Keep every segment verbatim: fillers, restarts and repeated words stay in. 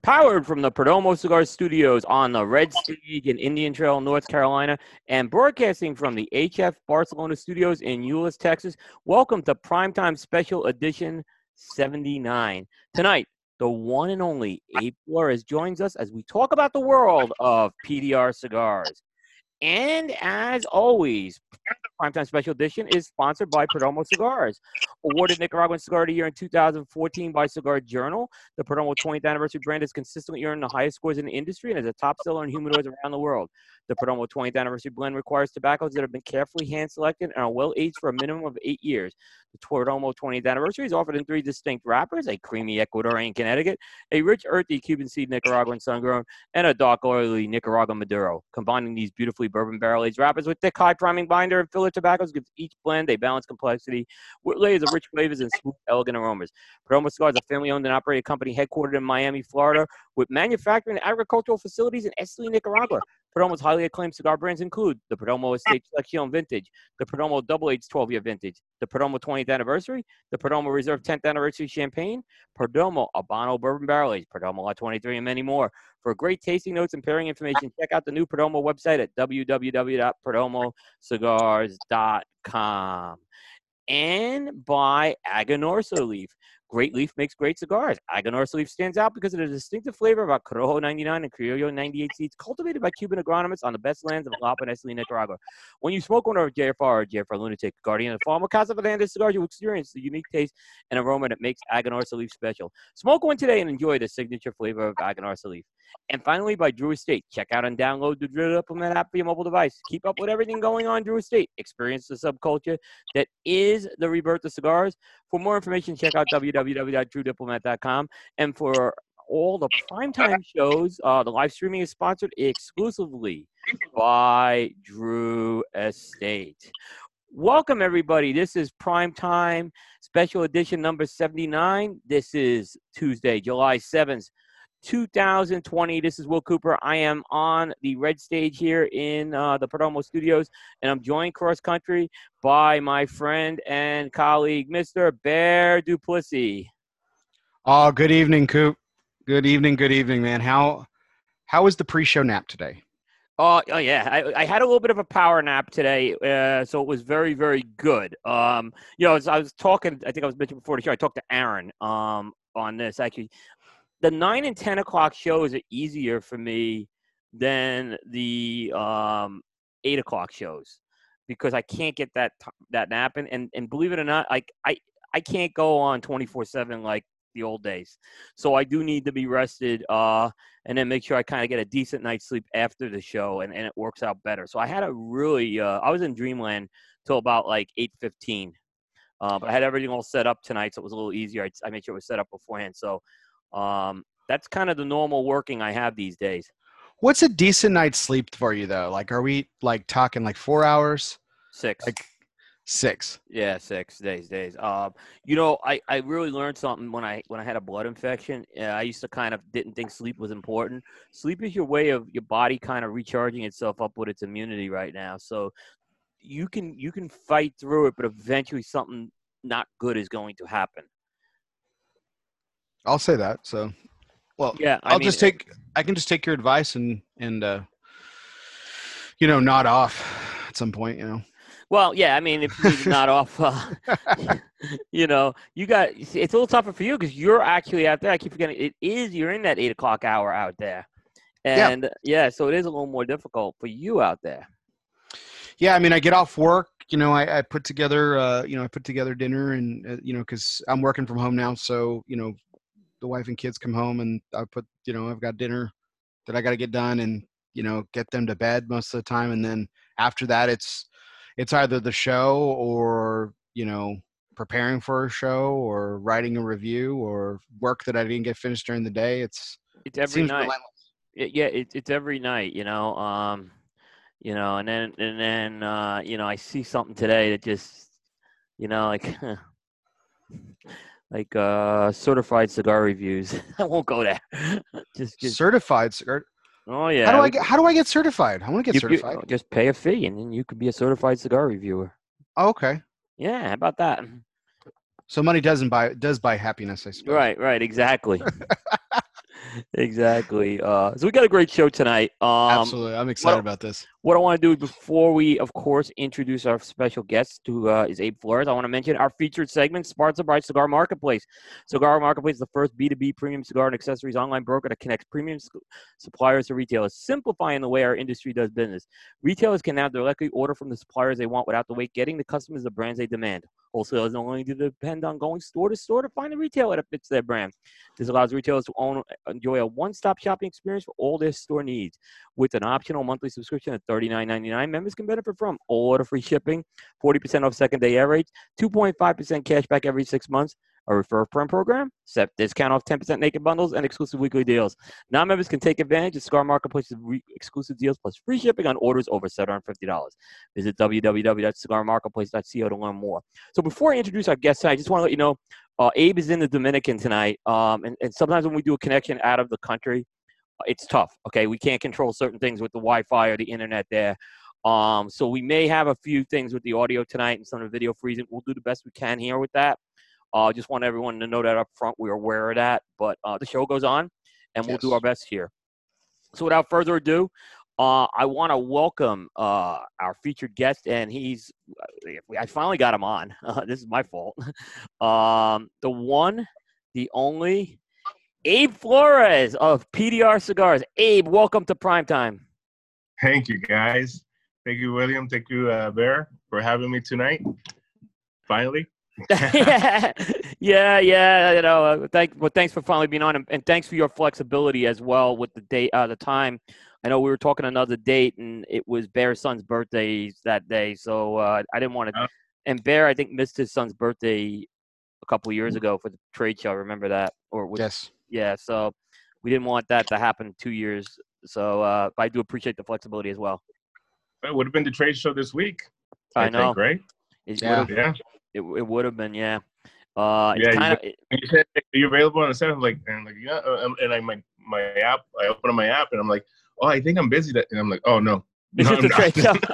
Powered from the Perdomo Cigar Studios on the Red Stage in Indian Trail, North Carolina, and broadcasting from the H F Barcelona Studios in Euless, Texas. Welcome to Primetime Special Edition seventy-nine. Tonight, the one and only Abe Flores joins us as we talk about the world of P D R cigars. And as always, Primetime Special Edition is sponsored by Perdomo Cigars. Awarded Nicaraguan Cigar of the Year in two thousand fourteen by Cigar Journal, the Perdomo twentieth anniversary brand has consistently earned the highest scores in the industry and is a top seller in humidors around the world. The Perdomo twentieth anniversary blend requires tobaccos that have been carefully hand-selected and are well-aged for a minimum of eight years. The Perdomo twentieth anniversary is offered in three distinct wrappers: a creamy Ecuadorian Connecticut, a rich earthy Cuban seed Nicaraguan sun-grown, and a dark oily Nicaraguan Maduro. Combining these beautifully bourbon barrel-aged wrappers with thick high-priming binder and filler tobaccos gives each blend a balanced complexity with layers of rich flavors and smooth, elegant aromas. Perdomo Cigars is a family-owned and operated company headquartered in Miami, Florida, with manufacturing and agricultural facilities in Esteli, Nicaragua. Perdomo's highly acclaimed cigar brands include the Perdomo Estate Selección Vintage, the Perdomo Double Aged twelve-year Vintage, the Perdomo twentieth Anniversary, the Perdomo Reserve tenth Anniversary Champagne, Perdomo Habano Bourbon Barrel Aged, Perdomo R twenty-three, and many more. For great tasting notes and pairing information, check out the new Perdomo website at w w w dot perdomo cigars dot com. And by Aganorsa Leaf. Great Leaf makes great cigars. Aganorsa Leaf stands out because of the distinctive flavor of our Corojo ninety-nine and Criollo ninety-eight seeds cultivated by Cuban agronomists on the best lands of Jalapa and Esteli, Nicaragua. When you smoke one of J F R or J F R Lunatic, Guardian of the Farm, or Casa Fernandez cigars, you'll experience the unique taste and aroma that makes Aganorsa Leaf special. Smoke one today and enjoy the signature flavor of Aganorsa Leaf. And finally, by Drew Estate. Check out and download the Drew Diplomat app for your mobile device. Keep up with everything going on Drew Estate. Experience the subculture that is the rebirth of cigars. For more information, check out w w w dot drew diplomat dot com. And for all the primetime shows, uh, the live streaming is sponsored exclusively by Drew Estate. Welcome, everybody. This is Primetime Special Edition number seventy-nine. This is Tuesday, July seventh. two thousand twenty. This is Will Cooper. I am on the Red Stage here in uh, the Perdomo Studios, and I'm joined cross country by my friend and colleague, Mister Bear Duplessis. Oh, good evening, Coop. Good evening, good evening, man. How how was the pre-show nap today? Oh, oh yeah, I, I had a little bit of a power nap today, uh, so it was very, very good. Um, you know, as I was talking, I think I was mentioning before the show, I talked to Aaron um, on this, actually. The nine and ten o'clock shows are easier for me than the um, eight o'clock shows because I can't get that t- that nap in. And, and believe it or not, like I, I can't go on twenty-four seven like the old days. So I do need to be rested uh, and then make sure I kind of get a decent night's sleep after the show, and, and it works out better. So I had a really uh, – I was in dreamland till about like eight fifteen. Uh, but I had everything all set up tonight, so it was a little easier. I, I made sure it was set up beforehand. So – Um, that's kind of the normal working I have these days. What's a decent night's sleep for you, though? Like, are we like talking like four hours? Six. Like six. Yeah, six days, days. Um, you know, I, I really learned something when I when I had a blood infection. Uh, I used to kind of didn't think sleep was important. Sleep is your way of your body kind of recharging itself up with its immunity right now. So you can you can fight through it, but eventually something not good is going to happen. I'll say that. So, well, yeah, I I'll mean, just take, I can just take your advice and, and, uh, you know, nod off at some point, you know? Well, yeah, I mean, if you need to nod off, uh, you know, you got, it's a little tougher for you because you're actually out there. I keep forgetting it is, you're in that eight o'clock hour out there. And yeah. yeah, so it is a little more difficult for you out there. Yeah. I mean, I get off work, you know, I, I put together, uh, you know, I put together dinner and, uh, you know, cause I'm working from home now. So, you know, the wife and kids come home and I put, you know, I've got dinner that I got to get done and, you know, get them to bed most of the time. And then after that, it's, it's either the show or, you know, preparing for a show or writing a review or work that I didn't get finished during the day. It's, it's every it seems night. relentless. It, yeah. It, it's every night, you know, um, you know, and then, and then, uh, you know, I see something today that just, you know, like, like uh certified cigar reviews. I won't go there. just, just certified cigar. Oh yeah. How do I get? How do I get certified? I want to get you, certified. You, just pay a fee, and then you could be a certified cigar reviewer. Oh, okay. Yeah. How about that? So money doesn't buy does buy happiness, I suppose. Right. Right. Exactly. Exactly. Uh, so we got a great show tonight. Um, Absolutely. I'm what excited about this. what I want to do before we, of course, introduce our special guest, who uh, is Abe Flores, I want to mention our featured segment, sponsored by Cigar Marketplace. Cigar Marketplace is the first B two B premium cigar and accessories online broker that connects premium s- suppliers to retailers, simplifying the way our industry does business. Retailers can now directly order from the suppliers they want without the wait, getting the customers the brands they demand. Wholesalers no longer need to depend on going store to store to find a retailer that fits their brand. This allows retailers to own, enjoy a one-stop shopping experience for all their store needs. With an optional monthly subscription of thirty-nine ninety-nine, members can benefit from order free shipping, forty percent off second day air rates, two point five percent cash back every six months, a refer friend program, set discount off ten percent naked bundles, and exclusive weekly deals. Non members can take advantage of Cigar Marketplace's re- exclusive deals plus free shipping on orders over seven hundred fifty dollars. Visit w w w dot cigar marketplace dot co to learn more. So before I introduce our guest tonight, I just want to let you know uh, Abe is in the Dominican tonight. Um, and, and sometimes when we do a connection out of the country, it's tough. Okay, we can't control certain things with the Wi-Fi or the internet there. Um, so we may have a few things with the audio tonight and some of the video freezing. We'll do the best we can here with that. I uh, just want everyone to know that up front. We're aware of that. But uh, the show goes on, and we'll Yes. do our best here. So without further ado, uh, I want to welcome uh, our featured guest, and he's – I finally got him on. Uh, this is my fault. Um, the one, the only – Abe Flores of P D R Cigars. Abe, welcome to Primetime. Thank you, guys. Thank you, William. Thank you, uh, Bear, for having me tonight. Finally. yeah, yeah, yeah. You know, uh, thank, well, thanks for finally being on, and, and thanks for your flexibility as well with the date, uh, the time. I know we were talking another date, and it was Bear's son's birthday that day, so uh, I didn't want to. Uh, and Bear, I think, missed his son's birthday a couple of years ago for the trade show. Remember that? Or was, yes. Yeah, so we didn't want that to happen two years. So uh, I do appreciate the flexibility as well. It would have been the trade show this week. I, I know, think, right? It yeah, would have, yeah. It, it would have been, yeah. Uh, yeah, kind of. You said, are you available on the seventh? Like, and I'm like, yeah. And I my my app, I open up my app, and I'm like, oh, I think I'm busy. That, and I'm like, oh no, It's no, just a trade show.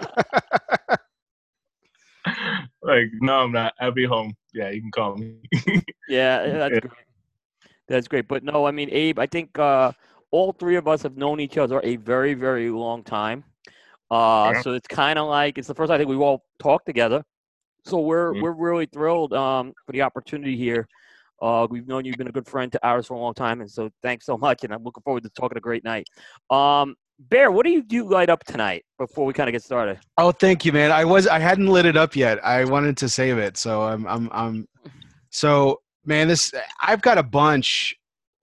Like, no, I'm not. I'll be home. Yeah, you can call me. yeah, that's yeah. great. That's great. But no, I mean, Abe, I think uh, all three of us have known each other a very, very long time. Uh, yeah. So it's kind of like it's the first I think we've all talked together. So we're mm-hmm. we're really thrilled um, for the opportunity here. Uh, we've known you've been a good friend to ours for a long time, and so thanks so much. And I'm looking forward to talking a great night. Um, Bear, what do you do light up tonight before we kind of get started? Oh, thank you, man. I was I hadn't lit it up yet. I wanted to save it, so I'm I'm I'm so. Man, this I've got a bunch.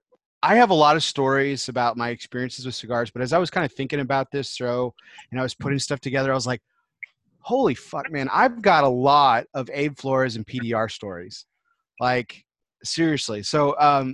I have a lot of stories about my experiences with cigars, but as I was kind of thinking about this show and I was putting stuff together, I was like, holy fuck, man, I've got a lot of Abe Flores and P D R stories. Like, seriously. So um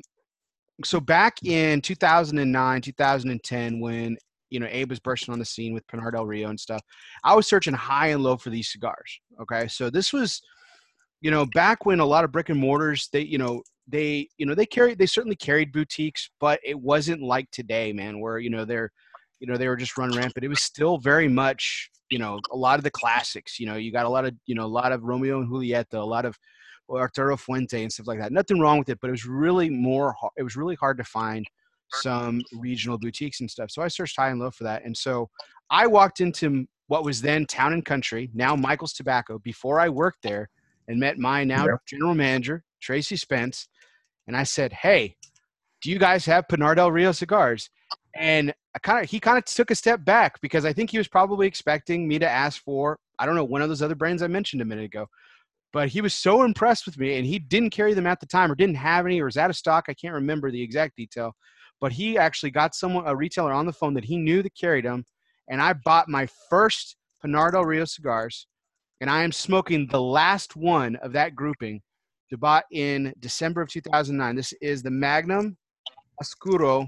so back in two thousand nine, two thousand ten, when you know Abe was bursting on the scene with Pinar Del Rio and stuff, I was searching high and low for these cigars. Okay. So this was you know, back when a lot of brick and mortars, they, you know, they, you know, they carried, they certainly carried boutiques, but it wasn't like today, man, where, you know, they're, you know, they were just run rampant. It was still very much, you know, a lot of the classics, you know, you got a lot of, you know, a lot of Romeo and Julieta, a lot of Arturo Fuente and stuff like that. Nothing wrong with it, but it was really more, it was really hard to find some regional boutiques and stuff. So I searched high and low for that. And so I walked into what was then Town and Country, now Michael's Tobacco, before I worked there, and met my now yeah. general manager, Tracy Spence. And I said, hey, do you guys have Pinar Del Rio cigars? And I kind of, he kind of took a step back because I think he was probably expecting me to ask for, I don't know, one of those other brands I mentioned a minute ago. But he was so impressed with me, and he didn't carry them at the time or didn't have any or was out of stock. I can't remember the exact detail. But he actually got someone, a retailer on the phone that he knew that carried them. And I bought my first Pinar Del Rio cigars. And I am smoking the last one of that grouping, bought in December of two thousand nine. This is the Magnum Oscuro.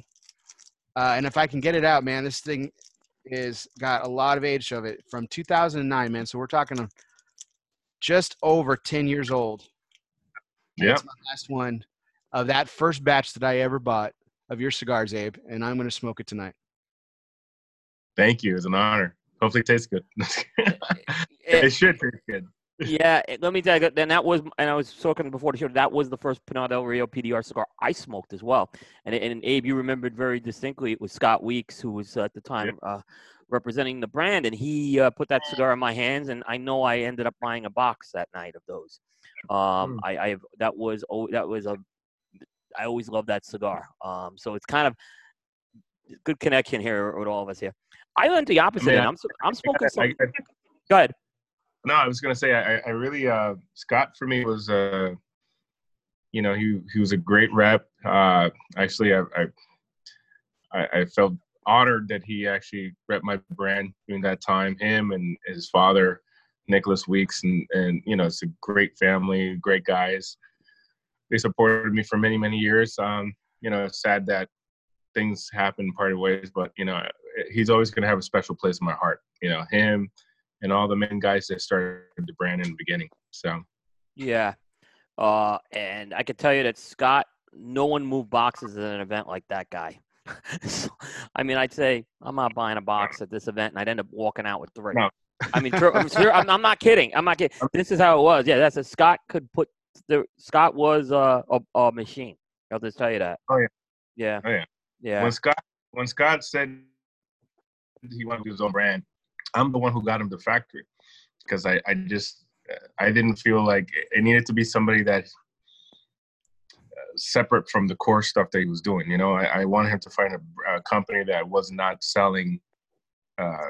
Uh, and if I can get it out, man, this thing is got a lot of age of it from two thousand nine, man. So we're talking just over ten years old. Yeah. That's my last one of that first batch that I ever bought of your cigars, Abe. And I'm going to smoke it tonight. Thank you. It's an honor. Hopefully it tastes good. It should taste good. Yeah, it- let me tell you. Then that was, and I was talking before the show. That was the first Pinar del Rio P D R cigar I smoked as well. And and Abe, you remembered very distinctly. It was Scott Weeks who was uh, at the Yeah. time uh, representing the brand, and he uh, put that cigar in my hands. And I know I ended up buying a box that night of those. Um, Mm. I, I that was oh that was a I always loved that cigar. Um, so it's kind of good connection here with all of us here. I went the I opposite mean, end. I, I'm I'm smoking I, some. I, Go ahead. no, I was gonna say I, I really uh, Scott for me was uh, you know he he was a great rep. Uh, actually, I, I I felt honored that he actually repped my brand during that time. Him and his father, Nicholas Weeks, and and you know it's a great family, great guys. They supported me for many many years. Um, you know, it's sad that things happen parted ways, but you know he's always gonna have a special place in my heart. You know him and all the main guys that started the brand in the beginning. So Yeah. Uh, and I can tell you that Scott, no one moved boxes at an event like that guy. So, I mean, I'd say I'm not buying a box at this event, and I'd end up walking out with three. no, I mean, true, I'm, sure, I'm, I'm not kidding. I'm not kidding. This is how it was. Yeah, that's a Scott could put. The Scott was uh, a a machine. I'll just tell you that. oh yeah, Yeah, oh yeah. yeah, When Scott when Scott said he wanted to do his own brand, I'm the one who got him the factory because I I just I didn't feel like it needed to be somebody that separate from the core stuff that he was doing. You know, I, I wanted him to find a, a company that was not selling, uh,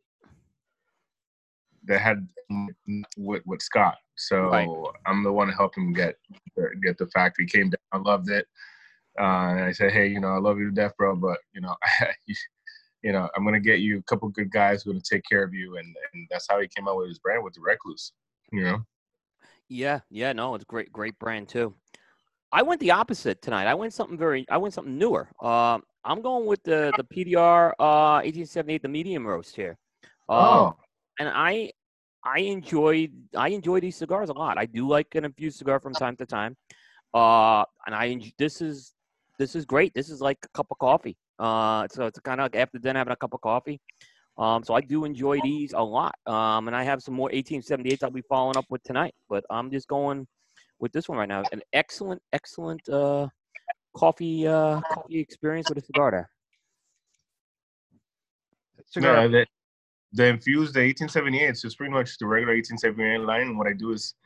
that had with, with Scott. So Right. I'm the one to help him get get the factory. Came down, I loved it, uh, and I said, hey, you know, I love you to death, bro, but you know, you know, I'm gonna get you a couple good guys who are gonna take care of you, and and that's how he came out with his brand with the Recluse. You know. yeah, yeah. No, it's a great, great brand too. I went the opposite tonight. I went something very. I went something newer. Um, I'm going with the the P D R uh, eighteen seventy-eight, the medium roast here. Um, Oh. and I I enjoy I enjoy these cigars a lot. I do like an infused cigar from time to time. Uh, and I enj- this is this is great. This is like a cup of coffee. Uh, so it's kind of like after dinner having a cup of coffee. Um, so I do enjoy these a lot. Um, and I have some more eighteen seventy-eights I'll be following up with tonight. But I'm just going with this one right now. An excellent, excellent uh, coffee uh, coffee experience with a cigar there. Cigar. Yeah, the, the infused, the eighteen seventy-eight, it's just pretty much the regular eighteen seventy-eight line. And what I do is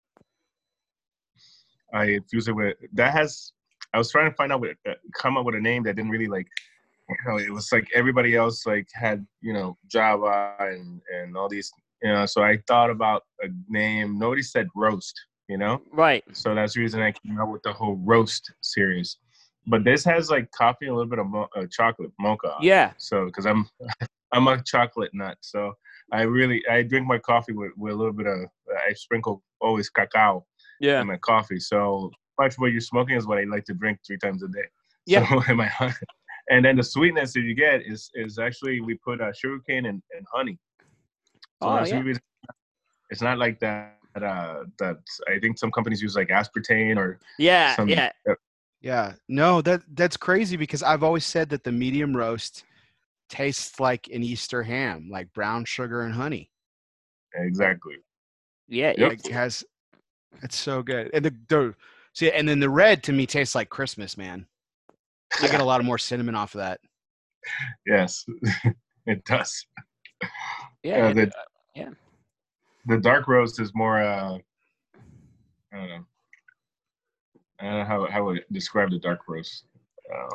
I infuse it with, that has, I was trying to find out, what, uh, come up with a name that didn't really like, you know, it was like everybody else like had, you know, Java and, and all these, you know, so I thought about a name. Nobody said roast, you know? Right. So that's the reason I came up with the whole roast series. But this has like coffee and a little bit of mo- uh, chocolate mocha. Yeah. So, because I'm I'm a chocolate nut, so I really I drink my coffee with, with a little bit of I sprinkle always cacao Yeah. in my coffee. So much what you're smoking is what I like to drink three times a day. Yeah. So am I, and then the sweetness that you get is is actually we put uh, sugarcane and, and honey. So Oh that's yeah. the reason it's not like that. Uh, that I think some companies use like aspartame or Yeah. some, Yeah. Yeah. No, that that's crazy because I've always said that the medium roast tastes like an Easter ham, like brown sugar and honey. exactly. Yeah. Yep. It's, Like has it's so good. And the, the see, and then the red to me tastes like Christmas, man. I get a lot of more cinnamon off of that. Yes, it does. yeah. Uh, the, uh, yeah. the dark roast is more. Uh, I don't know. I don't know how how would I describe the dark roast. Uh,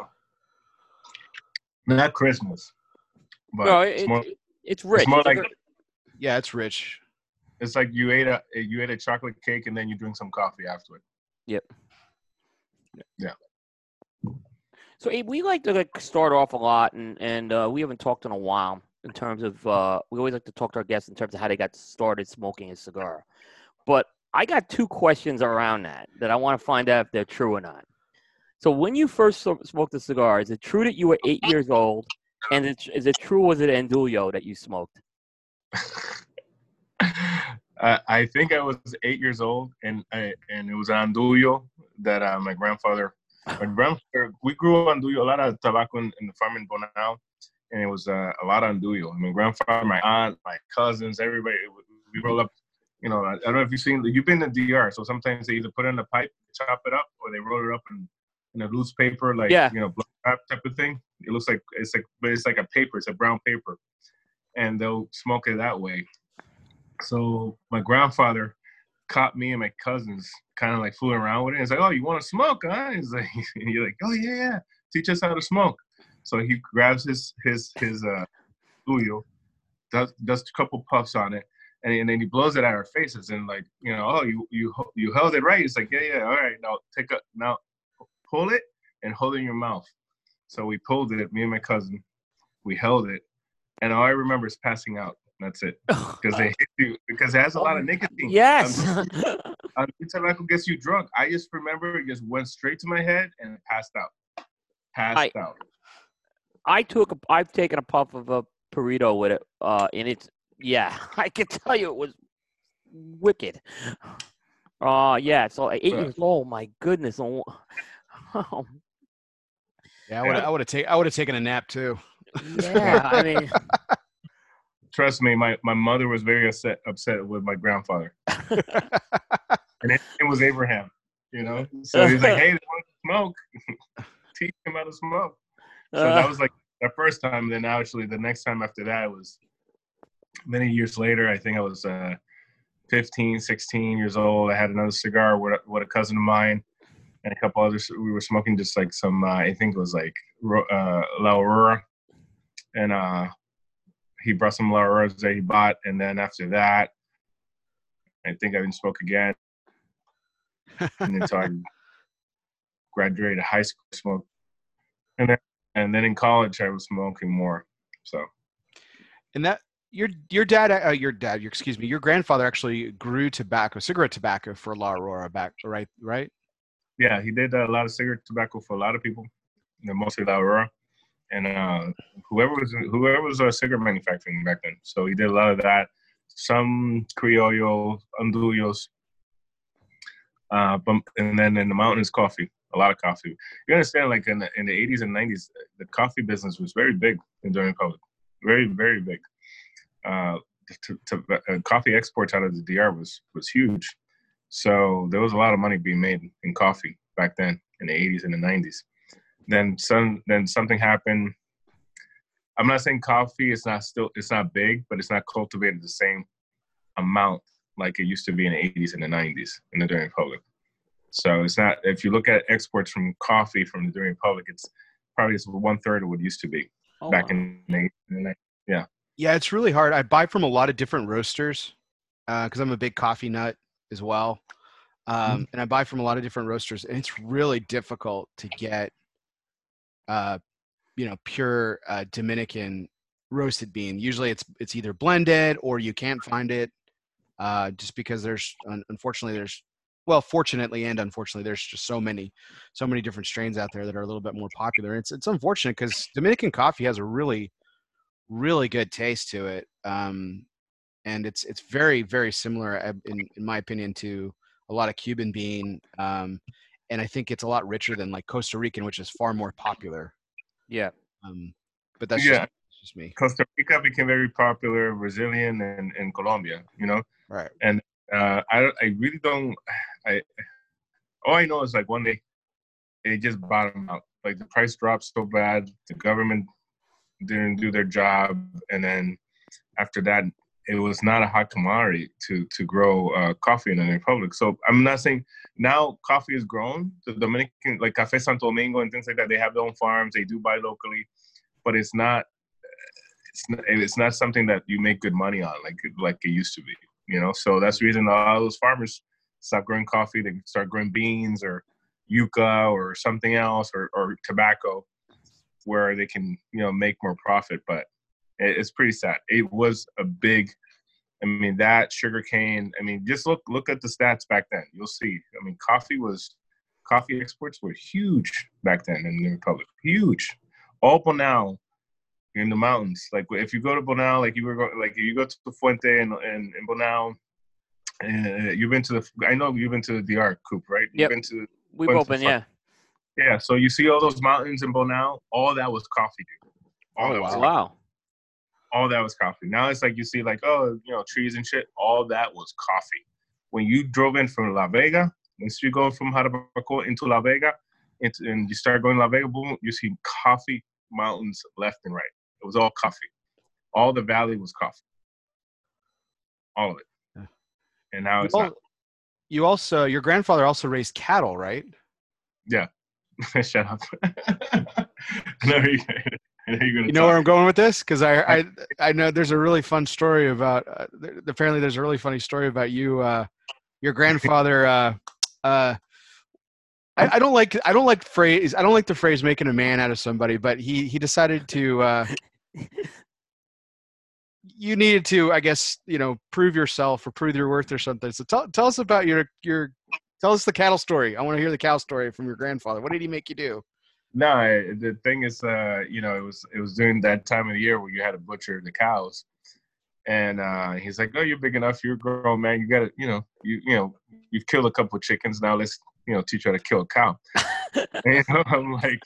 not Christmas, but No, it's it, more. it, it's rich. It's more It's a like ver- Yeah, it's rich. it's like you ate a you ate a chocolate cake and then you drink some coffee after it. Yep. Yeah. So Abe, we like to like start off a lot, and and uh, we haven't talked in a while in terms of. Uh, we always like to talk to our guests in terms of how they got started smoking a cigar. But I got two questions around that that I want to find out if they're true or not. So when you first so- smoked a cigar, is it true that you were eight years old? And it, is it true, was it Andullo that you smoked? I, I think I was eight years old, and I, and it was Andullo that uh, my grandfather, my grandfather, we grew Andullo, a lot of tobacco in, in the farm in Bonao, and it was uh, a lot of Andullo. My grandfather, my aunt, my cousins, everybody, we roll up, you know, I, I don't know if you've seen, you've been to D R, so sometimes they either put it in a pipe, chop it up, or they roll it up in, in a loose paper, like, Yeah. you know, blow wrap type of thing. It looks like, it's like, but it's like a paper, it's a brown paper. And they'll smoke it that way. So my grandfather caught me and my cousins kind of like fooling around with it. He's like, oh, you want to smoke, huh? He's like, and you're like, oh, yeah, yeah. Teach us how to smoke. So he grabs his, his, his, uh, Uyo, does, does a couple puffs on it. And, and then he blows it at our faces and like, you know, oh, you, you, you held it right. He's like, yeah, yeah. All right. Now take a, now pull it and hold it in your mouth. So we pulled it, me and my cousin, we held it. And all I remember is passing out. That's it. Because they hit you, because it has a lot of nicotine. Yes. Um, um, tobacco gets you drunk. I just remember it just went straight to my head and it passed out. Passed I, out. I took a, I've taken a puff of a burrito with it, uh, and it's, yeah, I can tell you it was wicked. Uh, yeah, so eight Yeah. years old, my goodness. Oh, oh, Yeah, I would I would have taken I would have taken a nap too. yeah, I mean, Trust me, my, my mother was very upset upset with my grandfather. And it, it was Abraham, you know? So he's like, hey, they want to smoke. Teach him how to smoke. So that was like the first time. Then actually the next time after that was many years later. I think I was uh, fifteen, sixteen years old. I had another cigar with, with a cousin of mine and a couple others. We were smoking just like some, uh, I think it was like uh, La Aurora. And uh, he brought some La Auroras that he bought. And then after that, I think I didn't smoke again. And until I graduated high school, I smoked. And then, and then in college, I was smoking more. So, And that your your dad, uh, your dad, your excuse me, your grandfather actually grew tobacco, cigarette tobacco for La Aurora back, right? Right. yeah, he did a lot of cigarette tobacco for a lot of people, you know, mostly La Aurora, and uh, whoever was whoever was uh, cigarette manufacturing back then. So he did a lot of that. Some Criollo, Andullos, uh, but, and then in the mountains, coffee. A lot of coffee. You understand, like in the, in the eighties and nineties, the coffee business was very big in Dominican Republic. Very, very big. Uh, to, to, uh, coffee exports out of the D R was was huge. So there was a lot of money being made in coffee back then in the eighties and the nineties. Then some, then something happened. I'm not saying coffee is not still it's not big, but it's not cultivated the same amount like it used to be in the eighties and the nineties in the Dominican Republic. So it's not, if you look at exports from coffee from the Dominican Republic, it's probably one third of what it used to be oh, back wow. in the nineties. Yeah. Yeah, it's really hard. I buy from a lot of different roasters because uh, I'm a big coffee nut as well. Um, mm-hmm. And I buy from a lot of different roasters, and it's really difficult to get, uh, you know, pure uh, Dominican roasted bean. Usually it's it's either blended or you can't find it uh, just because there's, unfortunately, there's, well, fortunately and unfortunately, there's just so many, so many different strains out there that are a little bit more popular. It's it's unfortunate because Dominican coffee has a really, really good taste to it, um, and it's it's very very similar, in in my opinion, to a lot of Cuban bean, um, and I think it's a lot richer than like Costa Rican, which is far more popular. Yeah, um, but that's yeah. just, just me. Costa Rica became very popular, Brazilian, and, and Colombia. You know, right? And uh, I I really don't. I all I know is like one day it just bottomed out. Like the price dropped so bad, the government didn't do their job, and then after that, it was not a hot commodity to to grow uh, coffee in the Republic. So I'm not saying now coffee is grown. The Dominican, like Café Santo Domingo and things like that, they have their own farms. They do buy locally, but it's not it's not, it's not something that you make good money on like like it used to be. You know, so that's the reason a lot of those farmers stop growing coffee. They start growing beans or yucca or something else, or, or tobacco, where they can, you know, make more profit. But it, it's pretty sad. It was a big, I mean, that sugarcane. I mean, just look look at the stats back then. You'll see. I mean, coffee was coffee exports were huge back then in the Republic. Huge. All Bonao in the mountains. Like if you go to Bonao, like you were going, like if you go to the Fuente and in, in Bonao, uh, you've been to the. I know you've been to the D R, Coop, right? Yep. You've been to. We've opened, yeah. Yeah, so you see all those mountains in Bonao. All that was coffee, dude. All Oh, that was wow. Wow. all that was coffee. Now it's like you see like, oh, you know, trees and shit. All that was coffee. When you drove in from La Vega, once you go from Jarabacoa into La Vega, into, and you start going La Vega, boom, you see coffee mountains left and right. It was all coffee. All the valley was coffee. All of it. Yeah. And now You it's al- not. You also, your grandfather also raised cattle, right? Yeah. Shut up. I know you're, I know you're gonna You know talk. where I'm going with this? Because I, I I know there's a really fun story about. Uh, th- apparently, there's a really funny story about you. Uh, your grandfather. Uh, uh, I, I don't like I don't like the phrase I don't like the phrase making a man out of somebody, but he he decided to. Uh, you needed to, I guess, you know, prove yourself or prove your worth or something. So tell tell us about your your. Tell us the cattle story. I want to hear the cow story from your grandfather. What did he make you do? No, I, the thing is, uh, you know, it was it was during that time of the year where you had to butcher the cows, and uh, he's like, "Oh, you're big enough. You're a grown man. You got to, you know, you you know, you've killed a couple of chickens. Now let's, you know, teach you how to kill a cow." And, you know, I'm like,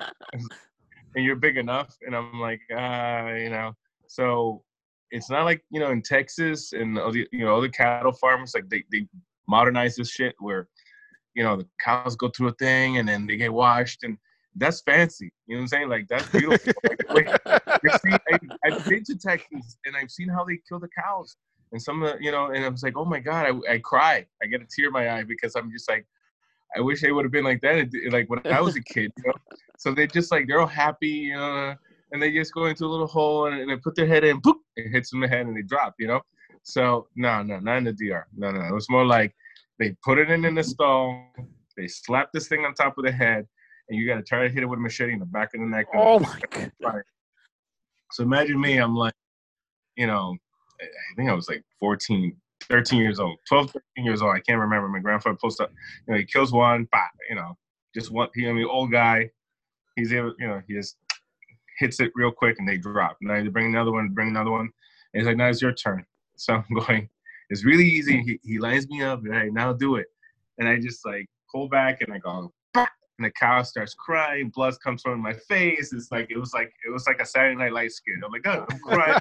and you're big enough, and I'm like, ah, uh, you know, so it's not like, you know, in Texas and all the, you know, other cattle farmers, like they they modernize this shit where, you know, the cows go through a thing and then they get washed, and that's fancy. You know what I'm saying? Like, that's beautiful. Like, wait, you see, I, I've been to Texas and I've seen how they kill the cows. And some of the, you know, and I was like, oh my God, I, I cry. I get a tear in my eye because I'm just like, I wish they would have been like that, like when I was a kid, you know? So they just like, they're all happy, you know, and they just go into a little hole and, and they put their head in, boop, it hits them in the head and they drop, you know? So, no, no, not in the D R. No, no, it was more like they put it in in the stall, they slap this thing on top of the head, and you got to try to hit it with a machete in the back of the neck. Oh, my God. So imagine me, I'm like, you know, I think I was like fourteen, thirteen years old, twelve, thirteen years old. I can't remember. My grandfather posted up, you know, he kills one, bah, you know, just one, he, I mean, old guy. He's able, you know, he just hits it real quick and they drop. Now you bring another one, bring another one. And he's like, now it's your turn. So I'm going, it's really easy. He, he lines me up, hey, now do it. And I just like pull back and I go, bah! And the cow starts crying, blood comes from my face. It's like, it was like, it was like a Saturday Night Light skit. I'm like, oh, I'm crying.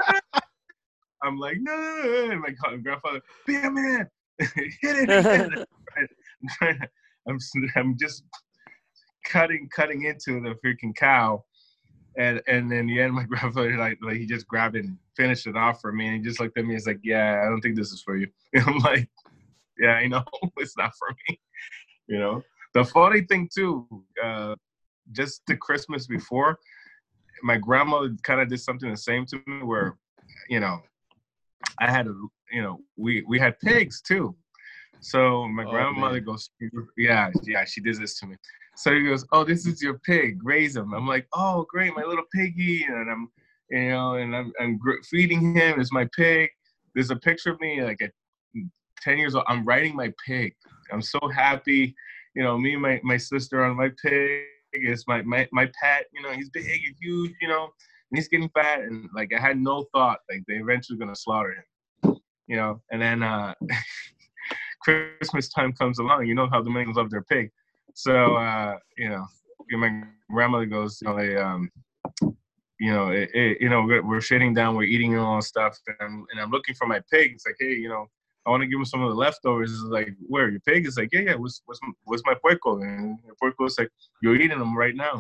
I'm like, no, no, no. And my grandfather, be a man, hit it again. I'm, trying to, I'm, I'm just cutting, cutting into the freaking cow. And and in the end, my grandfather, like, like, he just grabbed it and finished it off for me. And he just looked at me and was like, yeah, I don't think this is for you. And I'm like, yeah, I know, it's not for me, you know? The funny thing, too, uh, just the Christmas before, my grandmother kind of did something the same to me where, you know, I had, a, you know, we, we had pigs, too. So my Oh, grandmother man. goes, yeah, yeah, she did this to me. So he goes, oh, this is your pig, raise him. I'm like, oh, great, my little piggy. And I'm, you know, and I'm, I'm feeding him. It's my pig. There's a picture of me, like, at ten years old. I'm riding my pig. I'm so happy. You know, me and my, my sister on my pig. It's my, my, my pet, you know, he's big and huge, you know, and he's getting fat. And, like, I had no thought, like, they're eventually going to slaughter him, you know. And then uh, Christmas time comes along. You know how Dominicans love their pig. So, uh, you know, my grandmother goes, you know, they, um, you know, it, it, you know, we're, we're sitting down, we're eating all this stuff, and I'm, and I'm looking for my pig. It's like, hey, you know, I want to give him some of the leftovers. It's like, where, your pig? It's like, yeah, yeah, what's, what's, what's my puerco? And the puerco is like, you're eating them right now.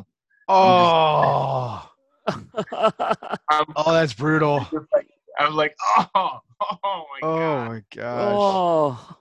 Oh, I'm, oh, that's brutal. just like, I'm like, oh, oh my Oh God. my gosh. Oh,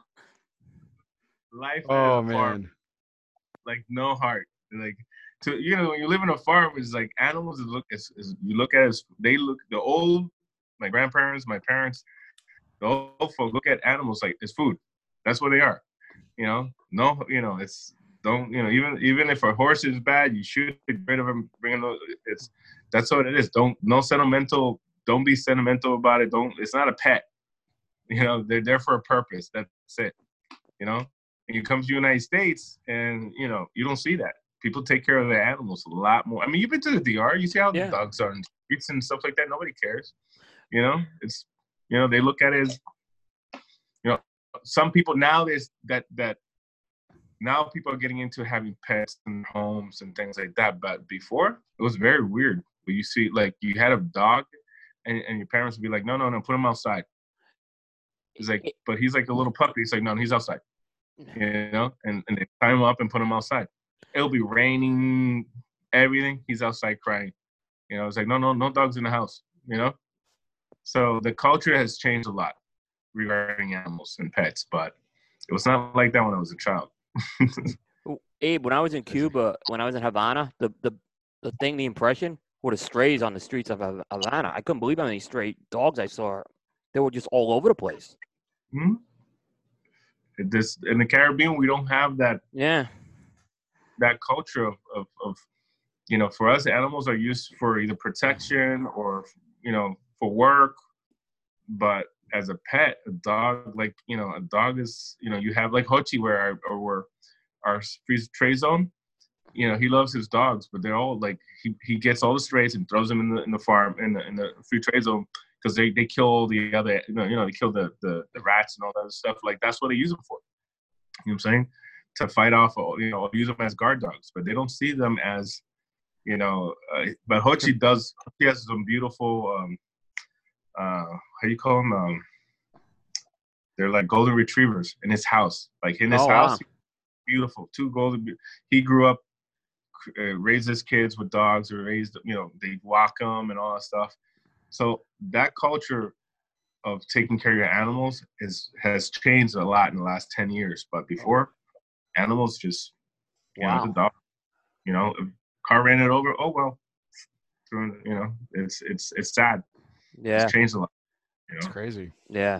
Life Oh at a farm, man. like no heart. Like, to, you know, when you live in a farm, it's like animals is look, is, is, you look at it, they look, the old, my grandparents, my parents, the old folk look at animals like it's food. That's what they are. You know, no, you know, it's, don't, you know, even even if a horse is bad, you should get rid of him, bring him, it's, that's what it is. Don't, no sentimental, don't be sentimental about it. Don't, it's not a pet. You know, they're there for a purpose. That's it. You know, and you come to the United States and, you know, you don't see that. People take care of their animals a lot more. I mean, you've been to the D R, you see how Yeah. the dogs are in streets and stuff like that. Nobody cares. You know, it's, you know, they look at it as, you know, some people now there's that, that now people are getting into having pets in homes and things like that. But before, it was very weird. But you see, like, you had a dog and, and your parents would be like, no, no, no, put him outside. He's like, but he's like a little puppy. He's like, no, he's outside. You know, and, and they tie him up and put him outside. It'll be raining, everything. He's outside crying. You know, it's like, no, no, no dogs in the house, you know? So the culture has changed a lot regarding animals and pets, but it was not like that when I was a child. Abe, when I was in Cuba, when I was in Havana, the, the, the thing, the impression were the strays on the streets of Havana. I couldn't believe how many stray dogs I saw. They were just all over the place. Mm-hmm. This in the Caribbean, we don't have that. Yeah. That culture of, of, of, you know, for us, animals are used for either protection or, you know, for work. But as a pet, a dog, like, you know, a dog is, you know, you have like Hochi, where our, or where our free trade zone, you know, he loves his dogs, but they're all like, he, he gets all the strays and throws them in the in the farm, in the in the free trade zone, because they, they kill all the other, you know, you know, they kill the, the, the rats and all that other stuff. Like, that's what they use them for. You know what I'm saying? To fight off, you know, use them as guard dogs, but they don't see them as, you know, uh, but Hochi does, he has some beautiful, um, uh, how do you call them? Um, they're like golden retrievers in his house. Like in his Oh, house, wow. Beautiful, two golden, he grew up, uh, raised his kids with dogs, or raised, you know, they walk them and all that stuff. So that culture of taking care of your animals is has changed a lot in the last ten years. But before, animals just, you Wow. know, the dog, you know, if car ran it over, oh well, you know, it's it's it's sad. Yeah. It's changed a lot. You It's know? crazy. Yeah.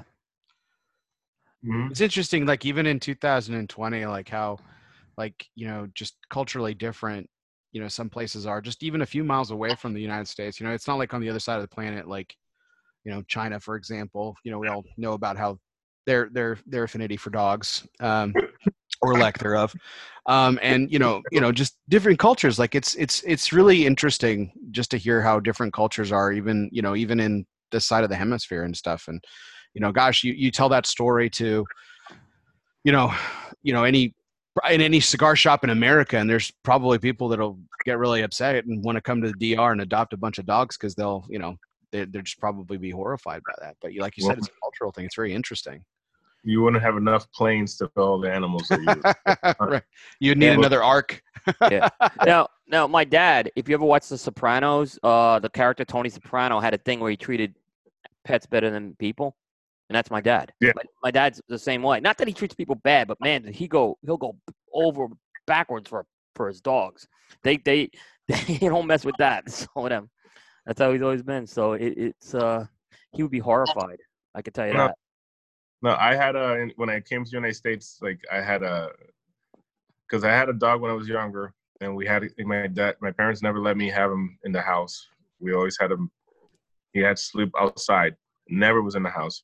Mm-hmm. It's interesting, like even in two thousand twenty, like how, like, you know, just culturally different, you know, some places are just even a few miles away from the United States. You know, it's not like on the other side of the planet, like, you know, China, for example. You know, we all know about how their their their affinity for dogs, um, or lack thereof, um, and you know, you know, just different cultures. Like it's it's it's really interesting just to hear how different cultures are, even you know, even in this side of the hemisphere and stuff. And you know, gosh, you you tell that story to, you know, you know, any in any cigar shop in America, and there's probably people that'll get really upset and want to come to the D R and adopt a bunch of dogs because they'll, you know, they they'll just probably be horrified by that. But you, like you Well, said, it's a cultural thing. It's very interesting. You wouldn't have enough planes to fill all the animals that you. Right. You'd need Yeah. another arc. Yeah. Now, now, my dad, if you ever watched The Sopranos, uh, the character Tony Soprano had a thing where he treated pets better than people, and that's my dad. Yeah. My, my dad's the same way. Not that he treats people bad, but man, he go he'll go over backwards for for his dogs. They they they don't mess with that. So them, that's how he's always been. So it, it's uh, he would be horrified. I can tell you No. that. No, I had a when I came to the United States, like I had a because I had a dog when I was younger, and we had my dad. My parents never let me have him in the house. We always had him. He had to sleep outside. Never was in the house.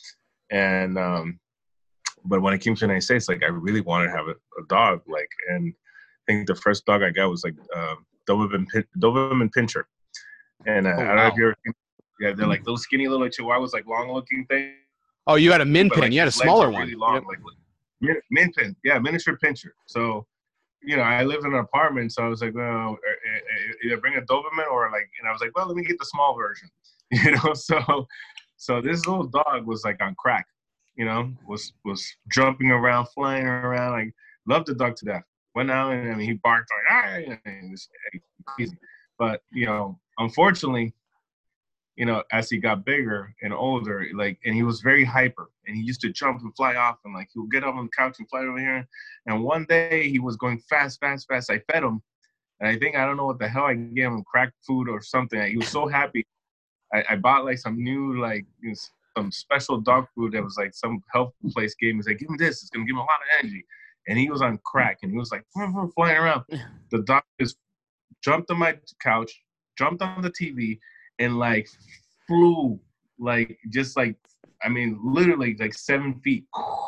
And um, but when I came to the United States, like I really wanted to have a, a dog. Like, and I think the first dog I got was like uh, Doberman Doberman Pinscher. And uh, Oh, I don't know wow. if you ever. Yeah, they're like those skinny little chihuahuas, like long-looking things. Oh, you had a min But, pin. like, You had a his legs smaller are one. really long, Yep. like min, min pin, yeah, miniature pinscher. So, you know, I lived in an apartment, so I was like, well, either bring a Doberman or like, and I was like, well, let me get the small version, you know. So, so this little dog was like on crack, you know, was was jumping around, flying around, like loved the dog to death. Went out and I mean, he barked like, ah, and it was crazy. But you know, unfortunately, you know, as he got bigger and older, like, and he was very hyper, and he used to jump and fly off, and like he would get up on the couch and fly over here. And one day he was going fast, fast, fast. I fed him, and I think I don't know what the hell I gave him, cracked food or something. He was so happy. I, I bought like some new like you know, some special dog food that was like some health place gave me. He's like, give him this. It's gonna give him a lot of energy. And he was on crack, and he was like flying around. The dog just jumped on my couch, jumped on the T V. And like flew, like just like I mean, literally like seven feet,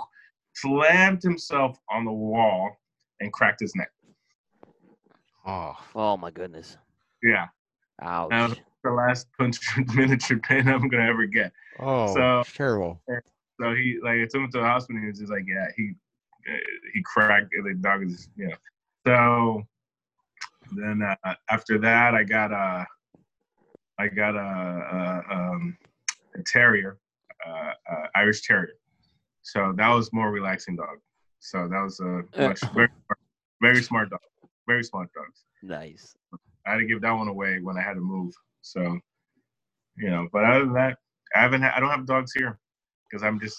slammed himself on the wall and cracked his neck. Oh, Oh my goodness. Yeah, Ouch. that was the last punch miniature pin I'm gonna ever get. oh, So- terrible. So he like I took him to the hospital. And he was just like, yeah, he uh, he cracked. The dog is, you know. So then uh, after that, I got uh I got a, a, um, a terrier, uh, uh, Irish Terrier. So that was more relaxing dog. So that was a much very, very smart dog. Very smart dogs. Nice. I had to give that one away when I had to move. So, you know, but other than that, I haven't. Ha- I don't have dogs here because I'm just.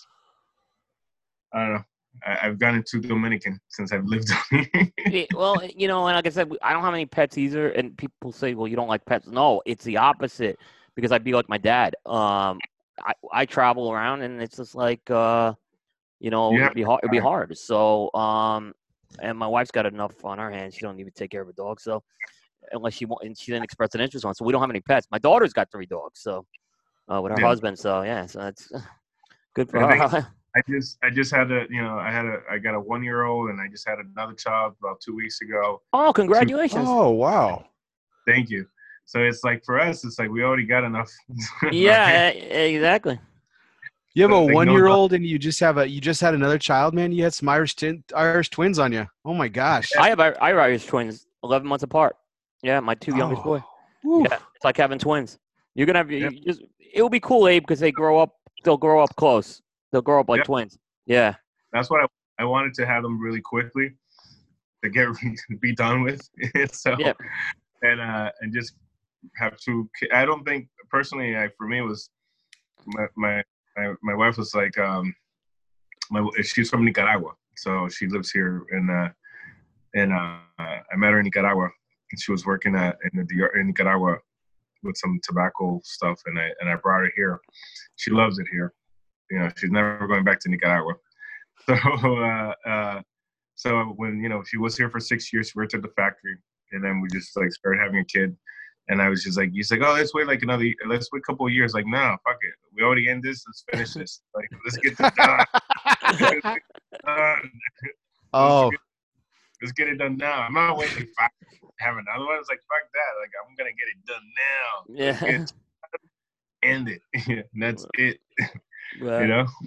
I don't know. I, I've gone into Dominican since I've lived on here. Yeah, well, you know, and like I said, I don't have any pets either. And people say, "Well, you don't like pets." No, it's the opposite because I'd be like my dad. Um, I I travel around, and it's just like, uh, you know, Yeah. it'd be hard. It'd be hard. So, um, and my wife's got enough on her hands. She don't even take care of a dog. So, unless she want, and she didn't express an interest on. So we don't have any pets. My daughter's got three dogs. So, uh, with her Yeah. husband. So yeah, so that's good for And I her. I just I just had a you know I had a I got a one year old and I just had another child about two weeks ago. Oh, congratulations! Oh, wow. Thank you. So it's like for us, it's like we already got enough. Yeah, e- exactly. You have a Like, no one-year-old and you just have a you just had another child, man. You had some Irish tin, Irish twins on you. Oh my gosh. I have I have Irish twins, eleven months apart. Yeah, my two youngest Oh. boys. Woo. Yeah, it's like having twins. You're gonna have Yep. you just. It'll be cool, Abe, because they grow up. They'll grow up close. They'll grow up like Yep. twins. Yeah. That's what I, I wanted to have them really quickly to get be done with. so Yeah. and uh and just have two. ki- I don't think personally. I, for me, it was my my my, my wife was like um my she's from Nicaragua, so she lives here in uh in uh I met her in Nicaragua and she was working at in the in Nicaragua with some tobacco stuff and I and I brought her here. She loves it here. You know, she's never going back to Nicaragua. So, uh, uh, so when you know she was here for six years, she worked at the factory, and then we just like started having a kid. And I was just like, he's like, oh, let's wait like another, let's wait a couple of years. Like, no, fuck it, we already end this. Let's finish this. Like, let's get this done. Let's get it done. Oh, Let's get it done now. I'm not waiting five have another one. It's like fuck that. Like I'm gonna get it done now. Let's Yeah. get end it. Yeah, and that's it. Well, You know.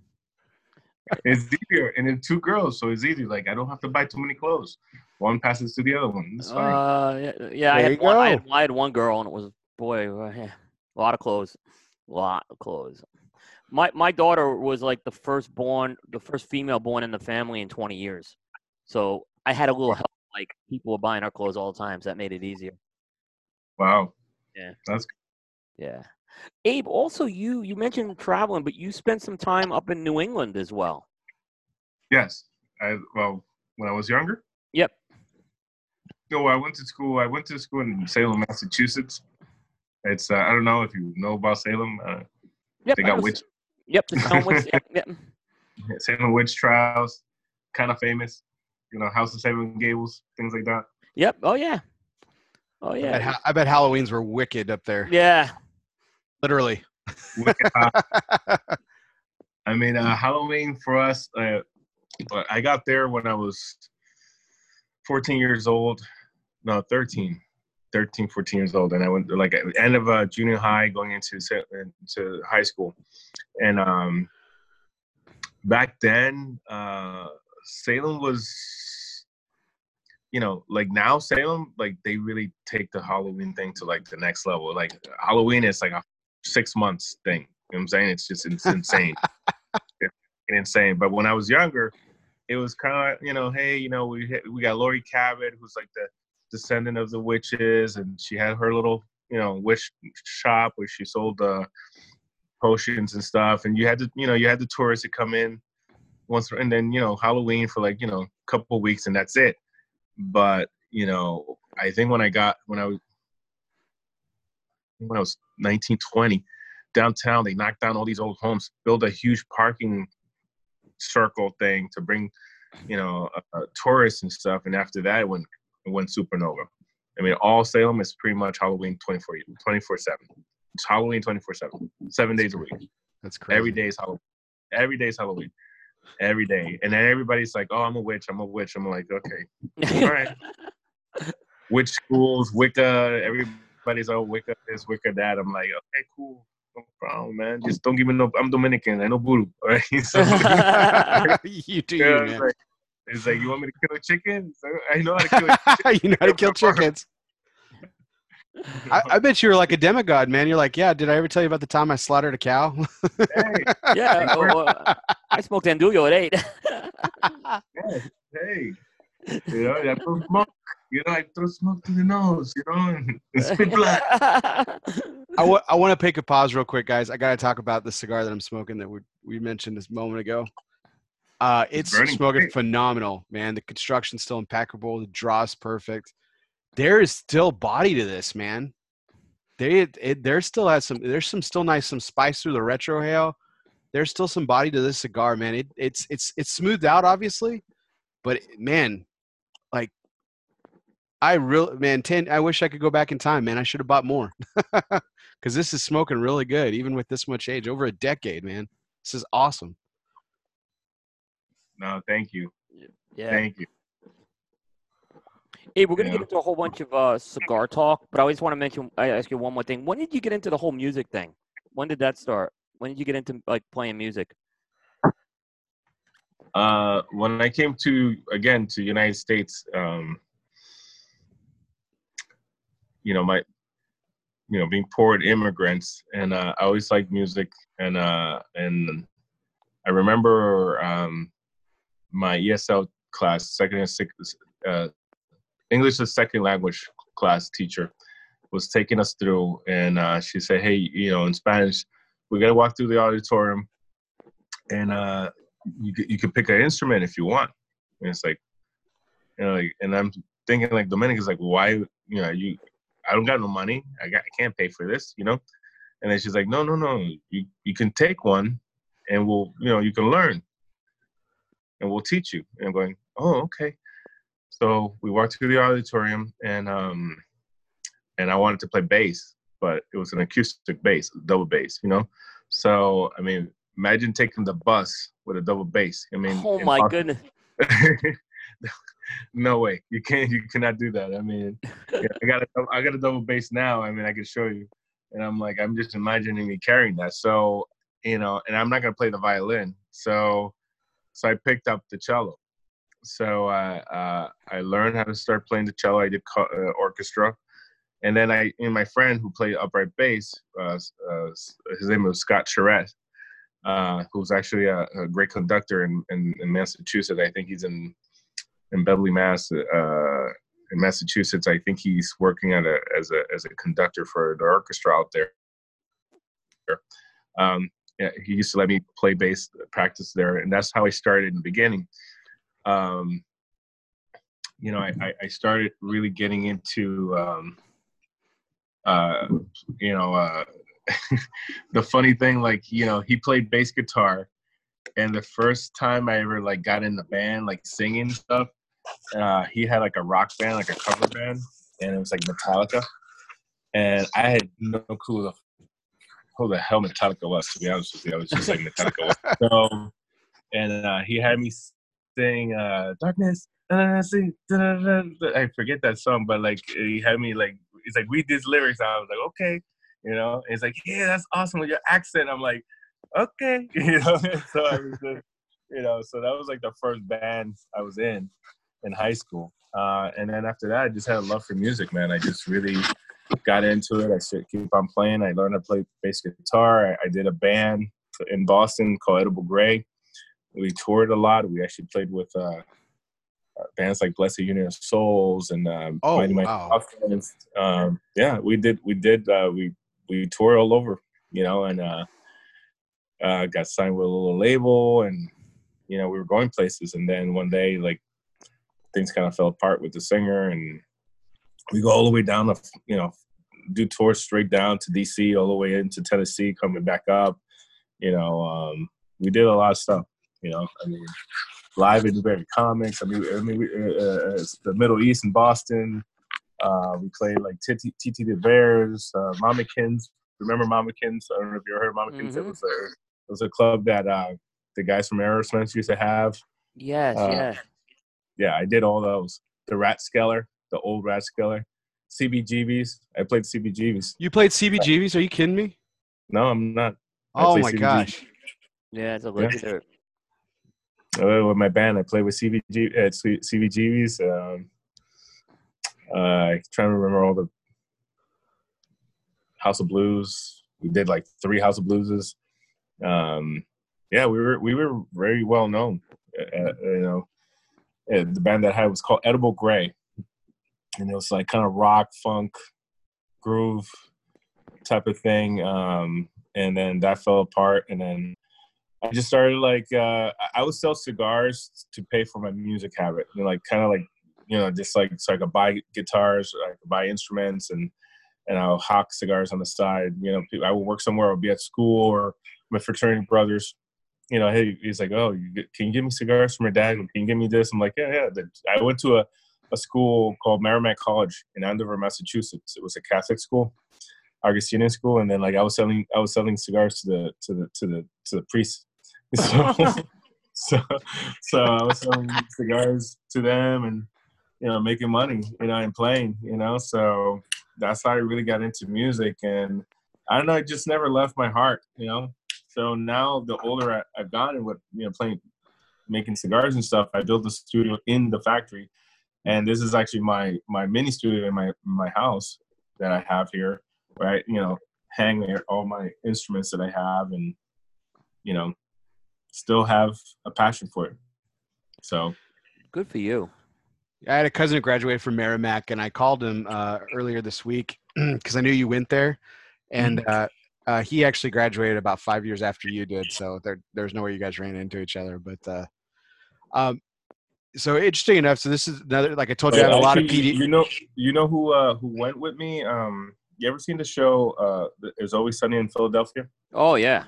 It's easier, and then two girls, so it's easy. Like I don't have to buy too many clothes. One passes to the other one. It's fine. Uh, yeah, yeah I There had you one. I had, go. I had one girl, and it was boy, uh, yeah, a lot of clothes, a lot of clothes. My my daughter was like the first born, the first female born in the family in twenty years. So I had a little help. Like people were buying our clothes all the time, so that made it easier. Wow. Yeah. That's Yeah. Abe, also you you mentioned traveling, but you spent some time up in New England as well. yes. I well when I was younger. Yep. No, I went to school. I went to school in Salem, Massachusetts. It's uh, I don't know if you know about Salem. Uh, Yep. they I got know witch S- Yep. The Salem Witch. Yep. Yep. Salem witch trials, kind of famous. You know, House of Seven Gables, things like that. Yep. Oh yeah. Oh I bet, yeah. ha- I bet Halloweens were wicked up there. Yeah. Literally. Wicked hot. I mean, uh, Halloween for us. Uh, but I got there when I was fourteen years old. No, thirteen. thirteen, fourteen years old. And I went like at the end of uh, junior high going into, into high school. And um, back then, uh, Salem was, you know, like now Salem, like they really take the Halloween thing to like the next level. Like Halloween is like a six months thing. You know what I'm saying? It's just it's insane. It's insane. But when I was younger, it was kind of, you know, hey, you know, we we got Lori Cabot, who's like the descendant of the witches, and she had her little, you know, witch shop where she sold uh, potions and stuff. And you had to, you know, you had the tourists that come in once, and then, you know, Halloween for like, you know, a couple of weeks, and that's it. But, you know, I think when I got, when I was, when I was nineteen, twenty, downtown, they knocked down all these old homes, built a huge parking circle thing to bring, you know, uh, tourists and stuff. And after that, it went, it went supernova. I mean, all Salem is pretty much Halloween twenty-four seven. It's Halloween twenty-four seven, seven days a week. That's crazy. Every day is Halloween. Every day is Halloween. Every day. And then everybody's like, oh, I'm a witch. I'm a witch. I'm like, okay. All right. Witch schools, Wicca, everybody's all Wicca this, Wicca that. I'm like, okay, cool. No problem, man. Just don't give me no, I'm Dominican. I know voodoo. All right. So, You do, yeah, you, it's, man. like, it's like, you want me to kill a chicken? So I know how to kill a chicken. You know how to kill chickens. I, I bet you were like a demigod, man. You're like, yeah. Did I ever tell you about the time I slaughtered a cow? Hey, Yeah, hey, oh, uh, I smoked andouille at eight. yeah, hey, you know, I throw smoke. You know, I throw smoke to the nose. You know, and, and spit blood. I, w- I want to take a pause real quick, guys. I got to talk about the cigar that I'm smoking that we we mentioned this moment ago. Uh, It's it's burning smoking great. phenomenal, man. The construction's still impeccable. The draw's perfect. There is still body to this, man. They it, there still has some. There's some still nice some spice through the retrohale. There's still some body to this cigar, man. It it's it's it's smoothed out, obviously, but man, like I really man, ten. I wish I could go back in time, man. I should have bought more because this is smoking really good, even with this much age, over a decade, man. This is awesome. No, thank you, Yeah. thank you. Hey, we're gonna Yeah. get into a whole bunch of uh, cigar talk, but I always want to mention. I ask you one more thing. When did you get into the whole music thing? When did that start? When did you get into like playing music? Uh, when I came to again to United States, um, you know, my, you know, being poor immigrants, and uh, I always liked music, and uh, and I remember um, my E S L class, second and sixth, uh, English as second language class teacher was taking us through, and uh, she said, "Hey, you know, in Spanish, we got to walk through the auditorium, and uh, you you can pick an instrument if you want." And it's like, you know, like, and I'm thinking like Dominic is like, why, you know, you, I don't got no money, I got, I can't pay for this, you know. And then she's like, no, no, no, you you can take one, and we'll, you know, you can learn, and we'll teach you. And I'm going, oh, okay. So we walked through the auditorium, and um, and I wanted to play bass, but it was an acoustic bass, double bass, you know. So I mean, imagine taking the bus with a double bass. I mean, Oh my goodness! No way, you can't, you cannot do that. I mean, yeah, I got a, I got a double bass now. I mean, I can show you, and I'm like, I'm just imagining me carrying that. So you know, and I'm not gonna play the violin. So so I picked up the cello. So uh, uh, I learned how to start playing the cello. I did co- uh, orchestra, and then I, and my friend who played upright bass, uh, uh, his name was Scott Charette, uh, who's actually a, a great conductor in, in, in Massachusetts. I think he's in in Beverly, Mass. Uh, in Massachusetts, I think he's working at a as a as a conductor for the orchestra out there. Um, yeah, he used to let me play bass practice there, and that's how I started in the beginning. Um, you know, I, I started really getting into, um, uh, you know, uh, the funny thing, like, you know, he played bass guitar, and the first time I ever like got in the band, like singing stuff, uh, he had like a rock band, like a cover band, and it was like Metallica, and I had no clue who the hell Metallica was, to be honest with you. I was just like Metallica was. So, and uh, he had me sing uh, Darkness. Uh, sing, da, da, da, da. I forget that song, but like he had me like, he's like, read these lyrics. I was like, okay, you know. And he's like, yeah, that's awesome with your accent. I'm like, okay, you know. So I was just, you know, so that was like the first band I was in in high school. Uh, and then after that, I just had a love for music, man. I just really got into it. I should keep on playing. I learned to play bass guitar. I, I did a band in Boston called Edible Gray. We toured a lot. We actually played with uh, bands like Blessed Union of Souls and um, Oh, Mighty Mighty wow. Dolphins. Um, yeah, we did. We did. Uh, we we toured all over, you know, and uh, uh, got signed with a little label, and you know, we were going places. And then one day, like, things kind of fell apart with the singer, and we go all the way down to, you know, do tours straight down to D C, all the way into Tennessee, coming back up. You know, um, we did a lot of stuff. You know, I mean, live in Newberry Comics. I mean, I mean, we, uh, uh, the Middle East in Boston. Uh, we played like T T the Bears, uh, Mamikins. Remember Mamikins? I don't know if you ever heard of Mamikins. Mm-hmm. It was a it was a club that uh, the guys from Aerosmith used to have. Yes, Uh, yes. Yeah, I did all those. The Ratskeller, the old Ratskeller. C B G Bs. I played C B G Bs. You played C B G Bs? Are you kidding me? No, I'm not. I Oh play my C B G Bs. gosh. Yeah, it's a Yeah. legendary. Uh, with my band, I played with C B G at C B G Bs. Um, uh, I'm trying to remember all the House of Blues. We did like three House of Blueses. Um, yeah, we were we were very well known. Uh, you know, uh, the band that I had was called Edible Gray, and it was like kind of rock, funk, groove type of thing. Um, and then that fell apart, and then I just started like uh, I would sell cigars to pay for my music habit, you know, like kind of like you know just like so I could buy guitars, I could buy instruments, and and I'll hawk cigars on the side. You know, I would work somewhere, I'll be at school, or my fraternity brothers. You know, hey, he's like, oh, you get, can you give me cigars from your dad? Can you give me this? I'm like, yeah, yeah. I went to a, a school called Merrimack College in Andover, Massachusetts. It was a Catholic school, Augustinian school, and then like I was selling, I was selling cigars to the to the to the to the priests. So, so, so I was selling cigars to them, and you know, making money, you know, and playing, you know. So that's how I really got into music, and I don't know, it just never left my heart, you know. So now the older I, I've gotten with, you know, playing, making cigars and stuff, I built a studio in the factory. And this is actually my, my mini studio in my, my house that I have here, where I, you know, hang there all my instruments that I have, and, you know, still have a passion for it. So. Good for you. I had a cousin who graduated from Merrimack, and I called him uh, earlier this week because I knew you went there. And uh, uh, he actually graduated about five years after you did, so there, there's no way you guys ran into each other. But uh, um, so interesting enough. So this is another, like I told you, I have a lot of P D. You know, you know who uh, who went with me? Um, you ever seen the show? Uh, It's Always Sunny in Philadelphia. Oh yeah.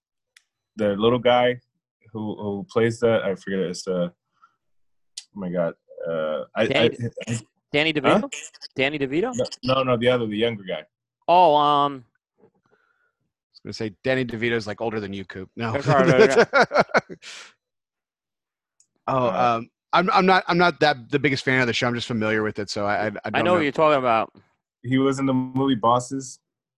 The little guy who who plays that, I forget it. It's uh, oh my god. Uh, I, Danny, I, I, Danny DeVito. huh? Danny DeVito. No, no, no, the other, the younger guy. Oh, um. I was gonna say Danny DeVito's like older than you, Coop. No. That's right, right, right. oh, Uh, um, I'm I'm not I'm not that the biggest fan of the show. I'm just familiar with it, so I I, I, don't I know what you're talking about. He was in the movie Bosses.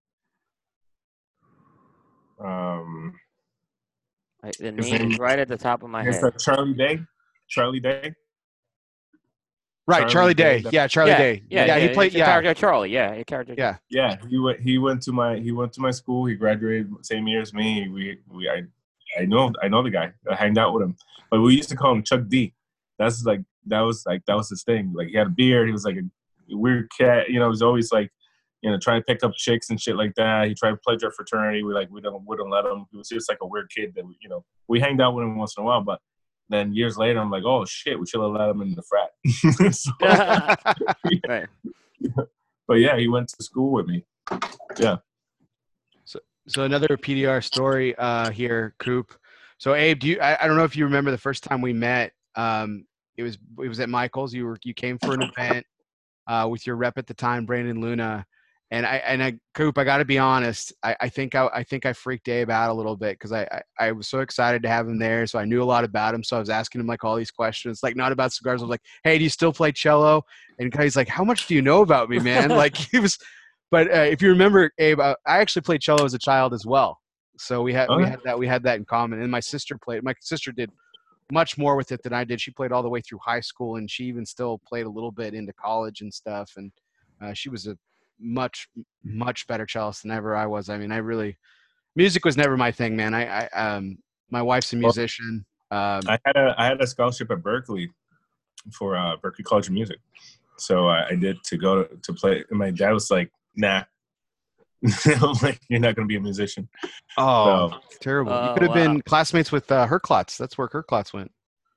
Um, I, the his name name- is right at the top of my it's head. uh, Charlie Day. Charlie Day. Right, Charlie Charlie Day. Day. Yeah, Charlie yeah, Day. Yeah, yeah, yeah, he played. it's a Yeah, character Charlie. Yeah, a character. yeah. Yeah, he went. He went to my. He went to my school. He graduated same year as me. We. We. I. I know. I know the guy. I hanged out with him. But we used to call him Chuck D. That's like. That was like. That was his thing. Like he had a beard. He was like a weird cat. You know. He was always like, you know, trying to pick up chicks and shit like that. He tried to pledge our fraternity. We like. We don't. Wouldn't let him. He was just like a weird kid that we, you know. We hanged out with him once in a while, but then years later, I'm like, oh shit, we should have let him in the frat. So, Right. but yeah, he went to school with me. Yeah. So another P D R story uh, here, Coop. So Abe, do you? I, I don't know if you remember the first time we met. Um, it was it was at Michael's. You were you came for an event uh, with your rep at the time, Brandon Luna, and I and I Coop. I got to be honest. I, I think I I think I freaked Abe out a little bit because I, I I was so excited to have him there. So I knew a lot about him. So I was asking him like all these questions, like not about cigars. I was like, hey, do you still play cello? And he's like, how much do you know about me, man? Like he was. But uh, if you remember, Abe, uh, I actually played cello as a child as well. So we had Oh, we yeah. had that we had that in common. And my sister played. My sister did much more with it than I did. She played all the way through high school, and she even still played a little bit into college and stuff. And uh, she was a much much better cellist than ever I was. I mean, I really music was never my thing, man. I, I um my wife's a musician. Um, I had a I had a scholarship at Berkeley for uh, Berkeley College of Music, so I, I did to go to, to play. And my dad was like, "Nah, I'm like, you're not gonna be a musician." oh, So, terrible! you Oh, could have wow. been classmates with uh, Herklotz. That's where Herklotz went.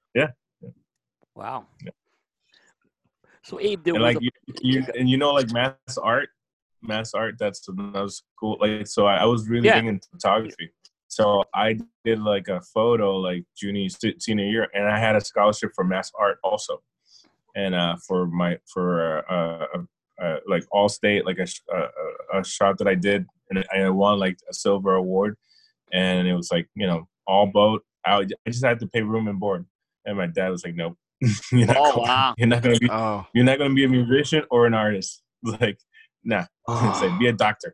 Wow. Yeah. So Abe, there and was like a, you, you and you know like mass art, mass art. That's another school. Like so, I, I was really Yeah. big into photography. So I did like a photo like junior senior year, and I had a scholarship for mass art also, and uh, for my for uh, uh, uh, like all state like a, a a shot that I did, and I won like a silver award, and it was like you know all boat. I, would- I just had to pay room and board, and my dad was like, "Nope, you're not Oh, going, wow. you're not gonna be Oh, you're not gonna be a musician or an artist. Like, nah, it's like be a doctor."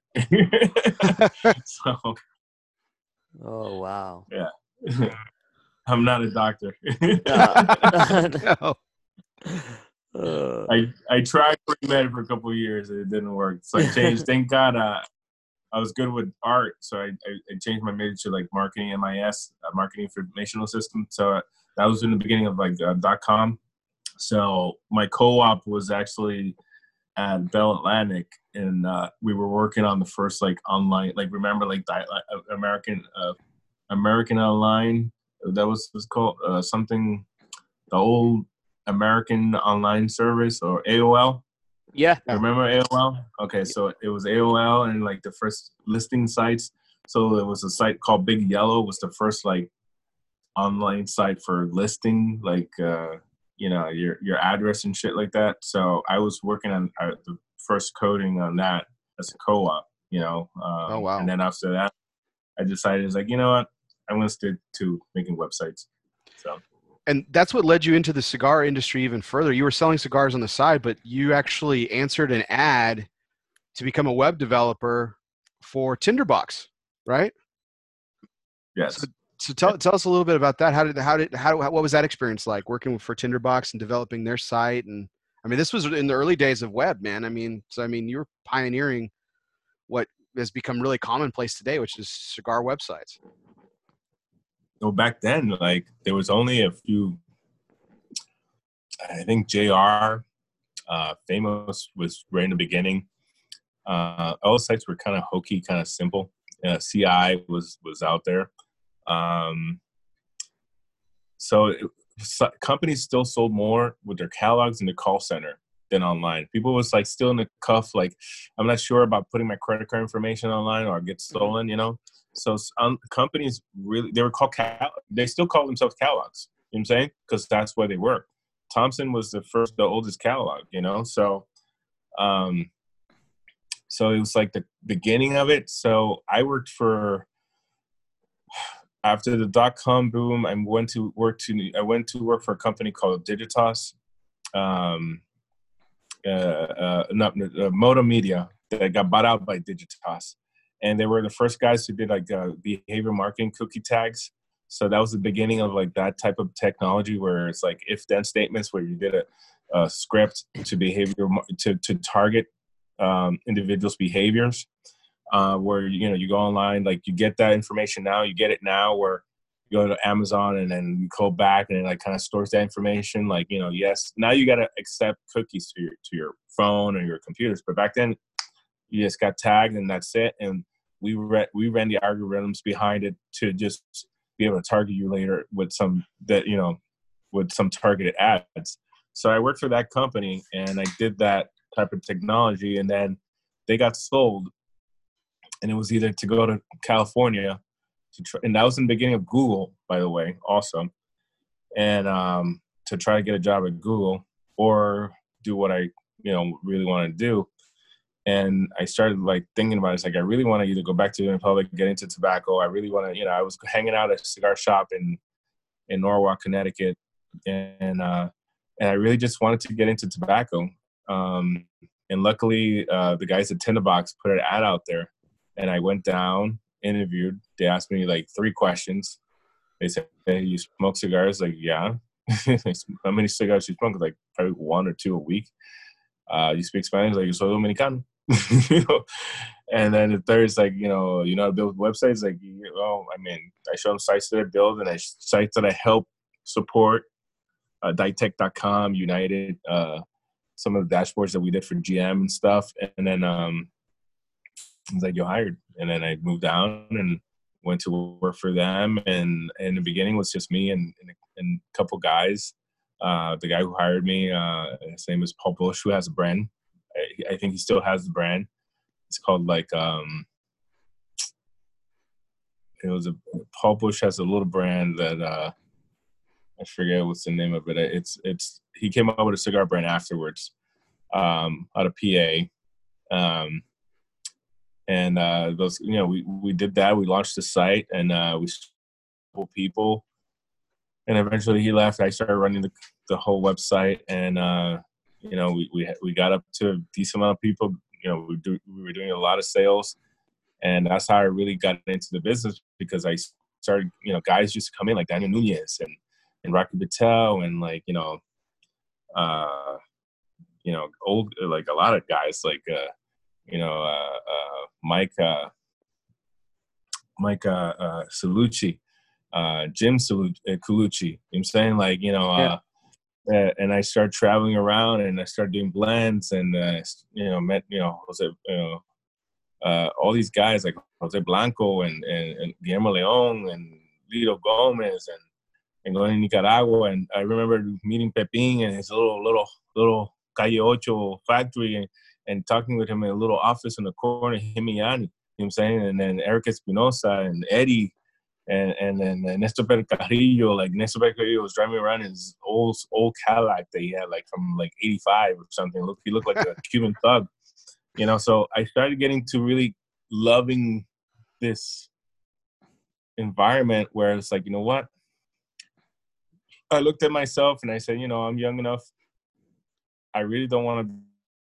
So oh wow. I'm not a doctor. Uh, no. uh, I I tried pre med for a couple of years and it didn't work. So I changed. Thank God. Uh, I was good with art, so I, I, I changed my major to like marketing M I S, uh, marketing informational system. So uh, that was in the beginning of like uh, dot com. So my co-op was actually at Bell Atlantic, and uh, we were working on the first like online, like remember like the, uh, American uh, American Online, that was, was called uh, something, the old American Online Service, or A O L. Yeah. Remember A O L? Okay, so it was A O L and like the first listing sites. So it was a site called Big Yellow, was the first like online site for listing, like uh, you know, your your address and shit like that. So I was working on uh, the first coding on that as a co-op, you know. Um, Oh, wow. And then after that, I decided, it's like, you know what, I'm gonna stick to making websites. So. And that's what led you into the cigar industry even further. You were selling cigars on the side, but you actually answered an ad to become a web developer for Tinderbox, right? Yes. So, so tell, tell us a little bit about that. How did, how did, how, what was that experience like working for Tinderbox and developing their site? And I mean, this was in the early days of web, man. I mean, so, I mean, you were pioneering what has become really commonplace today, which is cigar websites. So back then, like there was only a few. I think J R, uh, Famous was right in the beginning. Uh, all the sites were kind of hokey, kind of simple. Uh, C I was was out there. Um, so it, so companies still sold more with their catalogs in the call center than online. People was like still in the cuff, like, I'm not sure about putting my credit card information online or get stolen, you know? So um, companies really, they were called, cal- they still call themselves catalogs, you know what I'm saying? Because that's where they were. Thompson was the first, the oldest catalog, you know? So, um, so it was like the beginning of it. So I worked for, after the dot-com boom, I went to work to, I went to work for a company called Digitas. Um, uh, uh, not, uh, Moda Media, that got bought out by Digitas. And they were the first guys who did like uh, behavior marketing cookie tags. So that was the beginning of like that type of technology where it's like if-then statements where you did a, a script to behavior, to, to target um, individuals' behaviors. Uh, where, you know, you go online, like you get that information now, you get it now, where you go to Amazon and then you go back and it like kind of stores that information. Like, you know, yes, now you got to accept cookies to your, to your phone or your computers. But back then you just got tagged and that's it. And we re- we ran the algorithms behind it to just be able to target you later with some that, you know, with some targeted ads. So I worked for that company and I did that type of technology, and then they got sold. And it was either to go to California, to try, and that was in the beginning of Google, by the way, also, and um, to try to get a job at Google or do what I, you know, really want to do. And I started like thinking about it. It's like, I really want to either go back to the Republic, get into tobacco. I really want to, you know, I was hanging out at a cigar shop in, in Norwalk, Connecticut. And, uh, and I really just wanted to get into tobacco. Um, and luckily uh, the guys at Tinderbox put an ad out there. And I went down, interviewed. They asked me like three questions. They said, "Hey, you smoke cigars?" Like, yeah. How many cigars you smoke? Like probably one or two a week. Uh, you speak Spanish? Like, yo soy dominicano. You know? And then the third is like, you know, you know how to build websites? Like, well, I mean, I show them sites that I build and I sites that I help support. Uh, Ditech dot com, United, uh, some of the dashboards that we did for G M and stuff. And then um, I was like, you're hired. And then I moved down and went to work for them. And in the beginning, it was just me and, and, and a couple guys. Uh, the guy who hired me, uh, his name is Paul Bush, who has a brand. I, I think he still has the brand. It's called like, um, it was a, Paul Bush has a little brand that, uh, I forget what's the name of it. It's, it's, he came up with a cigar brand afterwards, um, out of P A. Um, And uh, those, you know, we, we did that. We launched the site, and uh, we started people. And eventually, he left. I started running the the whole website, and uh, you know, we we we got up to a decent amount of people. You know, we do we were doing a lot of sales, and that's how I really got into the business, because I started, you know, guys used to come in like Daniel Nunez and and Rocky Patel and like, you know, uh, you know, old, like a lot of guys like. Uh, you know, uh, uh, Mike, uh, Mike uh, uh, Salucci, uh, Jim Salucci, uh, Colucci. You know what I'm saying? Like, you know, uh, yeah. and I started traveling around and I started doing blends and, uh, you know, met, you know, Jose, you know, uh, all these guys like Jose Blanco and, and, and Guillermo Leon and Lito Gomez and, and going to Nicaragua. And I remember meeting Pepin in his little, little, little Calle Ocho factory and, and talking with him in a little office in the corner, him and Yanni, you know what I'm saying? And then Eric Espinosa and Eddie and and then Nestor Carrillo, like Nestor Carrillo was driving around in his old old Cadillac that he had like from like eighty-five or something. Look, he looked like a Cuban thug, you know. So I started getting to really loving this environment where it's like, you know what? I looked at myself and I said, you know, I'm young enough. I really don't want to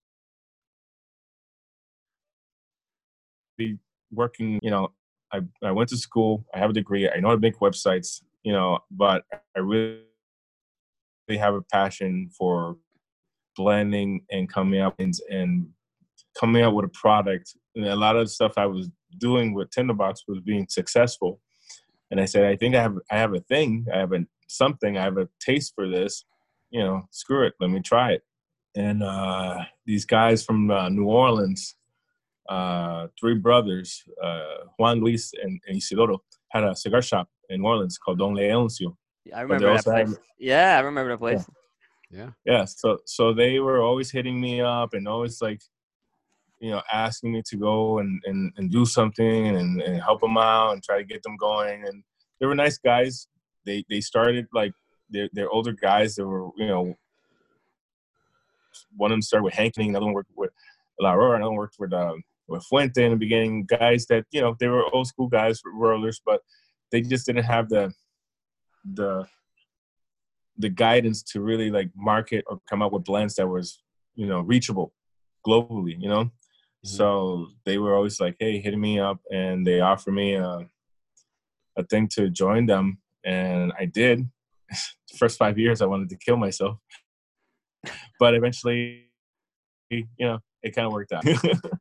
be working, you know. I, I went to school. I have a degree. I know how to make websites, you know, but I really have a passion for blending and coming up and, and coming up with a product. And a lot of the stuff I was doing with Tinderbox was being successful. And I said, I think I have I have a thing. I have a, something. I have a taste for this. You know, screw it. Let me try it. And uh, these guys from uh, New Orleans, Uh, three brothers, uh, Juan, Luis, and, and Isidoro, had a cigar shop in New Orleans called Don Leoncio. I remember that place. Had, yeah, I remember that place. Yeah. yeah. Yeah. So, so they were always hitting me up and always like, you know, asking me to go and, and, and do something and, and help them out and try to get them going. And they were nice guys. They they started like they're they're older guys. They were, you know, one of them started with Hankney, another one worked with La Aurora, another one worked with um, with Fuente in the beginning, guys that, you know, they were old school guys, rollers, but they just didn't have the the the guidance to really like market or come up with blends that was, you know, reachable globally, you know. Mm-hmm. So they were always like, hey, hitting me up, and they offered me a, a thing to join them, and I did. The first five years I wanted to kill myself, but eventually, you know, it kind of worked out.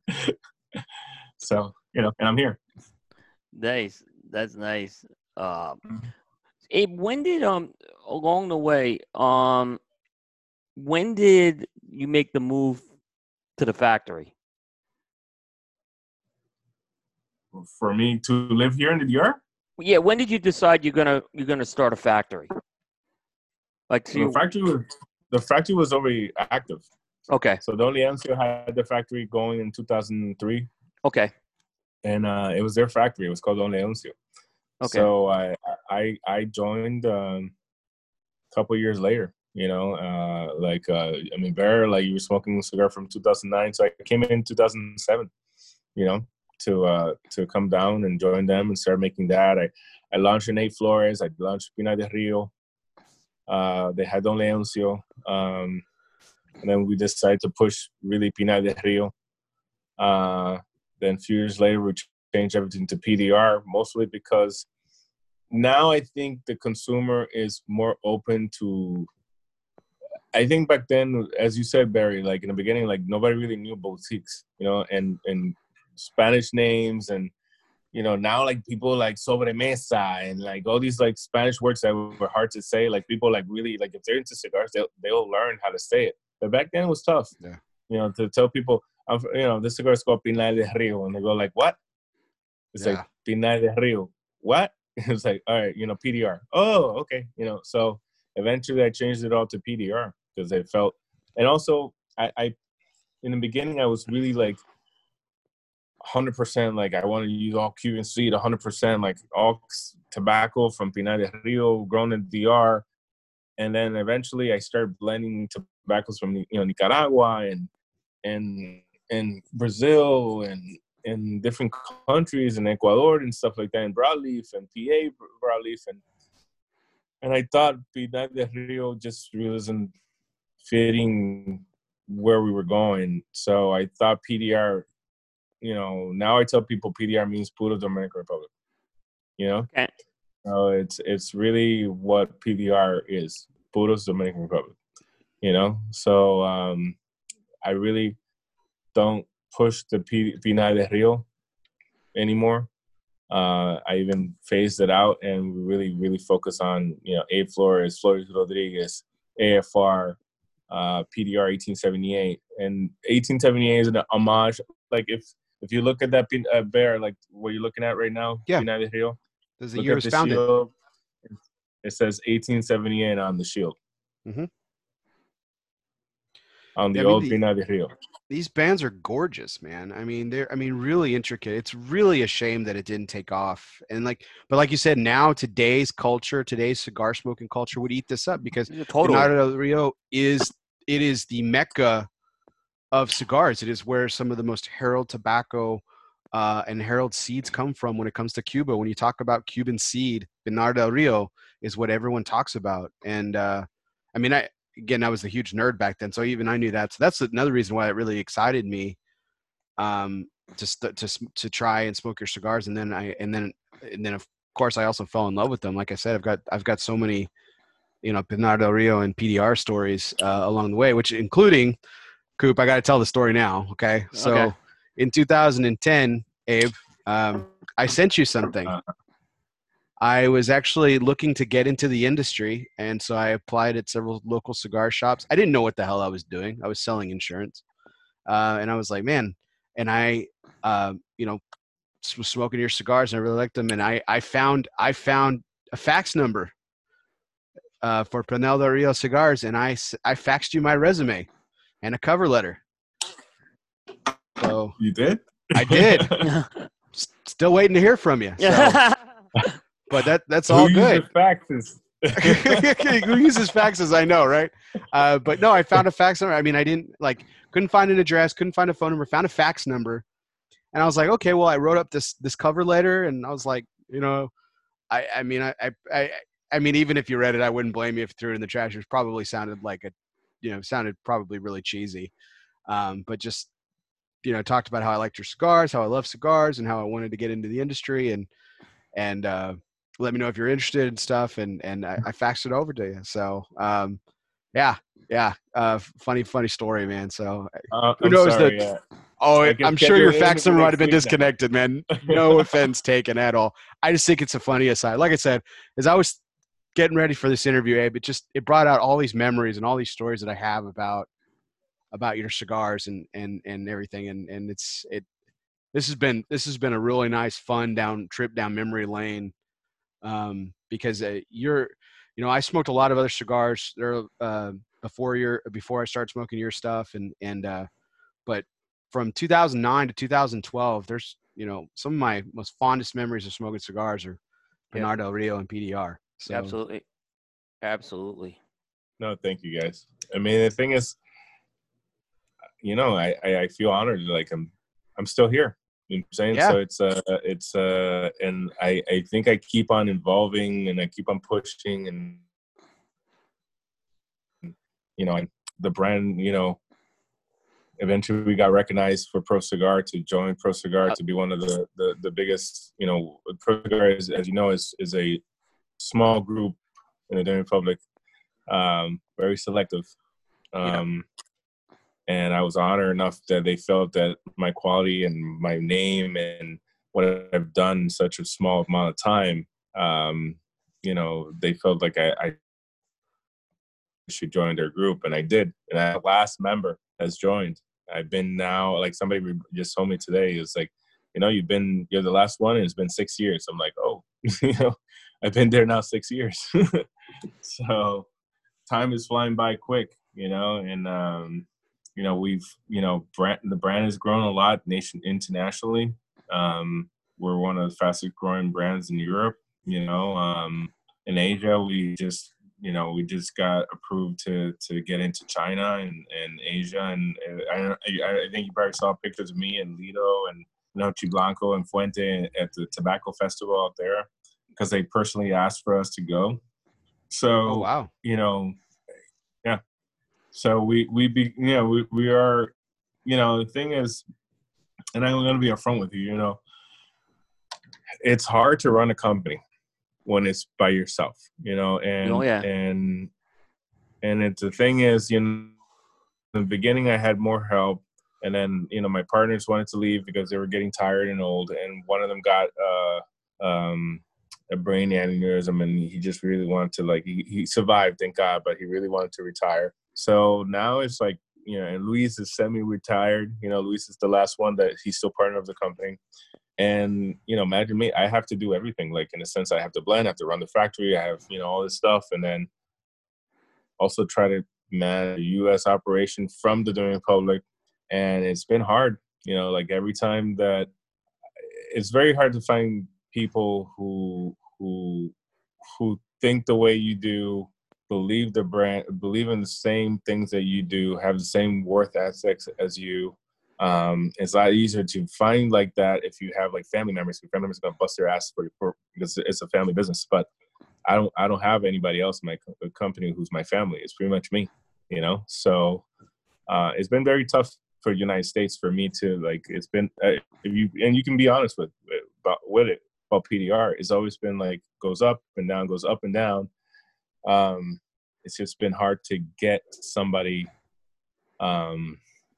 So, you know, and I'm here. Nice. That's nice. Um, Abe, when did, um, along the way, um, when did you make the move to the factory? For me to live here in the D R? Yeah. When did you decide you're gonna you're gonna start a factory? Like so the you... factory was the factory was already active. Okay. So Don Leoncio had the factory going in two thousand three. Okay. And uh, it was their factory. It was called Don Leoncio. Okay. So I I I joined um, a couple years later. You know, uh, like uh, I mean, Bear, like you were smoking a cigar from two thousand nine. So I came in two thousand seven. You know, to uh, to come down and join them and start making that. I I launched Nate Flores. I launched Pinar del Rio. Uh, they had Don Leoncio. Um, and then we decided to push really Pinar del Rio. Uh, then a few years later, we changed everything to P D R, mostly because now I think the consumer is more open to, I think back then, as you said, Barry, like in the beginning, like nobody really knew boutiques, you know, and, and Spanish names. And, you know, now like people like sobremesa and like all these like Spanish words that were hard to say, like people like really, like if they're into cigars, they'll, they'll learn how to say it. But back then it was tough, yeah. You know, to tell people, you know, this cigar is called Pinar del Rio. And they go like, what? It's yeah. like, Pinar del Rio. What? It's like, all right, you know, P D R. Oh, okay. You know, so eventually I changed it all to P D R because I felt, and also I, I, in the beginning, I was really like one hundred percent like I wanted to use all Cuban seed, one hundred percent like all tobacco from Pinar del Rio grown in D R. And then eventually I started blending tobaccos from, you know, Nicaragua and, and, and Brazil and in different countries and Ecuador and stuff like that, and broadleaf and P A broadleaf. And and I thought Pinar del Rio just really wasn't fitting where we were going. So I thought P D R, you know, now I tell people P D R means Puro Dominican Republic, you know? Okay. So it's, it's really what P D R is, Puro's Dominican Republic, you know? So um, I really don't push the P- Pinar del Rio anymore. Uh, I even phased it out and we really, really focus on, you know, Abe Flores, Flores Rodriguez, A F R, uh, P D R eighteen seventy-eight. And eighteen seventy-eight is an homage. Like if if you look at that uh, bear, like what you're looking at right now, Yeah. Pina de Rio, This is the look year it at was the founded. shield. It says eighteen seventy-eight on the shield. Mm-hmm. On the Yeah, I mean, old the- Pina de Rio. These bands are gorgeous, man. I mean, they're I mean, really intricate. It's really a shame that it didn't take off. And like, but like you said, now today's culture, today's cigar smoking culture would eat this up because Yeah, totally. Bernardo del Rio is it is the mecca of cigars. It is where some of the most herald tobacco uh, and herald seeds come from when it comes to Cuba. When you talk about Cuban seed, Bernardo del Rio is what everyone talks about. And uh, I mean, I. Again, I was a huge nerd back then, so even I knew that. So that's another reason why it really excited me um, to st- to to try and smoke your cigars. And then I and then and then of course I also fell in love with them. Like I said, I've got I've got so many, you know, Bernardo del Rio and P D R stories uh, along the way, which including Coop. I got to tell the story now. Okay, so Okay. in two thousand ten, Abe, um, I sent you something. Uh, I was actually looking to get into the industry, and so I applied at several local cigar shops. I didn't know what the hell I was doing. I was selling insurance, uh, and I was like, man. And I, uh, you know, was smoking your cigars, and I really liked them. And I, I found, I found a fax number uh, for Bernardo del Rio cigars, and I, I faxed you my resume and a cover letter. So you did? I did. S- Still waiting to hear from you. So. But that that's all Who good. uses faxes? Who uses faxes? I know, right? Uh, but no, I found a fax number. I mean, I didn't like couldn't find an address, couldn't find a phone number, found a fax number, and I was like, okay, well, I wrote up this this cover letter, and I was like, you know, I I mean, I I I, I mean, even if you read it, I wouldn't blame you if you threw it in the trash. It probably sounded like a, you know, sounded probably really cheesy, um, but just you know, talked about how I liked your cigars, how I love cigars, and how I wanted to get into the industry, and and uh, let me know if you're interested in stuff, and and I, I faxed it over to you. So um, yeah, yeah, uh, funny funny story, man. So Uh, who I'm knows sorry, that? yeah. Oh, I can I'm sure schedule your it in fax for number might next have been week now. disconnected, man. No offense taken at all. I just think it's a funny aside. Like I said, as I was getting ready for this interview, Abe, it just it brought out all these memories and all these stories that I have about about your cigars and and and everything. And and it's it. This has been this has been a really nice, fun down trip down memory lane. Um, because uh, you're, you know, I smoked a lot of other cigars there uh, before your before I started smoking your stuff, and and uh, but from two thousand nine to two thousand twelve, there's you know some of my most fondest memories of smoking cigars are Yep. Bernardo del Rio and P D R. So Absolutely. Absolutely. No, thank you guys. I mean, the thing is, you know, I, I, I feel honored. Like I'm, I'm still here. You know what I'm saying? Yeah. So it's, uh, it's, uh, and I, I think I keep on involving and I keep on pushing and, you know, the brand, you know, eventually we got recognized for Pro Cigar to join Pro Cigar to be one of the, the, the biggest, you know, Pro Cigar, is, as you know, is, is a small group in the Dominican Republic, um, very selective. Um, And I was honored enough that they felt that my quality and my name and what I've done in such a small amount of time, um, you know, they felt like I, I should join their group. And I did. And that last member has joined. I've been now, like somebody just told me today, is like, you know, you've been, you're the last one and it's been six years. I'm like, oh, you know, I've been there now six years. So time is flying by quick, you know, and, um, you know, we've, you know, brand, the brand has grown a lot nation internationally. Um, we're one of the fastest growing brands in Europe, you know, um, in Asia, we just, you know, we just got approved to, to get into China and, and Asia. And I, I, I think you probably saw pictures of me and Lido and Noche Blanco and Fuente at the tobacco festival out there because they personally asked for us to go. So, oh wow, you know, yeah. So we, we be, you know, we, we are, you know, the thing is, and I'm going to be upfront with you, you know, it's hard to run a company when it's by yourself, you know, and, Oh, yeah. and, and it's the thing is, you know, in the beginning I had more help, and then, you know, my partners wanted to leave because they were getting tired and old. And one of them got, uh, um, a brain aneurysm, and he just really wanted to like he, he survived, thank God, but he really wanted to retire. So now it's like, you know, and Luis is semi-retired. You know, Luis is the last one that he's still partner of the company. And, you know, imagine me, I have to do everything. Like, in a sense, I have to blend, I have to run the factory, I have, you know, all this stuff. And then also try to manage a U S operation from the Dominican Republic. And it's been hard, you know, like every time that it's very hard to find people who, who, who think the way you do, believe the brand, believe in the same things that you do, have the same worth ethics as you. Um, it's a lot easier to find like that if you have like family members. Your family members are gonna bust their ass for you because it's a family business. But I don't, I don't have anybody else in my co- company who's my family. It's pretty much me, you know. So uh, it's been very tough for the United States for me to like. It's been uh, if you and you can be honest with about with it about P D R. It's always been like goes up and down, goes up and down. Um, it's just been hard to get somebody um,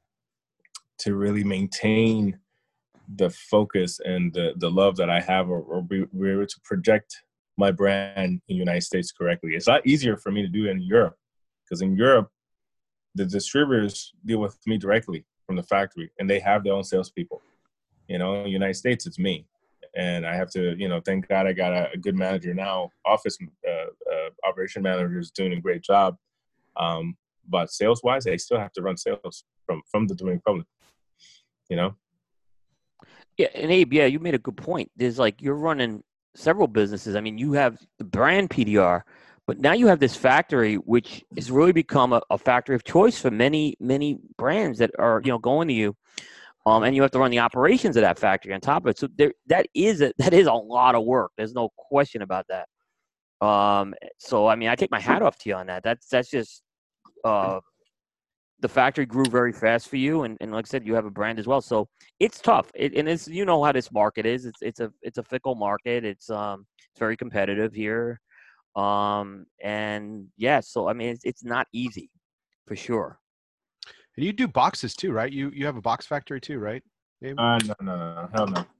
to really maintain the focus and the, the love that I have, or, or be, be able to project my brand in the United States correctly. It's a lot easier for me to do it in Europe, because in Europe, the distributors deal with me directly from the factory, and they have their own salespeople. You know, in the United States, it's me. And I have to, you know, thank God I got a, a good manager now. Office uh, uh, operation manager is doing a great job. Um, but sales-wise, I still have to run sales from, from the Dominican Republic, you know? Yeah, and Abe, yeah, you made a good point. There's like you're running several businesses. I mean, you have the brand P D R, but now you have this factory, which has really become a, a factory of choice for many, many brands that are, you know, going to you. Um, and you have to run the operations of that factory on top of it. So there, that is a, that is a lot of work. There's no question about that. Um, so I mean, I take my hat off to you on that. That's that's just uh, the factory grew very fast for you, and, and like I said, you have a brand as well. So it's tough. It, and it's, you know how this market is. It's it's a it's a fickle market. It's um it's very competitive here. Um, and yeah, so I mean, it's it's not easy for sure. And you do boxes too, right? You you have a box factory too, right? Maybe? Uh, no, no, no, no, hell no.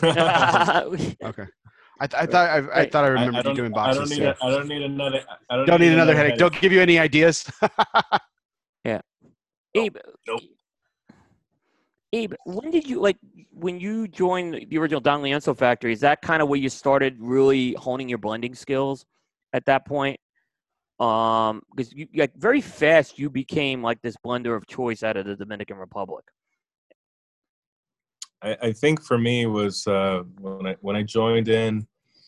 Okay. I, th- I thought I, I Right. thought I I, remembered I you don't. doing I boxes. don't need. So. A, I don't need another. I don't, Don't need, need another headache. Don't give you any ideas. Yeah. Nope. Abe, Nope. Abe, when did you like when you joined the original Don Lienzo factory? Is that kind of where you started really honing your blending skills at that point? Um, because you like very fast you became like this blender of choice out of the Dominican Republic. I, I think for me it was uh, when I when I joined in.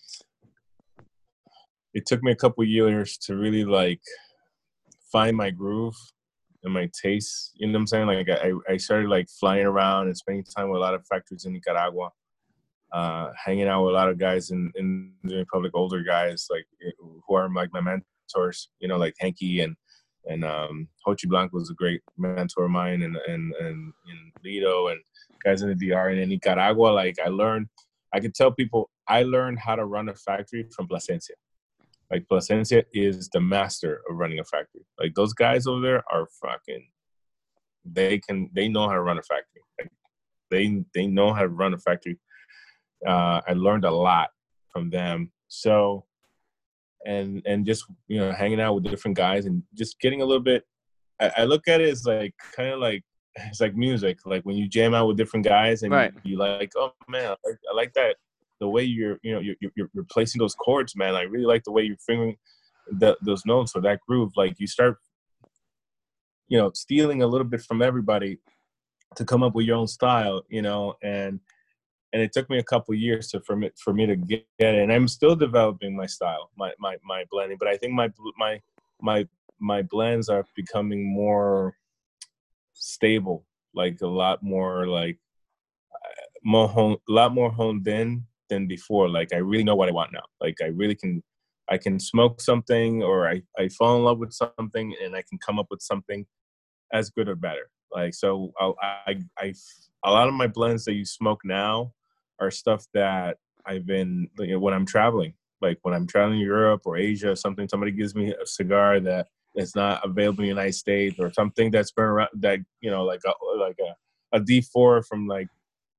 It took me a couple of years to really like find my groove and my taste. You know what I'm saying? Like I, I started like flying around and spending time with a lot of factories in Nicaragua, uh, hanging out with a lot of guys in, in the Republic, older guys like who are like my mentors. You know, like Henky and and um, Hochi Blanco was a great mentor of mine, and and and, and Lido and guys in the D R and in Nicaragua. Like I learned, I could tell people I learned how to run a factory from Plasencia. Like Plasencia is the master of running a factory. Like those guys over there are fucking. They can. They know how to run a factory. Like they they know how to run a factory. Uh, I learned a lot from them. So, and and just you know hanging out with different guys and just getting a little bit. I, I look at it as like kind of like it's like music. Like when you jam out with different guys and Right. you, you like, oh man, I like, I like that. The way you're, you know, you're, you're, you're placing those chords, man. I really like the way you're fingering the, those notes or that groove. Like you start, you know, stealing a little bit from everybody to come up with your own style, you know. And and it took me a couple of years to for me for me to get it. And I'm still developing my style, my my my blending. But I think my my my my blends are becoming more stable, like a lot more like more hone, a lot more honed in than before. Like I really know what I want now. Like I really can, I can smoke something, or I, I fall in love with something, and I can come up with something as good or better. Like so, I, I, I a lot of my blends that you smoke now are stuff that I've been you know, when I'm traveling. Like when I'm traveling to Europe or Asia or something, somebody gives me a cigar that is not available in the United States, or something that's been around that you know like a like a, a D four from like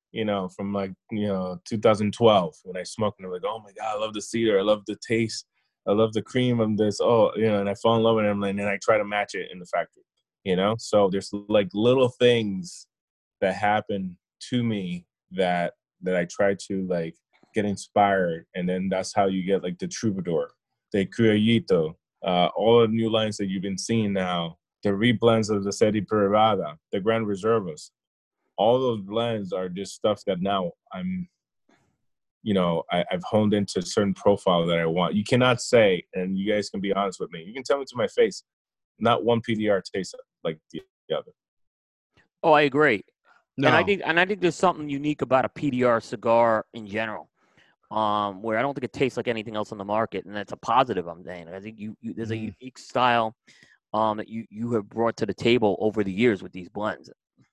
you know, from like, you know, two thousand twelve when I smoked, and I'm like, oh my God, I love the cedar. I love the taste. I love the cream of this. Oh, you know, and I fall in love with them, and then I try to match it in the factory, you know? So there's like little things that happen to me that, that I try to like get inspired. And then that's how you get like the Troubadour, the Criollito, uh, all the new lines that you've been seeing now, the reblends of the Serie Privada, the Grand Reservas. All those blends are just stuff that now I'm, you know, I, I've honed into a certain profile that I want. You cannot say, and you guys can be honest with me, you can tell me to my face, not one P D R tastes like the other. Oh, I agree. No. And I think and I think there's something unique about a P D R cigar in general, um, where I don't think it tastes like anything else on the market, and that's a positive. I'm saying. I think you, you there's Mm. a unique style um, that you you have brought to the table over the years with these blends.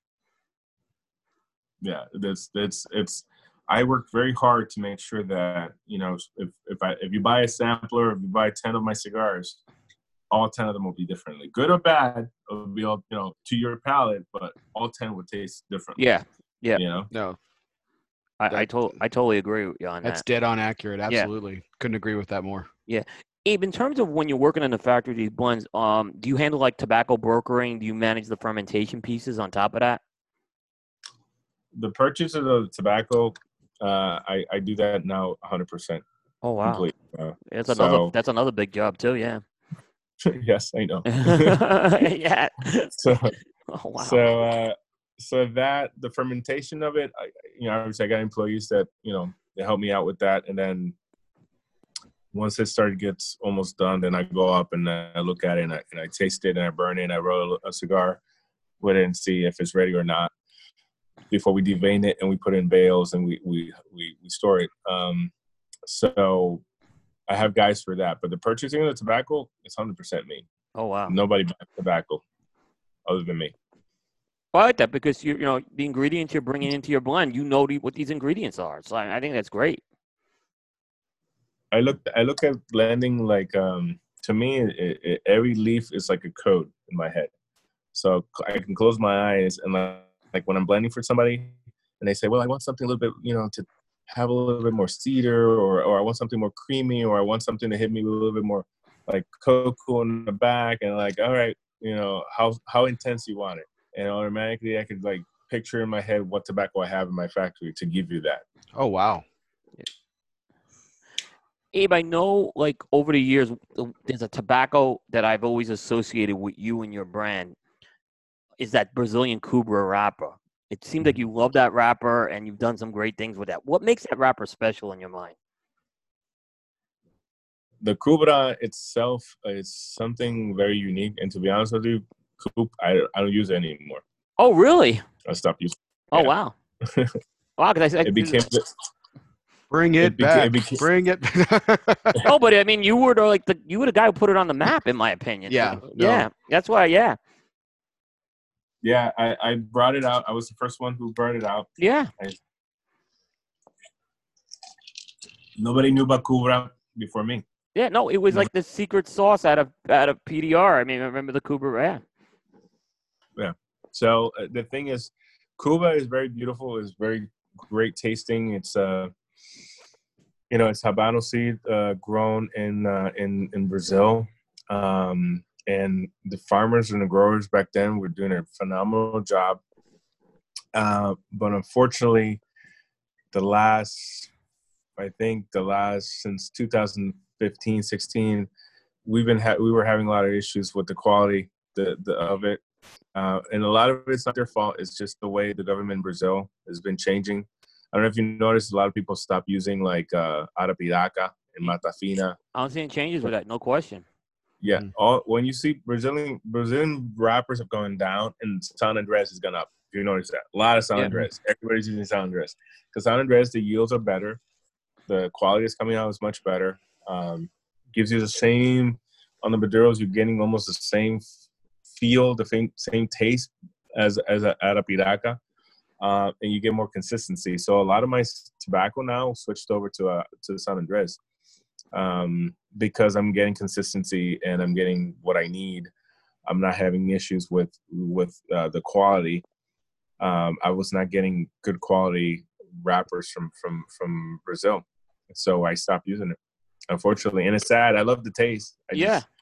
Yeah, that's that's it's. I work very hard to make sure that, you know, if if I if you buy a sampler, if you buy ten of my cigars, all ten of them will be differently, good or bad. It'll be all, you know, to your palate, but all ten would taste different. Yeah, yeah. You know. No. I I, That- to, I totally agree with you on That's that. dead on accurate. Absolutely. Couldn't agree with that more. Abe, in terms of when you're working in the factory, these blends, um, do you handle like tobacco brokering? Do you manage the fermentation pieces on top of that? The purchase of the tobacco, uh, I I do that now one hundred percent Oh wow, complete. Uh, that's another so- that's another big job too. Yeah. yes, I know. yeah. so Oh wow. so uh, so that the fermentation of it, I, you know, obviously I got employees that, you know, they help me out with that, and then once it started gets almost done, then I go up and I look at it and I, and I taste it and I burn it and I roll a cigar with it and see if it's ready or not before we devein it and we put it in bales and we we we, we store it. Um, so I have guys for that, but the purchasing of the tobacco is one hundred percent me. Oh wow. Nobody buys tobacco other than me. Well, I like that because you you know the ingredients you're bringing into your blend, you know the, what these ingredients are. So I, I think that's great. I look I look at blending like, um, to me, it, it, every leaf is like a code in my head. So I can close my eyes and like, like when I'm blending for somebody and they say, well, I want something a little bit, you know, to have a little bit more cedar, or, or I want something more creamy, or I want something to hit me with a little bit more like cocoa in the back, and like, all right, you know, how, how intense you want it. And automatically I could like picture in my head what tobacco I have in my factory to give you that. Oh, wow. Abe, I know like over the years, there's a tobacco that I've always associated with you and your brand is that Brazilian Cubra wrapper. It seems like you love that wrapper and you've done some great things with that. What makes that wrapper special in your mind? The Cubra itself is something very unique. And to be honest with you, Coop, I, I don't use it anymore. Oh, really? I stopped using it. Oh, Yeah. wow. Wow, because I, I It became Bring it, It beca- back. it beca- Bring it. no, but I mean, you were the, like the you were the guy who put it on the map, in my opinion. Yeah, So, no. yeah. That's why. Yeah, yeah. I, I brought it out. I was the first one who brought it out. yeah. Nobody knew about Cubra before me. Yeah, no, it was like the secret sauce out of out of P D R. I mean, I remember the Cubra. Yeah. So uh, the thing is, Cuba is very beautiful. It's very great tasting. It's uh, you know, it's Habano seed uh, grown in uh, in in Brazil, um, and the farmers and the growers back then were doing a phenomenal job. Uh, but unfortunately, the last, I think, the last since two thousand fifteen, sixteen, we've been ha- we were having a lot of issues with the quality the, the of it. Uh, and a lot of it's not their fault. It's just the way the government in Brazil has been changing. I don't know if you noticed, a lot of people stopped using like uh, Arapiraca and Matafina. I'm seeing changes with that, no question. Yeah, Mm. all when you see Brazilian Brazilian rappers have gone down and San Andres has gone up. If you notice that, a lot of San Yeah. Andres. Everybody's using San Andres because San Andres, the yields are better, the quality is coming out is much better. Um, gives you the same on the Maduros. You're getting almost the same feel, the same same taste as as a Arapiraca, uh, and you get more consistency. So a lot of my tobacco now switched over to uh, to San Andres. Um, because I'm getting consistency and I'm getting what I need. I'm not having issues with with uh, the quality. Um, I was not getting good quality wrappers from from from Brazil. So I stopped using it, unfortunately, and it's sad. I love the taste. I Yeah. just,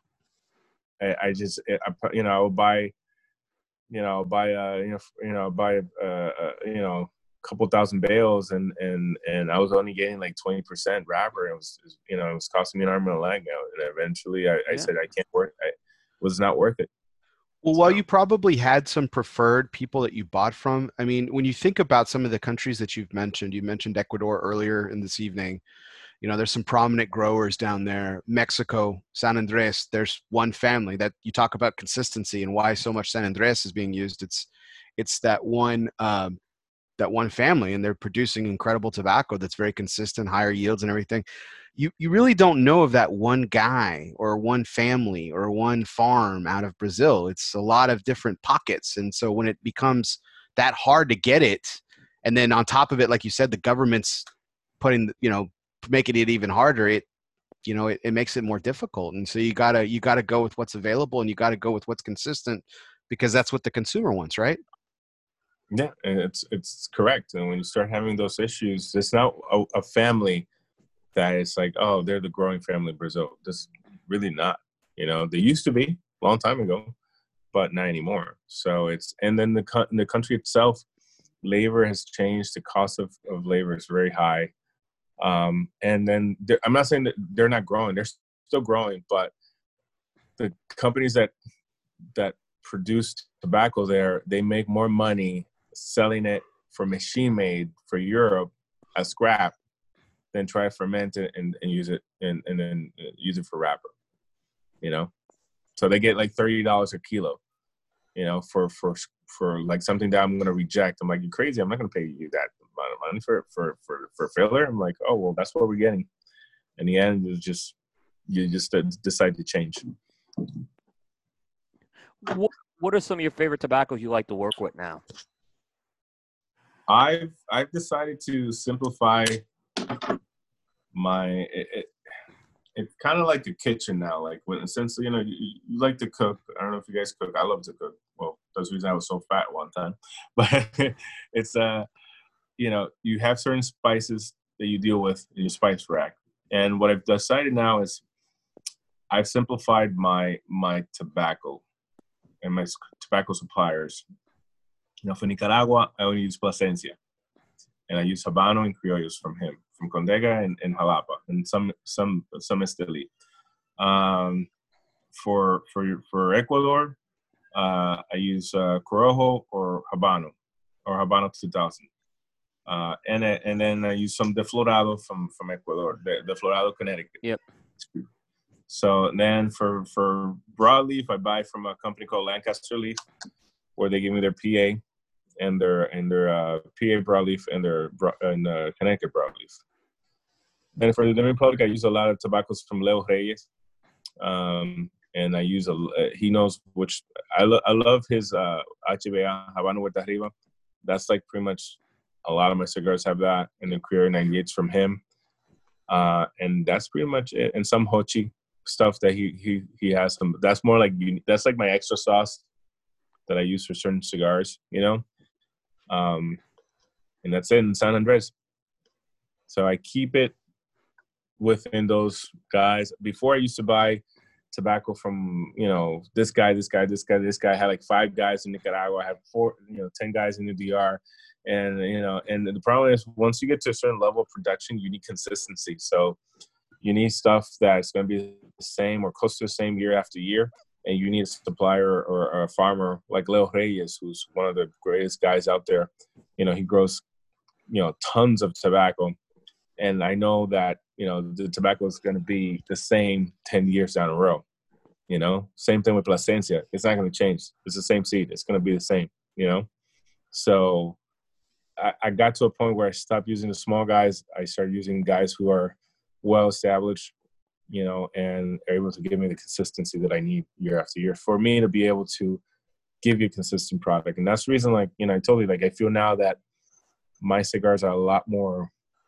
I, I just, I, you know, I would buy, you know, buy, uh, you know, you know, buy, uh, uh, you know, a couple thousand bales, and and and I was only getting like twenty percent wrapper. It was, you know, it was costing me an arm and a leg. And eventually, I, I Yeah. said I can't work. I it was not worth it. Well, while So- you probably had some preferred people that you bought from, I mean, when you think about some of the countries that you've mentioned, you mentioned Ecuador earlier in this evening. You know, there's some prominent growers down there. Mexico, San Andres, there's one family that you talk about consistency and why so much San Andres is being used. It's it's that one um, that one family, and they're producing incredible tobacco that's very consistent, higher yields and everything. You you really don't know of that one guy or one family or one farm out of Brazil. It's a lot of different pockets, and so when it becomes that hard to get it, and then on top of it, like you said, the government's putting, you know, making it even harder, it you know it, it makes it more difficult. And so you gotta you gotta go with what's available, and you gotta go with what's consistent, because that's what the consumer wants, right? Yeah, and it's it's correct. And when you start having those issues, it's not a, a family that is like, oh, they're the growing family of Brazil. That's really not. You know, they used to be a long time ago, but not anymore. So it's, and then the co- the country itself, labor has changed. The cost of, of labor is very high. Um, and then there- I'm not saying that they're not growing; they're still growing, but the companies that that produce tobacco there, they make more money selling it for machine made for Europe as scrap than try to ferment it and, and use it and, and then use it for wrapper. You know, so they get like thirty dollars a kilo. You know, for for for like something that I'm gonna reject. I'm like, you're crazy. I'm not gonna pay you that amount of money for for for for filler. I'm like, oh well, that's what we're getting. In the end, it's just you just uh, decide to change. What, what are some of your favorite tobaccos you like to work with now? I've I've decided to simplify my. It, it, it's kind of like a kitchen now. Like when since you know you, you like to cook. I don't know if you guys cook. I love to cook. Well, that's the reason I was so fat one time. But it's uh you know you have certain spices that you deal with in your spice rack. And what I've decided now is I've simplified my my tobacco and my tobacco suppliers. You know, for Nicaragua, I only use Plasencia, and I use Habano and Criollos from him, from Condega and, and Jalapa, and some some some Esteli. Um, for for for Ecuador, uh, I use uh, Corojo or Habano, or Habano two thousand, uh, and and then I use some Deflorado from from Ecuador, the Deflorado, Connecticut. Yep. So then for for broadleaf, I buy from a company called Lancaster Leaf, where they give me their P A and their and their uh, P A broadleaf and their and uh, Connecticut broadleaf. Then for the Dominican Republic, I use a lot of tobaccos from Leo Reyes, um, and I use a. He knows which I lo- I love his uh, H B A Habano Huerta Arriba. That's like pretty much a lot of my cigars have that, and the Criollo ninety-eights from him, uh, and that's pretty much it. And some Hochi stuff that he he he has some. That's more like that's like my extra sauce that I use for certain cigars, you know. Um, and that's it in San Andres. So I keep it within those guys. Before I used to buy tobacco from, you know, this guy, this guy, this guy, this guy. I had like five guys in Nicaragua. I have four, you know, ten guys in the D R. And, you know, and the problem is once you get to a certain level of production, you need consistency. So you need stuff that's going to be the same or close to the same year after year. And you need a supplier or, or a farmer like Leo Reyes, who's one of the greatest guys out there. You know, he grows, you know, tons of tobacco. And I know that, you know, the tobacco is going to be the same ten years down the road. You know, same thing with Plasencia. It's not going to change. It's the same seed. It's going to be the same, you know. So I, I got to a point where I stopped using the small guys. I started using guys who are well established, you know, and are able to give me the consistency that I need year after year for me to be able to give you a consistent product. And that's the reason, like, you know, I told you, like, I feel now that my cigars are a lot more,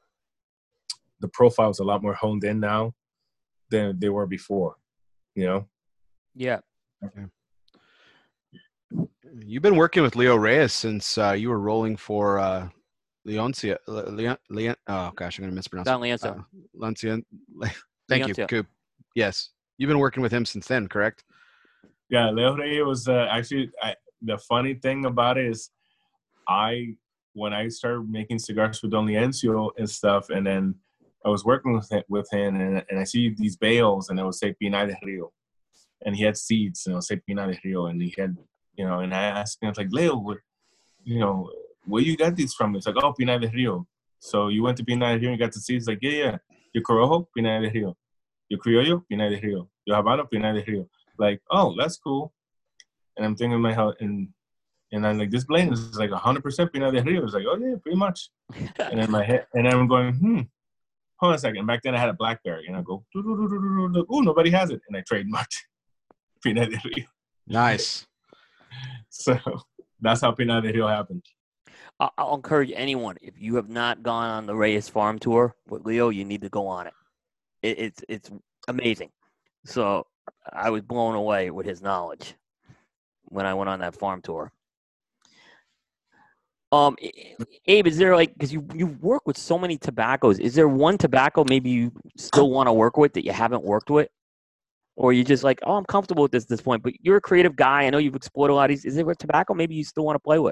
the profile is a lot more honed in now than they were before, you know? Yeah. Okay. You've been working with Leo Reyes since uh, you were rolling for uh, Leoncia, Le- Leon, Leon, oh gosh, I'm gonna mispronounce Don it. Leoncio. Uh, Leoncia. Thank you, Leoncio. Coop. Yes, you've been working with him since then, correct? Yeah, Leo Rey was uh, actually I, the funny thing about it is, I when I started making cigars for Don Leoncio and stuff, and then I was working with him, with him, and, and I see these bales, and it would say Pinar de Rio, and he had seeds, and it would say Pinar de Rio, and he had, you know, and I asked him, I was like, Leo, what, you know, where you got these from? It's like, oh, Pinar de Rio. So you went to Pinar de Rio and got the seeds? Like, yeah, yeah. Your Corojo, Pinar de Rio. Your Criollo, Pinar de Rio. Your Habano, Pinar de Rio. Like, oh, that's cool. And I'm thinking in my head, and and I'm like, this blend is like one hundred percent Pinar de Rio. It's like, oh, yeah, pretty much. And in my head, and I'm going, hmm, hold on a second. Back then I had a BlackBerry, and I go, oh, nobody has it. And I trademarked Pinar de Rio. Nice. So that's how Pinar de Rio happened. I'll encourage anyone, if you have not gone on the Reyes Farm Tour with Leo, you need to go on it. it it's it's amazing. So I was blown away with his knowledge when I went on that farm tour. Um, Abe, is there like, because you you work with so many tobaccos, is there one tobacco maybe you still want to work with that you haven't worked with? Or you just like, oh, I'm comfortable with this at this point, but you're a creative guy. I know you've explored a lot of these. Is there a tobacco maybe you still want to play with?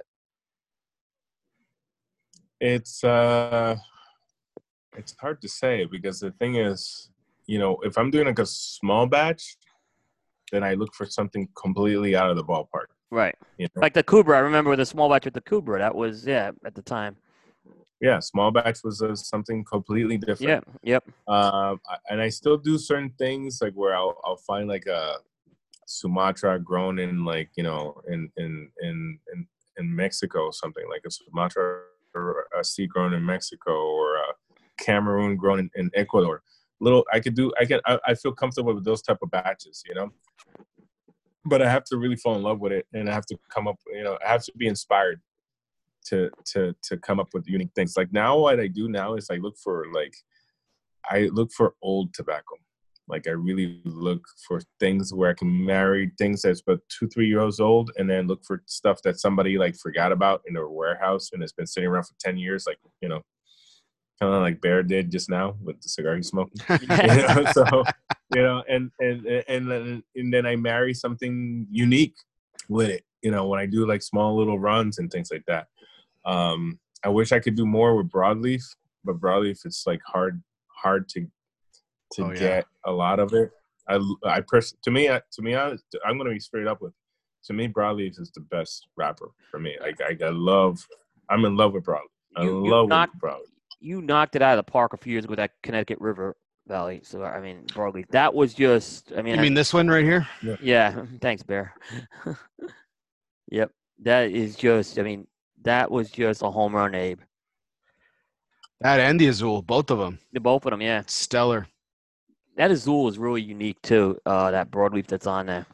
It's uh, it's hard to say, because the thing is, you know, if I'm doing like a small batch, then I look for something completely out of the ballpark. Right. You know? Like the Kubra. I remember the small batch with the Kubra. That was, yeah, at the time. Yeah, small batch was uh, something completely different. Yeah, yep. Um, and I still do certain things, like where I'll I'll find like a Sumatra grown in, like, you know, in in in in, in Mexico, something like a Sumatra or a seed grown in Mexico, or a Cameroon grown in, in Ecuador. Little, I could do, I can, I, I feel comfortable with those type of batches, you know. But I have to really fall in love with it, and I have to come up, you know, I have to be inspired to to to come up with unique things. Like now, what I do now is I look for like, I look for old tobacco. Like I really look for things where I can marry things that's about two, three years old, and then look for stuff that somebody like forgot about in their warehouse and it's been sitting around for ten years. Like, you know, kind of like Bear did just now with the cigar he smoked. You know? So, you know, and, and, and, then, and then I marry something unique with it, you know, when I do like small little runs and things like that. Um, I wish I could do more with broadleaf, but broadleaf, it's like hard, hard to, to oh, yeah. get a lot of it. I, I pers- to me, to me, I, I'm going to be straight up with, to me, broadleaf is the best wrapper for me. Like I, I love, I'm in love with broadleaf. I You, love you knocked, broadleaf. You knocked it out of the park a few years ago with that Connecticut River Valley. So, I mean, broadleaf. That was just, I mean. You mean I, this one right here? Yeah. yeah thanks, Bear. Yep. That is just, I mean, that was just a home run, Abe. That and the Azul, both of them. The both of them, yeah. Stellar. That Azul is really unique too. Uh, that broadleaf that's on there.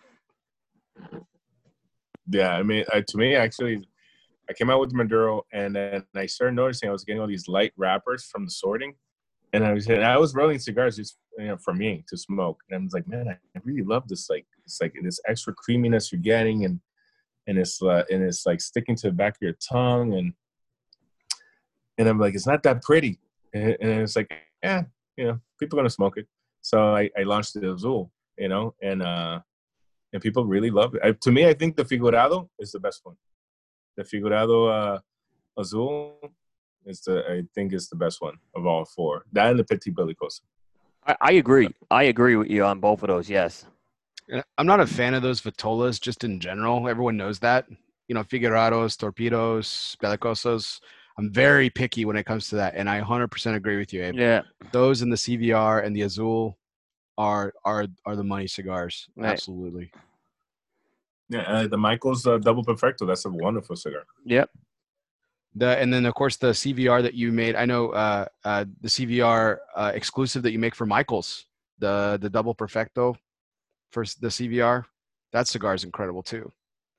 Yeah, I mean, uh, to me, actually, I came out with Maduro, and then I started noticing I was getting all these light wrappers from the sorting, and I was and I was rolling cigars just, you know, for me to smoke, and I was like, man, I really love this, like it's like this extra creaminess you're getting, and and it's uh, and it's like sticking to the back of your tongue, and and I'm like, it's not that pretty, and, and it's like, yeah, you know, people are gonna smoke it, so I, I launched the Azul, you know, and uh, and people really love it. I, to me, I think the Figurado is the best one. The Figurado uh, Azul is the, I think, is the best one of all four. That and the Petit Belicoso. I, I agree. I agree with you on both of those. Yes. I'm not a fan of those Vitolas just in general. Everyone knows that. You know, Figurados, Torpedos, Belicosos. I'm very picky when it comes to that, and I one hundred percent agree with you, Abe. Yeah. Those in the C V R and the Azul are are are the money cigars. Right. Absolutely. Yeah, uh, the Michael's uh, Double Perfecto. That's a wonderful cigar. Yep. The and then of course the C V R that you made. I know uh, uh, the C V R uh, exclusive that you make for Michael's, the the Double Perfecto for the C V R. That cigar is incredible too.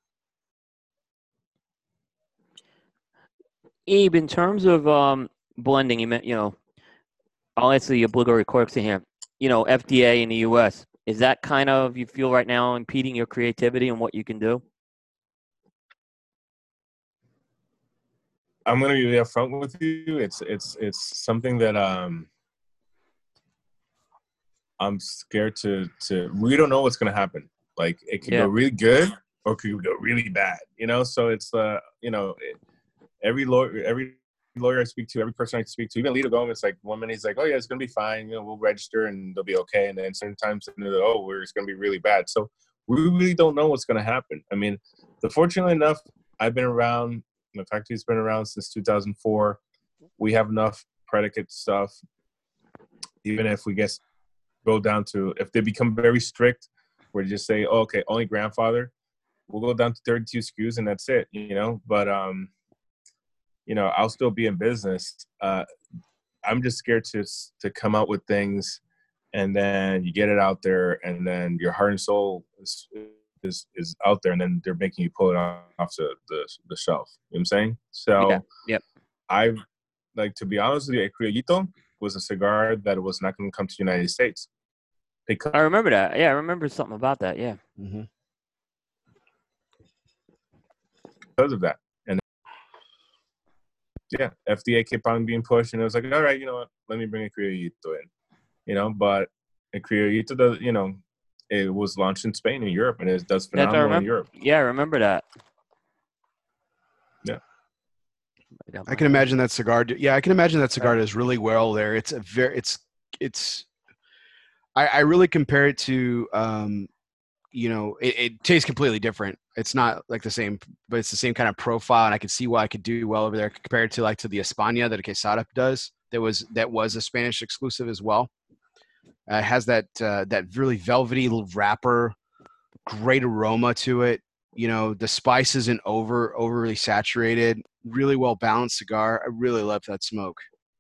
Abe, in terms of um, blending, you meant, you know, I'll answer the obligatory question here. You know, F D A in the U S, is that kind of, you feel right now, impeding your creativity and what you can do? I'm gonna be upfront with you. It's it's it's something that um I'm scared to to. We don't know what's gonna happen. Like it could Yeah. go really good or it could go really bad. You know, so it's uh you know it, every lawyer every lawyer I speak to, every person I speak to, even Lito Gomez, like one minute he's like, oh yeah, it's gonna be fine. You know, we'll register and they'll be okay. And then sometimes they're like, oh, we're it's gonna be really bad. So we really don't know what's gonna happen. I mean, fortunately enough, I've been around. The factory's been around since two thousand four. We have enough predicate stuff. Even if we get go down to, if they become very strict, where they just say, oh, okay, only grandfather, we'll go down to thirty-two S K Us and that's it, you know. But um, you know, I'll still be in business. Uh, I'm just scared to to come out with things, and then you get it out there, and then your heart and soul is is, is out there, and then they're making you pull it off the the, the shelf. You know what I'm saying? So Yeah. Yep. I like, to be honest with you, a Criollito was a cigar that was not going to come to the United States. Because I remember that. Yeah, I remember something about that. Yeah. Mm-hmm. Because of that. And yeah, F D A kept on being pushed, and it was like, all right, you know what, let me bring a Criollito in. You know, but a Criollito, does, you know, it was launched in Spain and Europe, and it does That's, I phenomenal in remember. Europe. Yeah, I remember that. Yeah. I can imagine that cigar. Yeah, I can imagine that cigar does really well there. It's a very, it's, it's, I, I really compare it to, um, you know, it, it tastes completely different. It's not like the same, but it's the same kind of profile. And I can see why I could do well over there compared to like to the España that a Quesada does. That was, that was a Spanish exclusive as well. Uh, it has that, uh, that really velvety little wrapper, great aroma to it. You know, the spice isn't over, overly saturated, really well balanced cigar. I really love that smoke.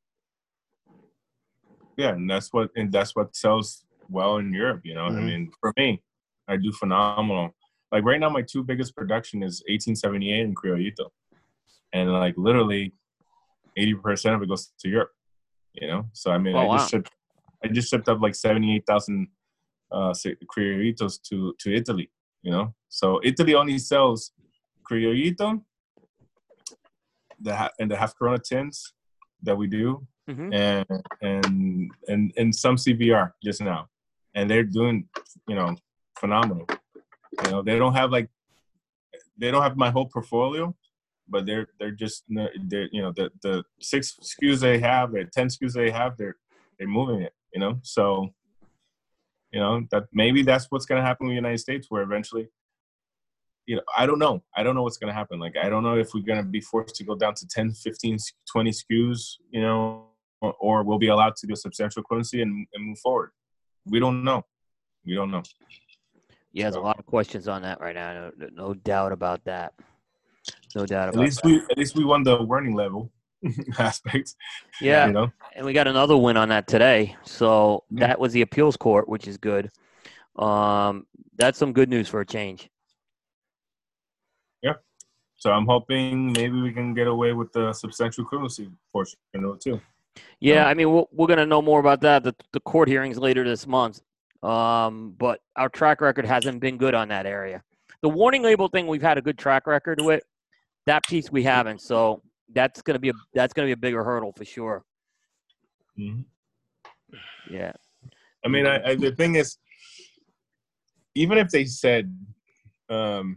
Yeah, and that's what and that's what sells well in Europe. You know, mm-hmm. I mean, for me, I do phenomenal. Like right now, my two biggest production is eighteen seventy-eight and Criollito, and like literally eighty percent of it goes to Europe. You know, so I mean, oh, I just wow. shipped, I just shipped up like seventy-eight thousand uh, Criollitos to to Italy. You know, so Italy only sells Criollito, the ha- and the half Corona tins that we do. Mm-hmm. and and and and some C B R just now, and they're doing, you know, phenomenal. You know, they don't have like they don't have my whole portfolio, but they're they're just they're you know the the six S K Us they have, the ten S K Us they have, they're they're moving it. You know, so you know that maybe that's what's gonna happen in the United States, where eventually, you know, I don't know. I don't know what's gonna happen. Like I don't know if we're gonna be forced to go down to ten, fifteen, twenty S K Us. You know. Or we'll be allowed to do substantial equivalency and, and move forward. We don't know. We don't know. Yeah, there's so, a lot of questions on that right now. No, no doubt about that. No doubt about at least that. we at least we won the warning level aspect. Yeah, you know, and we got another win on that today. So yeah. That was the appeals court, which is good. Um, that's some good news for a change. Yeah. So I'm hoping maybe we can get away with the substantial equivalency portion, you know, too. Yeah, I mean, we're, we're going to know more about that, the, the court hearings later this month. Um, but our track record hasn't been good on that area. The warning label thing, we've had a good track record with. That piece we haven't. So that's going to be a that's going to be a bigger hurdle for sure. Mm-hmm. Yeah. I mean, I, I, the thing is, even if they said, um,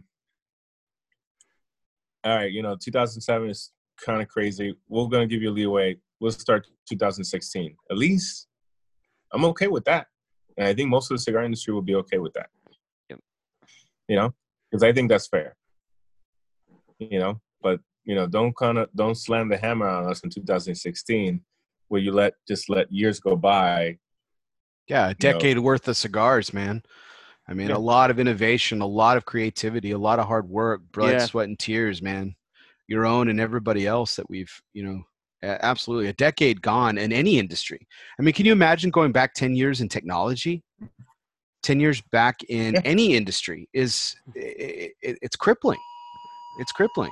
all right, you know, two thousand seven is kind of crazy. We're going to give you a leeway. We'll start two thousand sixteen. At least I'm okay with that. And I think most of the cigar industry will be okay with that. Yep. You know, because I think that's fair. You know, but, you know, don't kind of, don't slam the hammer on us in two thousand sixteen where you let, just let years go by. Yeah, a decade know. worth of cigars, man. I mean, yeah. a lot of innovation, a lot of creativity, a lot of hard work, blood, yeah. sweat, and tears, man. Your own and everybody else that we've, you know, absolutely a decade gone in any industry. I mean, can you imagine going back ten years in technology? ten years back in yeah. any industry is it, it, it's crippling. It's crippling.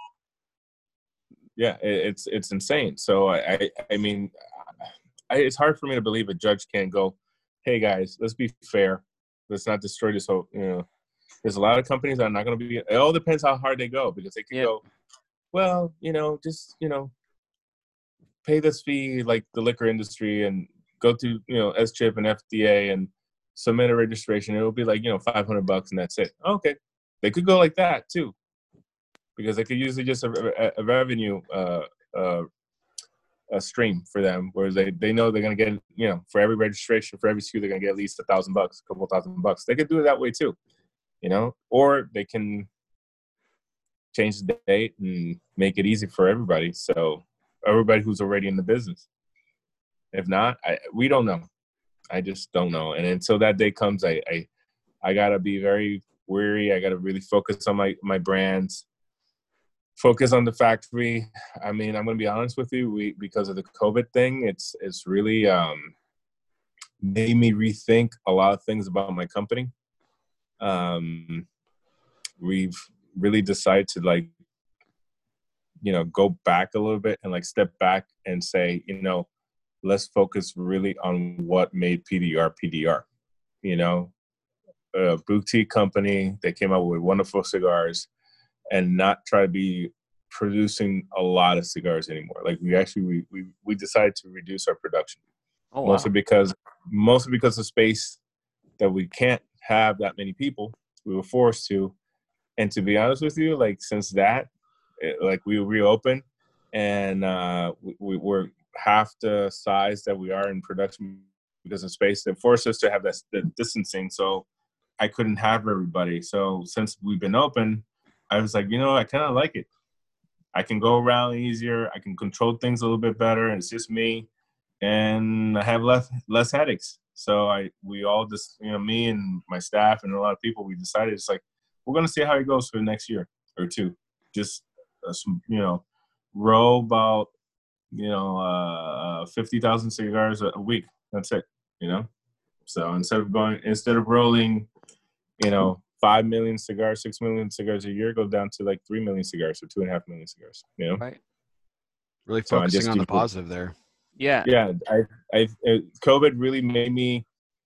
Yeah, it, it's it's insane. So I I, I mean, I, it's hard for me to believe a judge can't go, hey guys, let's be fair. Let's not destroy this whole, you know. There's a lot of companies that are not going to be. It all depends how hard they go, because they could yeah. go. well, you know, just, you know, pay this fee like the liquor industry and go to, you know, S chip and F D A and submit a registration. It'll be like, you know, five hundred bucks and that's it. Okay. They could go like that too, because they could use it just a, a, a revenue uh, uh, a stream for them, whereas they, they know they're going to get, you know, for every registration, for every S K U, they're going to get at least a thousand bucks, a couple thousand bucks. They could do it that way too, you know, or they can change the date and make it easy for everybody. So everybody who's already in the business. If not, I, we don't know. I just don't know. And until that day comes, I, I, I gotta be very wary. I gotta really focus on my, my brands, focus on the factory. I mean, I'm gonna be honest with you, we, because of the COVID thing, it's, it's really um, made me rethink a lot of things about my company. Um, we've really decided to like, you know, go back a little bit and like step back and say, you know, let's focus really on what made P D R P D R. You know, a boutique company that came out with wonderful cigars, and not try to be producing a lot of cigars anymore. Like we actually we we, we decided to reduce our production. Oh, wow. Mostly because mostly because of space, that we can't have that many people. We were forced to. And to be honest with you, like since that, it, like we reopened and uh, we, we were half the size that we are in production because of space that forced us to have that, that distancing. So I couldn't have everybody. So since we've been open, I was like, you know, I kind of like it. I can go around easier. I can control things a little bit better. And it's just me, and I have less less headaches. So I we all just, you know, me and my staff and a lot of people, we decided it's like, we're going to see how it goes for the next year or two. Just, uh, some, you know, roll about, you know, uh, fifty thousand cigars a week. That's it, you know? So instead of going, instead of rolling, you know, five million cigars, six million cigars a year, go down to like three million cigars or two and a half million cigars, you know? Right. Really So I focusing just on the keep- positive there. Yeah. Yeah. I, I, it, COVID really made me,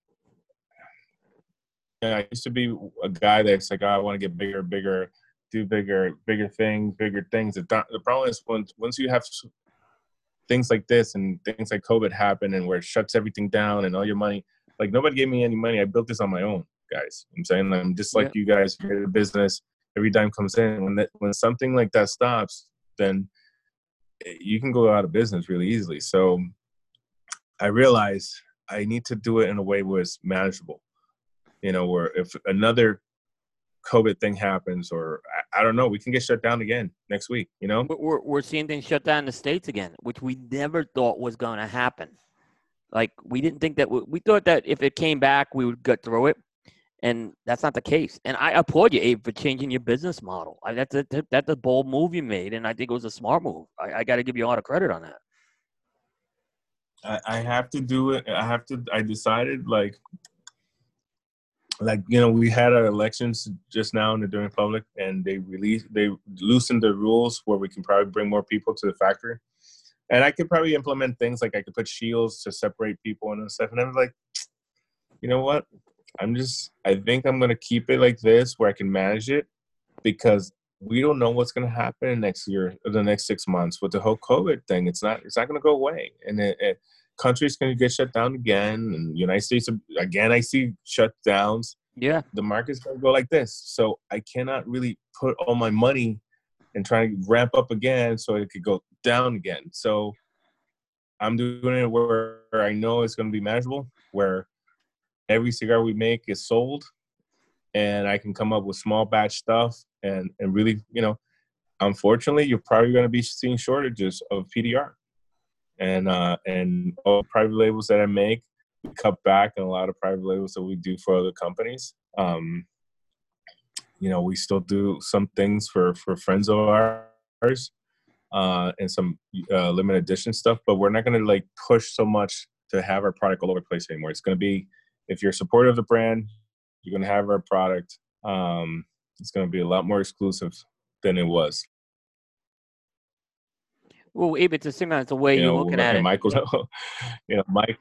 yeah, I used to be a guy that's like, oh, I want to get bigger, bigger, do bigger, bigger things, bigger things. The, the problem is once, once you have things like this and things like COVID happen and where it shuts everything down and all your money, like nobody gave me any money. I built this on my own, guys. I'm saying I'm just like Yeah. you guys, you're in the business, every dime comes in. When that, when something like that stops, then you can go out of business really easily. So I realized I need to do it in a way where it's manageable. You know, where if another COVID thing happens, or I, I don't know, we can get shut down again next week, you know? We're, we're, we're seeing things shut down in the States again, which we never thought was going to happen. Like, we didn't think that, we, we thought that if it came back, we would get through it. And that's not the case. And I applaud you, Abe, for changing your business model. I, that's, a, that's a bold move you made, and I think it was a smart move. I, I got to give you a lot of credit on that. I, I have to do it. I have to, I decided like, like, you know, we had our elections just now in the Dominican Republic, and they released, they loosened the rules where we can probably bring more people to the factory. And I could probably implement things like I could put shields to separate people and stuff. And I was like, you know what? I'm just, I think I'm going to keep it like this where I can manage it, because we don't know what's going to happen next year or the next six months with the whole COVID thing. It's not, it's not going to go away. And it, it, countries going to get shut down again. And the United States, again, I see shutdowns. Yeah. The market's going to go like this. So I cannot really put all my money and try to ramp up again so it could go down again. So I'm doing it where I know it's going to be manageable, where every cigar we make is sold, and I can come up with small batch stuff and, and really, you know, unfortunately, you're probably going to be seeing shortages of P D R. And uh, and all the private labels that I make, we cut back on a lot of private labels that we do for other companies. Um, you know, we still do some things for, for friends of ours uh, and some uh, limited edition stuff, but we're not going to like push so much to have our product all over the place anymore. It's going to be, if you're supportive of the brand, you're going to have our product. Um, it's going to be a lot more exclusive than it was. Well, Abe, it's a similar, it's the way You you're know, looking at and it. Michael's, you know, Mike,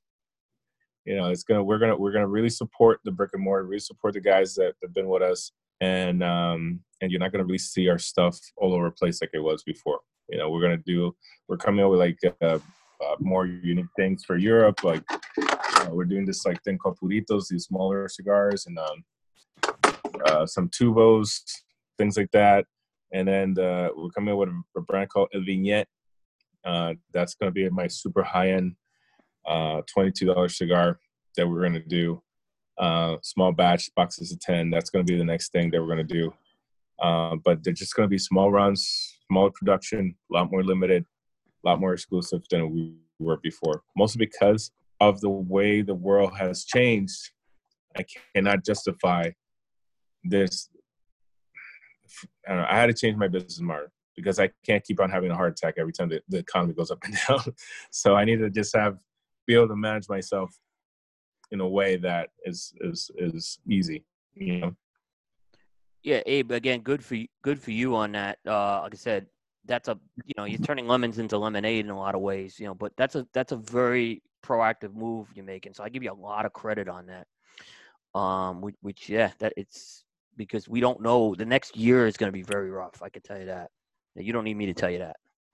you know, it's gonna, we're gonna, we're gonna really support the brick and mortar, really support the guys that have been with us. and um, and you're not going to really see our stuff all over the place like it was before. You know, we're going to do, we're coming up with like uh, uh, more unique things for Europe. Like uh, we're doing this like thing called Puritos, these smaller cigars, and um, uh, some Tubos, things like that. And then the, we're coming up with a, a brand called El Vignette. Uh, that's going to be my super high-end uh, twenty-two dollars cigar that we're going to do. Uh, small batch, boxes of ten. That's going to be the next thing that we're going to do. Uh, but they're just going to be small runs, small production, a lot more limited, a lot more exclusive than we were before. Mostly because of the way the world has changed. I cannot justify this. I, don't know, I had to change my business model because I can't keep on having a heart attack every time the, the economy goes up and down. So I need to just have, be able to manage myself in a way that is, is, is easy, you know? Yeah, Abe, again, good for you, good for you on that. Uh, like I said, that's a, you know, you're turning lemons into lemonade in a lot of ways, you know, but that's a, that's a very proactive move you're making. So I give you a lot of credit on that. Um, which, which yeah, that it's because we don't know, the next year is going to be very rough. I can tell you that. You don't need me to tell you that.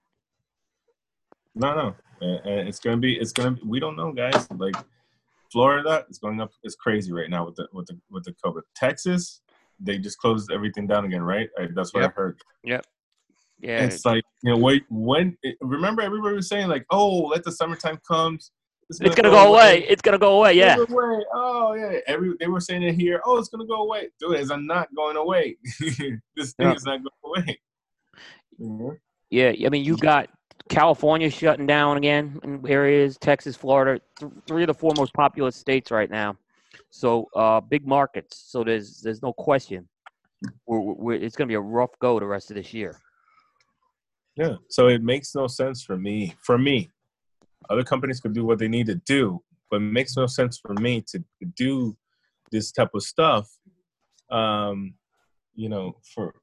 No, no, and it's going to be, it's going to, we don't know, guys. Like Florida is going up, it's crazy right now with the, with the, with the COVID. Texas, they just closed everything down again, right? I, that's what Yep. I heard. Yep. Yeah. It's like, you know, wait, when, remember everybody was saying like, oh, let the summertime comes. It's gonna, it's gonna go, go away. away. It's gonna go away. Yeah. Go away. Oh yeah. Every they were saying it here. Oh, it's gonna go away. Dude, it's not going away. This thing yeah. is not going away. Mm-hmm. Yeah. I mean, you got California shutting down again in areas. Texas, Florida, th- three of the four most populous states right now. So uh, big markets. So there's there's no question. We're, we're, it's gonna be a rough go the rest of this year. Yeah. So it makes no sense for me. For me. Other companies could do what they need to do, but it makes no sense for me to, to do this type of stuff, um, you know, for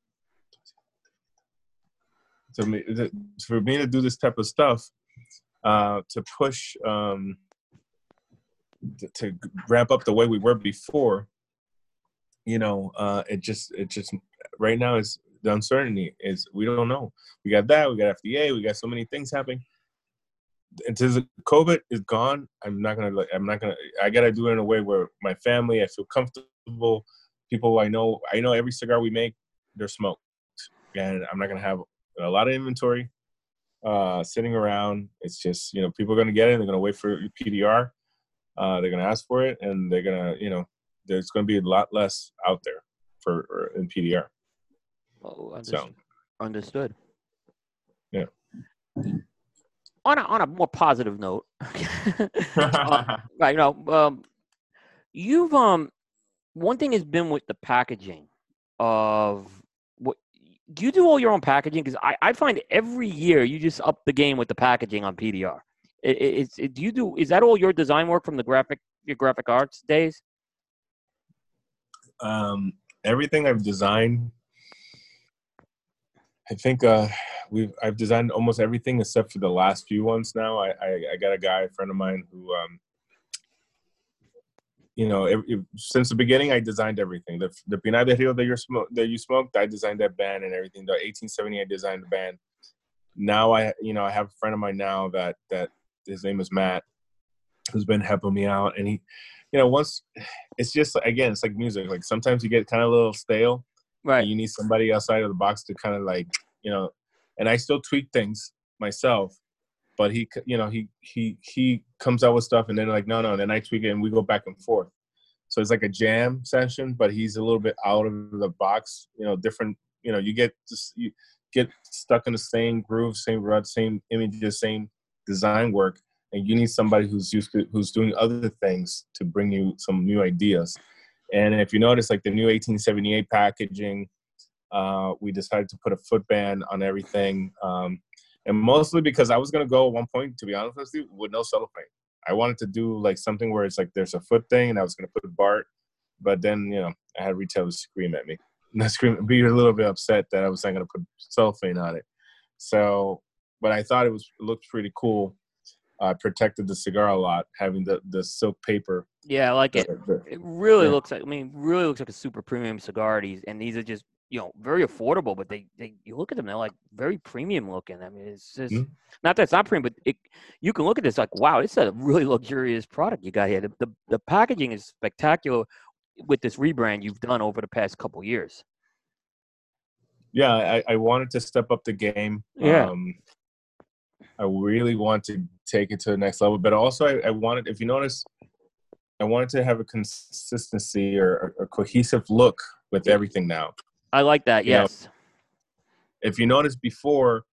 to me, for me to do this type of stuff, uh, to push, um, to, to ramp up the way we were before, you know, uh, it just, it just, right now is the uncertainty is we don't know. We got that, we got F D A, we got so many things happening. Until the COVID is gone, I'm not gonna. I'm not gonna. I gotta do it in a way where my family, I feel comfortable. People I know, I know every cigar we make, they're smoked, and I'm not gonna have a lot of inventory uh, sitting around. It's just, you know, people are gonna get it. They're gonna wait for P D R. Uh, they're gonna ask for it, and they're gonna, you know, there's gonna be a lot less out there for or in P D R. Oh, understood. So, understood. Yeah. On a, on a more positive note, uh, right? You know, um, you've um, one thing has been with the packaging of what do you do all your own packaging? Because I, I find every year you just up the game with the packaging on P D R. It, it, it's it, do you do is that all your design work from the graphic your graphic arts days? Um, everything I've designed. I think uh, we've I've designed almost everything except for the last few ones. Now I I, I got a guy, a friend of mine, who um, you know, it, it, since the beginning I designed everything. The the Pinar del Rio that you smoke that you smoked, I designed that band and everything. The eighteen seventy I designed the band. Now I you know I have a friend of mine now that that his name is Matt, who's been helping me out, and he, you know, once it's just again it's like music. Like sometimes you get kind of a little stale. Right. You need somebody outside of the box to kind of like, you know, and I still tweak things myself, but he, you know, he, he, he comes out with stuff and then like, no, no, then I tweak it and we go back and forth. So it's like a jam session, but he's a little bit out of the box, you know, different, you know, you get just, you get stuck in the same groove, same rut, same images, same design work. And you need somebody who's used to, who's doing other things to bring you some new ideas. And if you notice, like the new eighteen seventy-eight packaging, uh, we decided to put a footband on everything. Um, and mostly because I was going to go at one point, to be honest with you, with no cellophane. I wanted to do like something where it's like there's a foot thing and I was going to put Bart. But then, you know, I had retailers scream at me. Not scream, be a little bit upset that I was not going to put cellophane on it. So, but I thought it was it looked pretty cool. uh, protected the cigar a lot, having the the silk paper. Yeah, I like The, it. the, It really yeah. looks like, I mean, really looks like a super premium cigar. These and these are just, you know, very affordable, but they, they you look at them, they're like very premium looking. I mean, it's just Mhm. not that it's not premium, but it, you can look at this like, wow, it's a really luxurious product you got here. The, the the packaging is spectacular with this rebrand you've done over the past couple years. Yeah, I, I wanted to step up the game. Yeah. Um, I really want to take it to the next level, but also I, I wanted, if you notice, I wanted to have a consistency or a, a cohesive look with everything now. I like that. You know, Yes. if you notice before,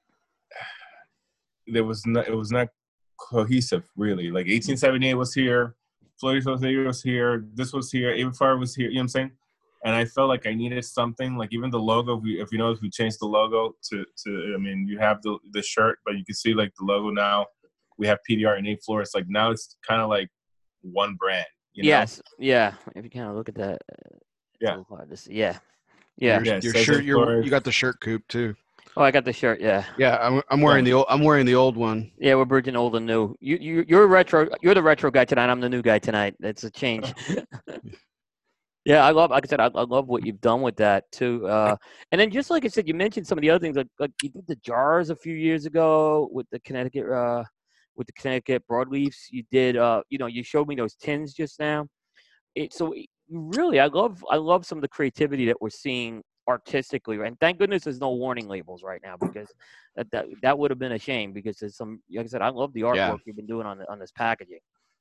there was not, it was not cohesive really. Like eighteen seventy-eight was here, Fleury Fleury was here, this was here, Avifair was here. You know what I'm saying? And I felt like I needed something, like even the logo. If, we, if you notice, we changed the logo to, to I mean, you have the the shirt, but you can see like the logo now. We have P D R and A Flores. Like now it's kind of like one brand. You know? Yes. Yeah. If you kind of look at that. uh, It's Yeah. a little hard to see. Yeah. Yeah. Your, Yeah, your Cesar shirt. Your, Flores. you got the shirt coupe too. Oh, I got the shirt. Yeah. Yeah, I'm, I'm wearing Yeah. the old. I'm wearing the old one. Yeah, we're bridging old and new. You you you're retro. You're the retro guy tonight. I'm the new guy tonight. It's a change. Yeah, I love. Like I said, I, I love what you've done with that too. Uh, and then just like I said, you mentioned some of the other things. Like like you did the jars a few years ago with the Connecticut uh, with the Connecticut broadleafs. You did. Uh, you know, you showed me those tins just now. It so it, really, I love I love some of the creativity that we're seeing artistically, right? And thank goodness there's no warning labels right now because that that, that would have been a shame because there's some. Like I said, I love the artwork Yeah. you've been doing on the, on this packaging.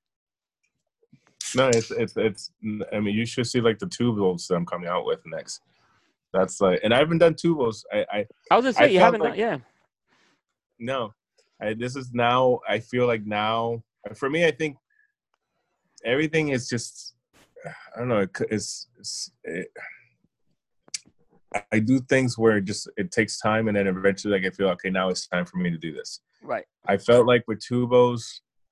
No, it's it's it's. I mean, you should see like the tubules that I'm coming out with next. That's like, and I haven't done tubules. I I, I was gonna say I you felt haven't like- done, yeah. no, I, this is now. I feel like now for me, I think everything is just. I don't know. It, it's, it's it, I do things where it just it takes time, and then eventually, like I feel okay. Now it's time for me to do this. Right. I felt like with tubos.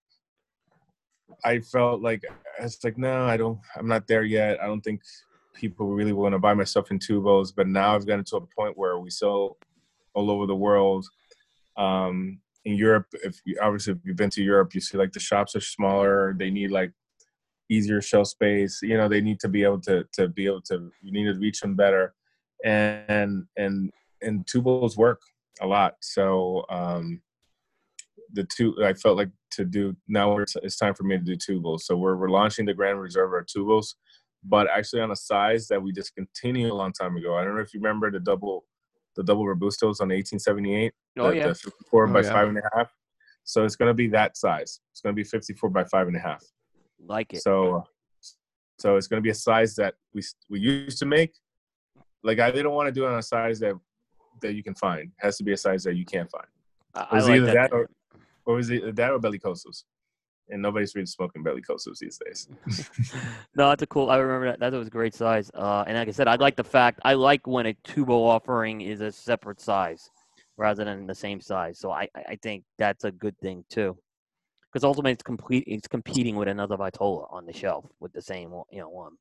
I felt like it's like no, I don't. I'm not there yet. I don't think people really want to buy my stuff in tubos. But now I've gotten to a point where we sell all over the world. Um, in Europe, if you, obviously if you've been to Europe, you see like the shops are smaller. They need like easier shelf space. You know, they need to be able to to be able to. You need to reach them better, and and and tubos work a lot. So. Um, the two I felt like to do now it's, it's time for me to do tubos. So we're, we're launching the Grand Reserve our tubos, but actually on a size that we discontinued a long time ago. I don't know if you remember the double the double Robustos on the eighteen seventy-eight. Oh, the, yeah. the fifty-four Oh, by yeah. five and a half. So it's gonna be that size. It's gonna be fifty-four by five and a half. Like it. So so it's gonna be a size that we we used to make. Like I didn't want to do it on a size that that you can find. It has to be a size that you can't find. I, It I was like either that. that or Or was it that or bellicosos? And nobody's really smoking bellicosos these days. No, that's a cool. I remember that. That was a great size. Uh, and like I said, I like the fact I like when a tubo offering is a separate size rather than the same size. So I, I think that's a good thing too, because ultimately it's complete. It's competing with another Vitola on the shelf with the same, you know, one.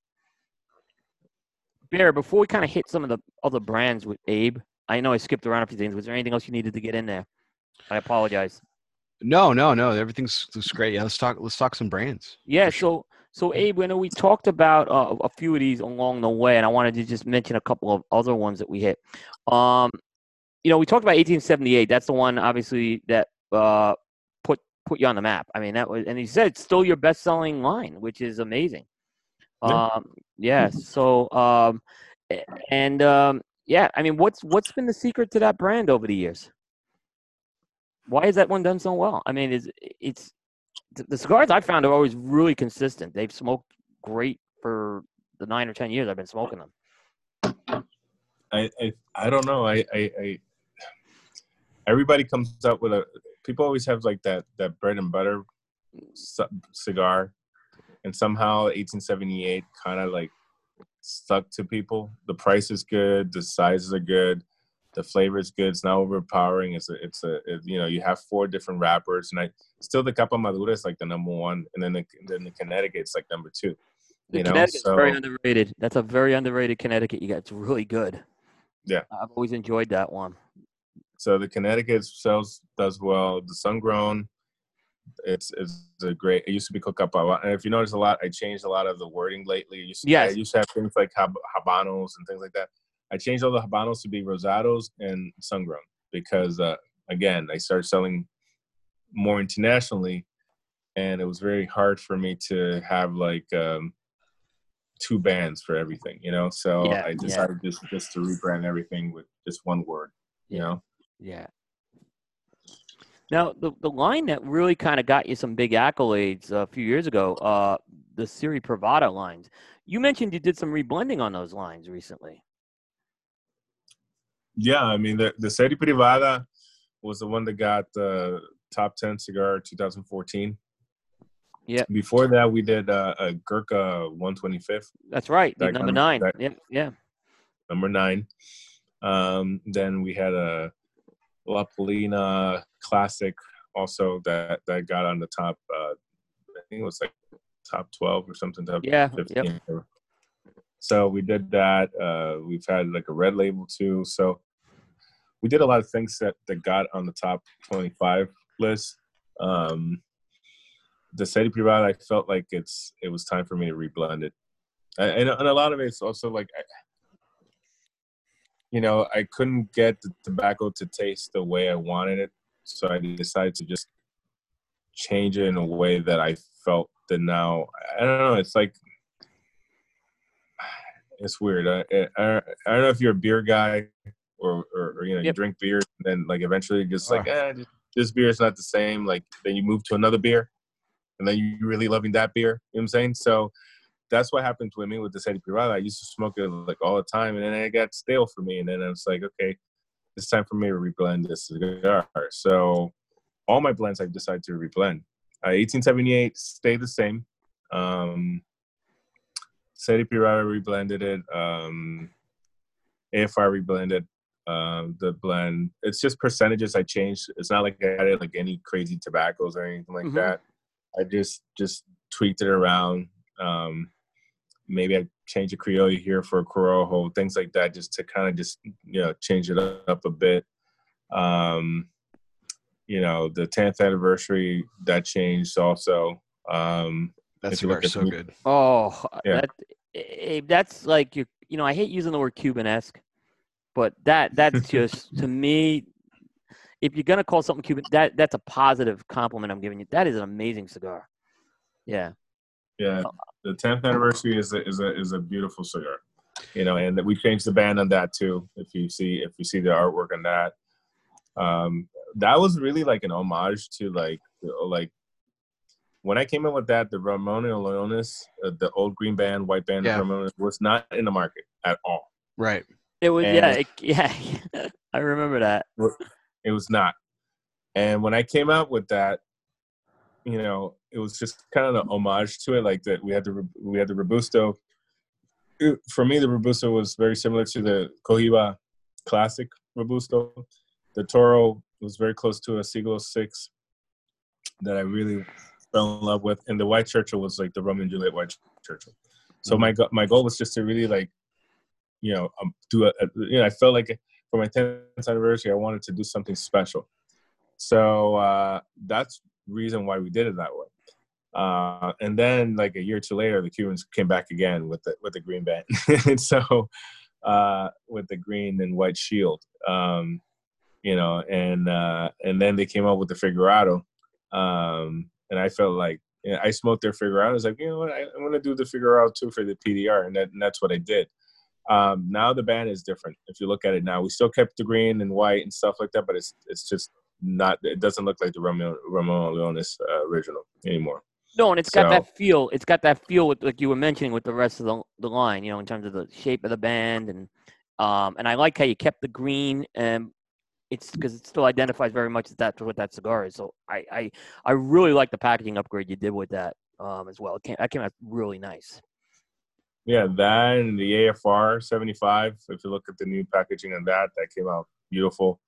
Bear, before we kind of hit some of the other brands with Abe, I know I skipped around a few things. Was there anything else you needed to get in there? I apologize. No, no, no. Everything's looks great. Yeah, let's talk. Let's talk some brands. Yeah, For sure. so so Abe, I know we talked about uh, a few of these along the way, and I wanted to just mention a couple of other ones that we hit. Um, you know, we talked about eighteen seventy-eight. That's the one, obviously, that uh, put put you on the map. I mean, that was, and he said it's still your best-selling line, which is amazing. Yeah. Um, yeah. So, um, a- and um, yeah, I mean, what's what's been the secret to that brand over the years? Why has that one done so well? I mean, it's it's the cigars I found are always really consistent. They've smoked great for the nine or ten years I've been smoking them. I, I I don't know. I, I I everybody comes up with a. People always have like that that bread and butter c- cigar, and somehow eighteen seventy-eight kind of like stuck to people. The price is good. The sizes are good. The flavor is good. It's not overpowering. It's a, it's a, it, you know, you have four different wrappers, and I still the Capa Madura is like the number one, and then the then the Connecticut's like number two. The You know, Connecticut's so very underrated. That's a very underrated Connecticut you got. It's really good. Yeah. I've always enjoyed that one. so the Connecticut sells does well. The Sun Grown, It's it's a great. It used to be Cocapaba, and if you notice a lot, I changed a lot of the wording lately. It used to, Yes. I used to have things like hab- habanos and things like that. I changed all the habanos to be rosados and sun-grown because, uh, again, I started selling more internationally, and it was very hard for me to have like um, two bands for everything, you know. So Yeah, I yeah. decided just just to rebrand everything with just one word, you Yeah. know. Yeah. Now, the, the line that really kind of got you some big accolades a few years ago, uh, the Siri Privata lines. You mentioned you did some reblending on those lines recently. Yeah, I mean, the, the Serie Privada was the one that got the top ten cigar two thousand fourteen. Yeah. Before that, we did uh, a Gurkha one twenty-fifth. That's right. The That number got- nine. that- Yeah. Yeah. Number nine. Um, then we had a La Polina Classic also that, that got on the top, uh, I think it was like top twelve or something, top Yeah. fifteen. Yep. So we did that. Uh, we've had like a red label too. So we did a lot of things that, that got on the top twenty-five list. Um, the Serie Privada, I felt like it's it was time for me to reblend it. And, and a lot of it's also like, you know, I couldn't get the tobacco to taste the way I wanted it. So I decided to just change it in a way that I felt that now, I don't know, it's like, it's weird. I, I, I don't know if you're a beer guy or, or, or you know, Yep. you drink beer, and then like eventually just like, eh, this beer is not the same. Like then you move to another beer and then you're really loving that beer. You know what I'm saying? So that's what happened with me with the Serie Privada. I used to smoke it like all the time and then it got stale for me. And then I was like, okay, it's time for me to reblend this cigar. So all my blends I've decided to reblend. Uh, eighteen seventy-eight stayed the same. Um, Serie Privada reblended it. Um, A F R reblended uh, the blend. It's just percentages I changed. It's not like I added like any crazy tobaccos or anything like Mhm. that. I just just tweaked it around. Um, maybe I changed a Criollo here for a Corojo, things like that, just to kind of just you know change it up a bit. Um, you know, the tenth anniversary that changed also. Um, That if you look cigar's at so the- good. Oh, Yeah. that eh, that's like you. You know, I hate using the word Cuban-esque, but that that's just to me. If you're gonna call something Cuban, that that's a positive compliment I'm giving you. That is an amazing cigar. Yeah. Yeah, the tenth anniversary is a, is a is a beautiful cigar, you know, and we changed the band on that too. If you see if you see the artwork on that, um, that was really like an homage to like like when I came in with that, the Ramon and Leones, uh, the old green band, white band, Yeah. Ramon was not in the market at all. Right. It was yeah, And- it, yeah. I remember that. It was not. And when I came out with that, you know, it was just kind of an homage to it. Like that, we had the we had the Robusto. It- for me, the Robusto was very similar to the Cohiba Classic Robusto. The Toro was very close to a Siglo Six that I really fell in love with, and the White Churchill was like the Romeo and Juliet White Churchill. So Mhm. my go- my goal was just to really like, you know, um, do a, a you know, I felt like for my tenth anniversary, I wanted to do something special. So uh, that's reason why we did it that way. Uh, and then like a year or two later, the Cubans came back again with the with the green band, and so uh, with the green and white shield, um, you know, and uh, and then they came up with the Figurado, um, and I felt like you know, I smoked their Figurado. I was like, you know what, I, I'm gonna do the Figurado too for the P D R, and, that, and that's what I did. Um, now the band is different. If you look at it now, we still kept the green and white and stuff like that, but it's it's just not. It doesn't look like the Ramon Ramon Leones uh, original anymore. No, and it's got So- that feel. It's got that feel with like you were mentioning with the rest of the the line. You know, in terms of the shape of the band and um and I like how you kept the green and it's because it still identifies very much that that's what that cigar is. So I I I really like the packaging upgrade you did with that um as well. It came, that came out really nice. Yeah, that and the A F R seventy-five. If you look at the new packaging on that, that came out beautiful.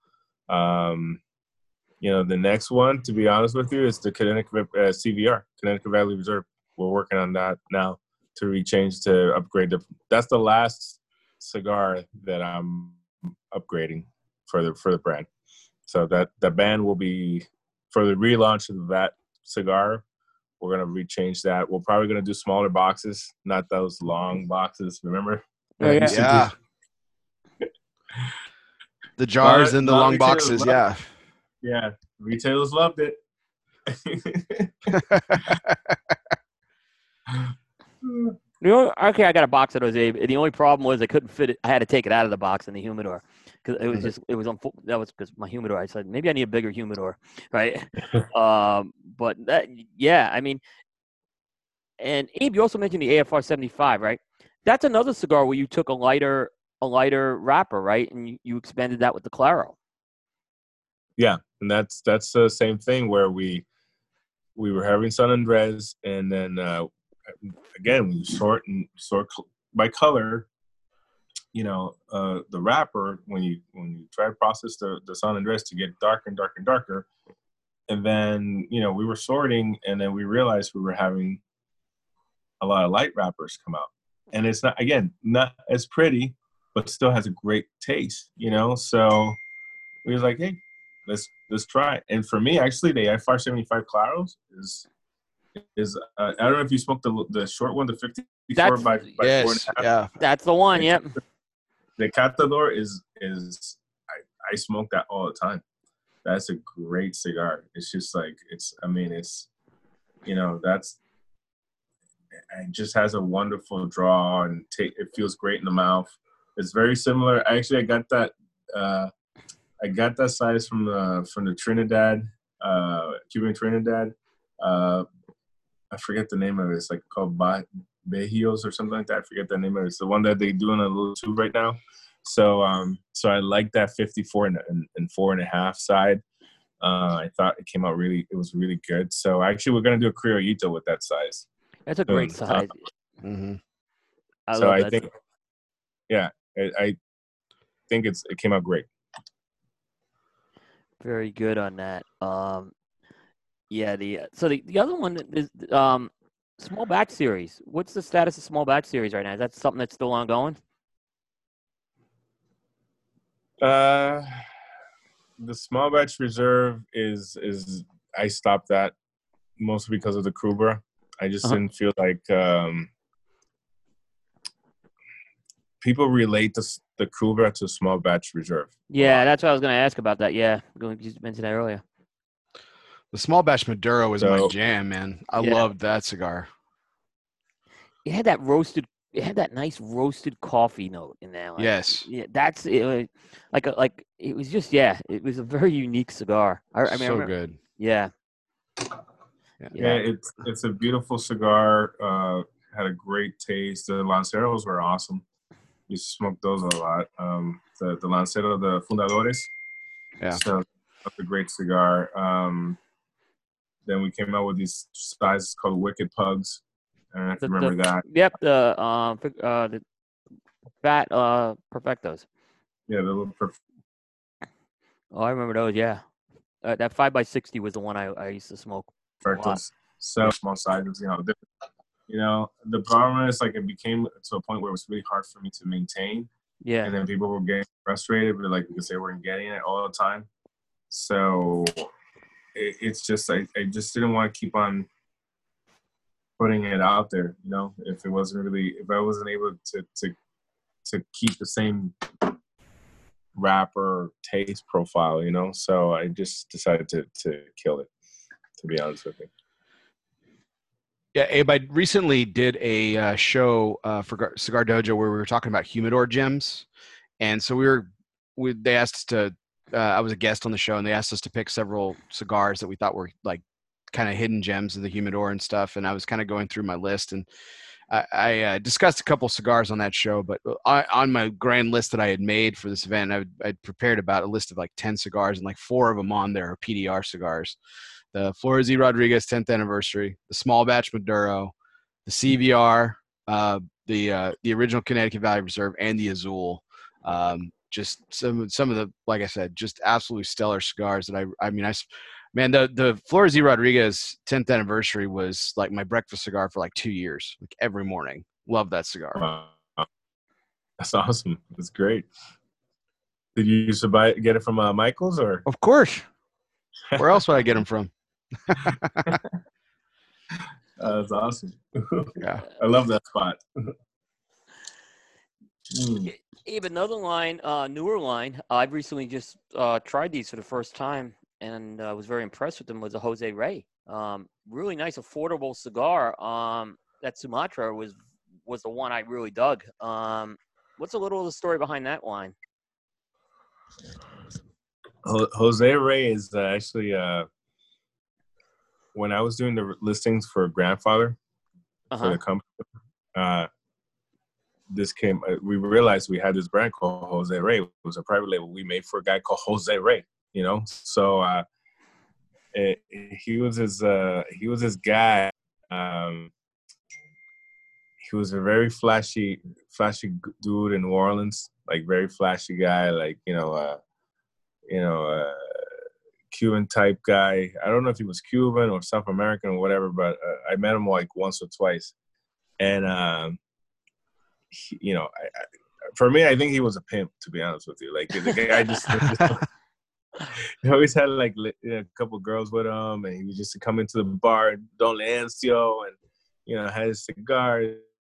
Um, you know, the next one, to be honest with you, is the Connecticut uh, C V R, Connecticut Valley Reserve. We're working on that now to rechange to upgrade. The, that's the last cigar that I'm upgrading for the for the brand. So that the band will be for the relaunch of that cigar. We're gonna rechange that. We're probably gonna do smaller boxes, not those long boxes. Remember? Oh, yeah. Yeah. The jars and the Lot- lot long of retailers boxes. loved Yeah. it. Yeah, retailers loved it. You know, okay, I got a box of those, Abe. The only problem was I couldn't fit it. I had to take it out of the box in the humidor because it was Mhm. just it was unfo- that was because my humidor. I said maybe I need a bigger humidor, right? um, but that yeah, I mean, and Abe, you also mentioned the A F R seventy-five, right? That's another cigar where you took a lighter a lighter wrapper, right, and you, you expanded that with the Claro. Yeah, and that's that's the same thing where we we were having San Andres, and then uh, again we sort and sort by color. You know, uh, the wrapper when you when you try to process the the San Andres to get darker and darker and darker, and then you know we were sorting, and then we realized we were having a lot of light wrappers come out, and it's not again not as pretty, but still has a great taste. You know, so we was like, hey, let's let's try it. And for me, actually, the F R seventy-five Claros is is uh, I don't know if you smoked the the short one, the fifty-four That's- by, by four and Yes. a half. Yeah. That's the one. Yep. The Catador is is I, I smoke that all the time. That's a great cigar. It's just like it's I mean it's you know that's it just has a wonderful draw and take it feels great in the mouth. It's very similar. Actually, I got that uh, I got that size from the from the Trinidad uh, Cuban Trinidad. Uh, I forget the name of it. It's like called ba- Bajios or something like that. I forget the name of it. It's the one that they do in a little tube right now. So, um, so I like that fifty-four and, and, and four and a half side. Uh, I thought it came out really, it was really good. So actually, we're gonna do a Criollito with that size. That's a great Soon. size. Mm-hmm. I so love I that. think, yeah, I, I think it's it came out great. Very good on that. Um, yeah. The so the, the other one is um, small batch series. What's the status of small batch series right now? Is that something that's still ongoing? Uh, the small batch reserve is is I stopped that mostly because of the Kruber. I just Uh-huh. didn't feel like um, people relate the the Kruber to small batch reserve. Yeah, that's what I was going to ask about that. Yeah, you just mentioned that earlier. The small batch Maduro was my So- jam, man. I Yeah. loved that cigar. It had that roasted. It had that nice roasted coffee note in there. Like, Yes. Yeah, that's it. was Like a, like it was just yeah. It was a very unique cigar. I, I mean, I so remember- good. Yeah. Yeah. Yeah, it's it's a beautiful cigar. Uh, had a great taste. The Lanceros were awesome. You smoked those a lot. Um, the the Lancero, the Fundadores. Yeah. So that's a great cigar. Um, then we came out with these sizes called Wicked Pugs. I don't know if you The- remember that. Yep. The um fi- uh the fat uh perfectos. Yeah, the little perf- Oh, I remember those. Yeah. Uh, that five by sixty was the one I, I used to smoke. a lot. perfectos. So small sizes, you know. Different. You know, the problem is like it became to a point where it was really hard for me to maintain. Yeah. And then people were getting frustrated, but like because they weren't getting it all the time. So it, it's just I, I just didn't want to keep on putting it out there. You know, if it wasn't really if I wasn't able to to to keep the same wrapper taste profile, you know. So I just decided to to kill it. To be honest with you. Yeah, Abe, I recently did a uh, show uh, for Gar- Cigar Dojo where we were talking about humidor gems, and so we were, we they asked us to. Uh, I was a guest on the show, and they asked us to pick several cigars that we thought were like kind of hidden gems in the humidor and stuff. And I was kind of going through my list, and I, I uh, discussed a couple cigars on that show. But I, on my grand list that I had made for this event, I I'd prepared about a list of like ten cigars, and like four of them on there are P D R cigars. The Flores y Rodriguez tenth anniversary, the small batch Maduro, the C V R, uh, the uh, the original Connecticut Valley Reserve, and the Azul. Um, just some some of the, like I said, just absolutely stellar cigars that I I mean I man the the Flores y Rodriguez tenth anniversary was like my breakfast cigar for like two years, like every morning. Love that cigar. Wow. That's awesome. That's great. Did you used to buy get it from uh, Michael's or? Of course. Where else would I get them from? Uh, that's awesome. Yeah. I love that spot. Mm. Abe, another line, uh, newer line. I've recently just uh, tried these for the first time and uh, was very impressed with them. Was a Jose Ray. Um, really nice, affordable cigar. Um, that Sumatra was was the one I really dug. Um, what's a little of the story behind that line? Ho- Jose Ray is uh, actually uh, when I was doing the listings for Grandfather Uh-huh. for the company. Uh, this came. Uh, we realized we had this brand called Jose Ray. It was a private label we made for a guy called Jose Ray. You know, so uh, it, he was his. Uh, he was his guy. Um, he was a very flashy, flashy dude in New Orleans. Like very flashy guy. Like you know, uh, you know. Uh, Cuban type guy. I don't know if he was Cuban or South American or whatever, but uh, I met him like once or twice. And, um, he, you know, I, I, for me, I think he was a pimp, to be honest with you. Like, the guy just, he always had like a couple girls with him, and he was just to come into the bar, Don Leoncio, and, you know, had his cigar.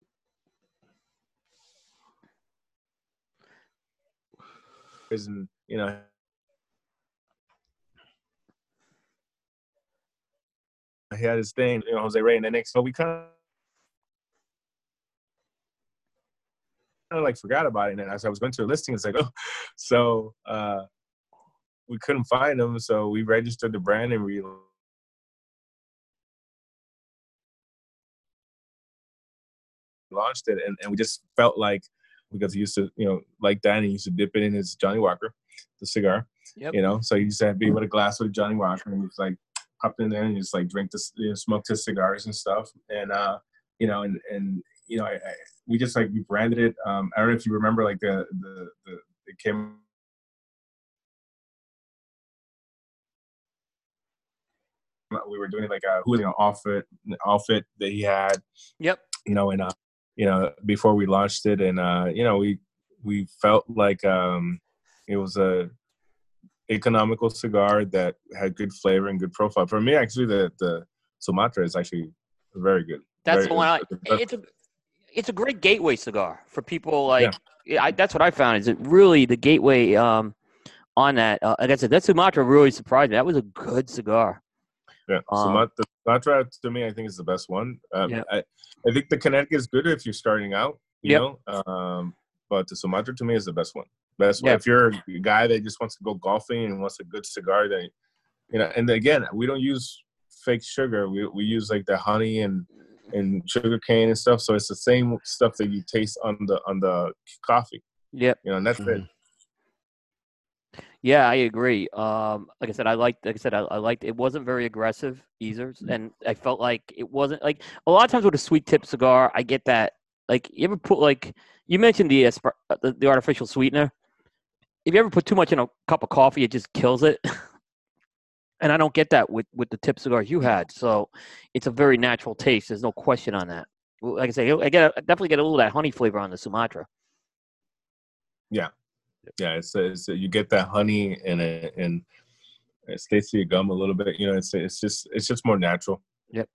And, you know, he had his thing, you know, Jose Ray, and then next, so we kind of, kind of like forgot about it. And as I was going to a listing, it's like, oh, so uh, we couldn't find them. So we registered the brand and we launched it. And, and we just felt like, because he used to, you know, like that, and he used to dip it in his Johnny Walker, the cigar, Yep. you know, so he used to be with a glass with Johnny Walker, and he was like, hopped in there and just like drink this, you know, smoked his cigars and stuff. And, uh, you know, and, and, you know, I, I, we just like rebranded it. Um, I don't know if you remember, like the, the, the, it came, we were doing like a, who, you know, outfit, outfit that he had, Yep. you know, and, uh, you know, before we launched it. And, uh, you know, we, we felt like, um, it was a economical cigar that had good flavor and good profile. For me, actually, the, the Sumatra is actually very good. That's very, the one I, it's a, it's a great gateway cigar for people like, yeah. I, that's what I found is it really the gateway um, on that. Uh, like I said, that Sumatra really surprised me. That was a good cigar. Yeah, um, Sumatra, Sumatra to me, I think is the best one. Um, yeah. I, I think the Connecticut is good if you're starting out, you Yep. know, um, but the Sumatra to me is the best one. Best Yeah. one. If you're a guy that just wants to go golfing and wants a good cigar, that, you know, and again, we don't use fake sugar. We we use like the honey and and sugar cane and stuff. So it's the same stuff that you taste on the on the coffee. Yep. You know, and that's Mhm. it. Yeah, I agree. Um, like I said, I liked. Like I said, I, I liked. It wasn't very aggressive either, and I felt like it wasn't like a lot of times with a sweet tip cigar. I get that. Like you ever put like you mentioned the uh, the, the artificial sweetener. If you ever put too much in a cup of coffee, it just kills it. And I don't get that with, with the tip cigars you had. So it's a very natural taste. There's no question on that. Like I say, I get I definitely get a little of that honey flavor on the Sumatra. Yeah, yeah. It's, it's you get that honey and it, and it stays to your gum a little bit. You know, it's it's just it's just more natural. Yep.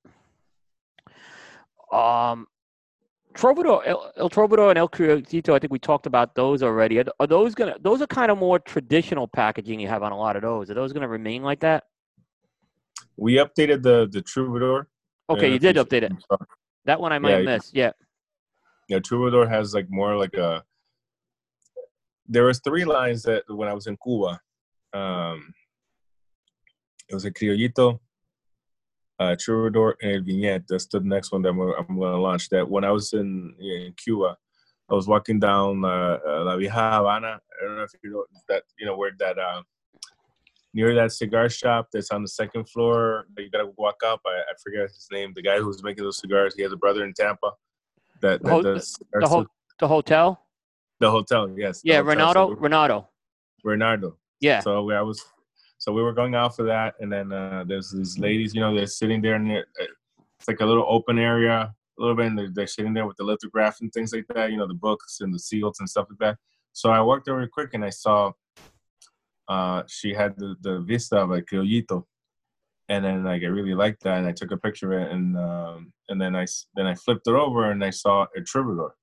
Um, Trovador, El, El Trovador, and El Criolito. I think we talked about those already. Are, are those gonna? Those are kind of more traditional packaging you have on a lot of those. Are those gonna remain like that? We updated the the Troubadour. Okay, you did update it. That one I might yeah, have missed. Yeah. Yeah, Troubadour has like more like a. There was three lines that when I was in Cuba, um, it was a Criollito, uh, Troubadour, and El Vignette. That's the next one that I'm, I'm going to launch. That when I was in in Cuba, I was walking down uh, uh, La Vieja Habana. I don't know if you know that, you know, where that, uh, near that cigar shop that's on the second floor. You got to walk up. I, I forget his name. The guy who was making those cigars, he has a brother in Tampa that, The, that ho- does the, ho- the hotel. the hotel. Yes. The Yeah, hotel. Renato. So we, Renato. Renato. Yeah. So we, I was, so we were going out for that, and then uh, there's these ladies, you know, they're sitting there, and it's like a little open area, a little bit, and they're, they're sitting there with the lithograph and things like that, you know, the books and the seals and stuff like that. So I walked over quick, and I saw uh, she had the, the vista of a Criollito, and then like I really liked that, and I took a picture of it, and um, and then I then I flipped it over, and I saw a troubadour.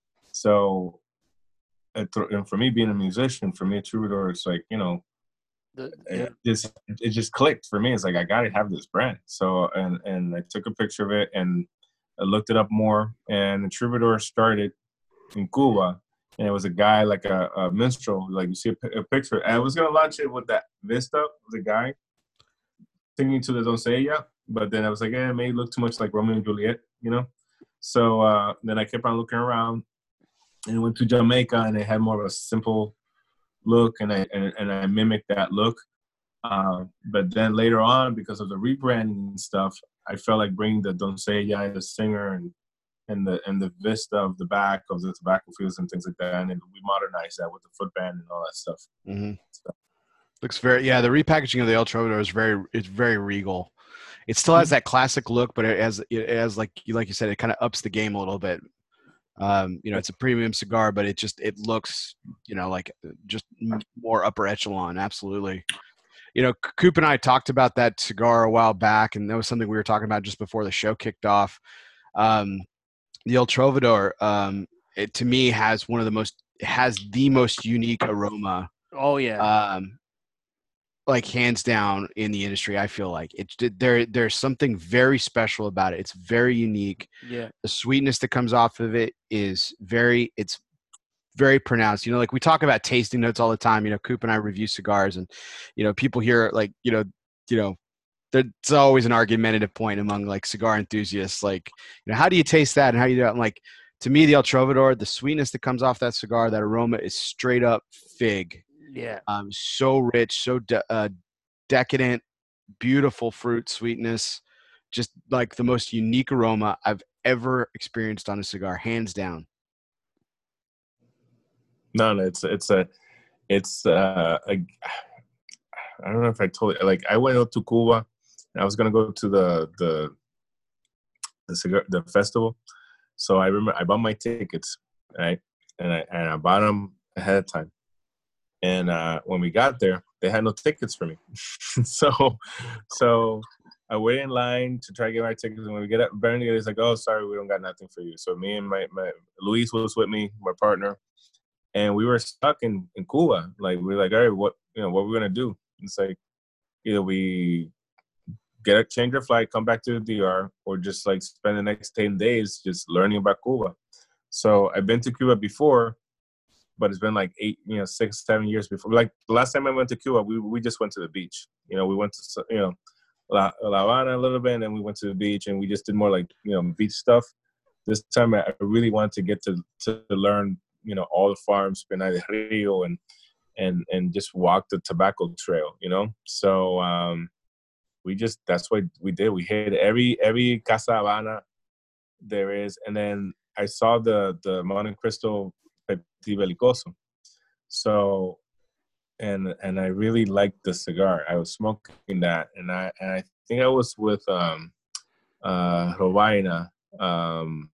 So, and for me being a musician, for me a troubadour, it's like, you know, The, it yeah. just it just clicked for me. It's like I gotta have this brand. So and and I took a picture of it and I looked it up more, and the troubadour started in Cuba, and it was a guy like a, a minstrel, like you see a, a picture. And I was gonna launch it with that Vista, the guy singing to the doncella, but then I was like, eh, it may look too much like Romeo and Juliet, you know. So uh, then I kept on looking around, and went to Jamaica, and it had more of a simple look, and I and, and I mimicked that look. Uh, but then later on, because of the rebranding and stuff, I felt like bringing the doncella and the singer and and the and the vista of the back of the tobacco fields and things like that, and we modernized that with the footband and all that stuff. Mm-hmm. So. Looks very, yeah. The repackaging of the El Troubadour is very, it's very regal. It still has that classic look, but it has, it has like you like you said, it kind of ups the game a little bit. Um, you know, it's a premium cigar, but it just it looks, you know, like just more upper echelon. Absolutely. You know, Coop and I talked about that cigar a while back, and that was something we were talking about just before the show kicked off. Um, the El Trovador, um, it to me has one of the most has the most unique aroma. Oh yeah. Um, like hands down in the industry, I feel like it's there. There's something very special about it. It's very unique. Yeah. The sweetness that comes off of it is very. It's very pronounced. You know, like we talk about tasting notes all the time. You know, Coop and I review cigars, and you know, people hear like you know, you know, there's always an argumentative point among like cigar enthusiasts. Like, you know, how do you taste that, and how do you do it? I'm like, to me, the El Trovador, the sweetness that comes off that cigar, that aroma is straight up fig. Yeah. Um, so rich, so de- uh, decadent, beautiful fruit sweetness, just like the most unique aroma I've ever experienced on a cigar, hands down. No, no, it's it's a it's uh, a, I don't know if I told you. Like I went out to Cuba, and I was gonna go to the the the cigar the festival. So I remember I bought my tickets, right, and I and I bought them ahead of time. And uh, when we got there, they had no tickets for me. so, so I waited in line to try to get my tickets. And when we get up, Bernie is like, "Oh, sorry, we don't got nothing for you." So me and my, my Luis was with me, my partner, and we were stuck in, in Cuba. Like we were like, "All right, what you know, what we're we gonna do?" It's like either we get a change our flight, come back to the D R, or just like spend the next ten days just learning about Cuba. So I've been to Cuba before. But it's been like eight, you know, six, seven years before. Like the last time I went to Cuba, we we just went to the beach. You know, we went to, you know, La, La Habana a little bit, and then we went to the beach, and we just did more like, you know, beach stuff. This time I really wanted to get to to learn, you know, all the farms, Penal de Rio, and and and just walk the tobacco trail, you know. So um, we just that's what we did. We hit every every Casa Habana there is, and then I saw the the Monte Cristo Petit Belicoso. So, and and I really liked the cigar. I was smoking that, and I and I think I was with um, uh, Robaina. Um,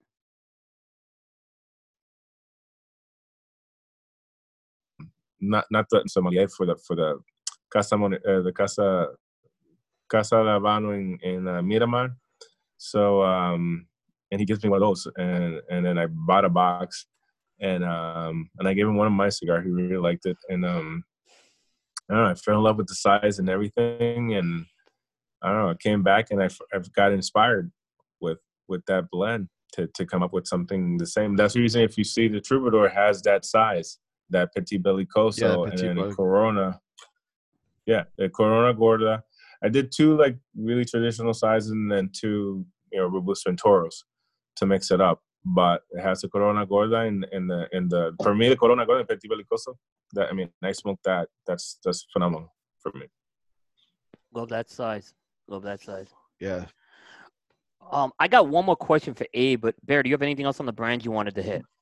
not not the sommelier for the for the Casa uh, the Casa Casa Habano in in uh, Miramar. So um, and he gives me one of those, and and then I bought a box. And um and I gave him one of my cigars. He really liked it, and um I don't know. I fell in love with the size and everything, and I don't know. I came back and I I've got inspired with with that blend to to come up with something the same. That's the reason if you see the Troubadour has that size, that Petit Belicoso, Yeah, and then Petit the Corona. Yeah, the Corona Gorda. I did two like really traditional sizes, and then two you know Robusto and Toros to mix it up. But it has the Corona Gorda and in, in the in the for me the Corona Gorda and Petit Belicoso. That I mean, I smoked that. That's that's phenomenal for me. Love that size. Love that size. Yeah. Um, I got one more question for Abe, but Bear, do you have anything else on the brand you wanted to hit?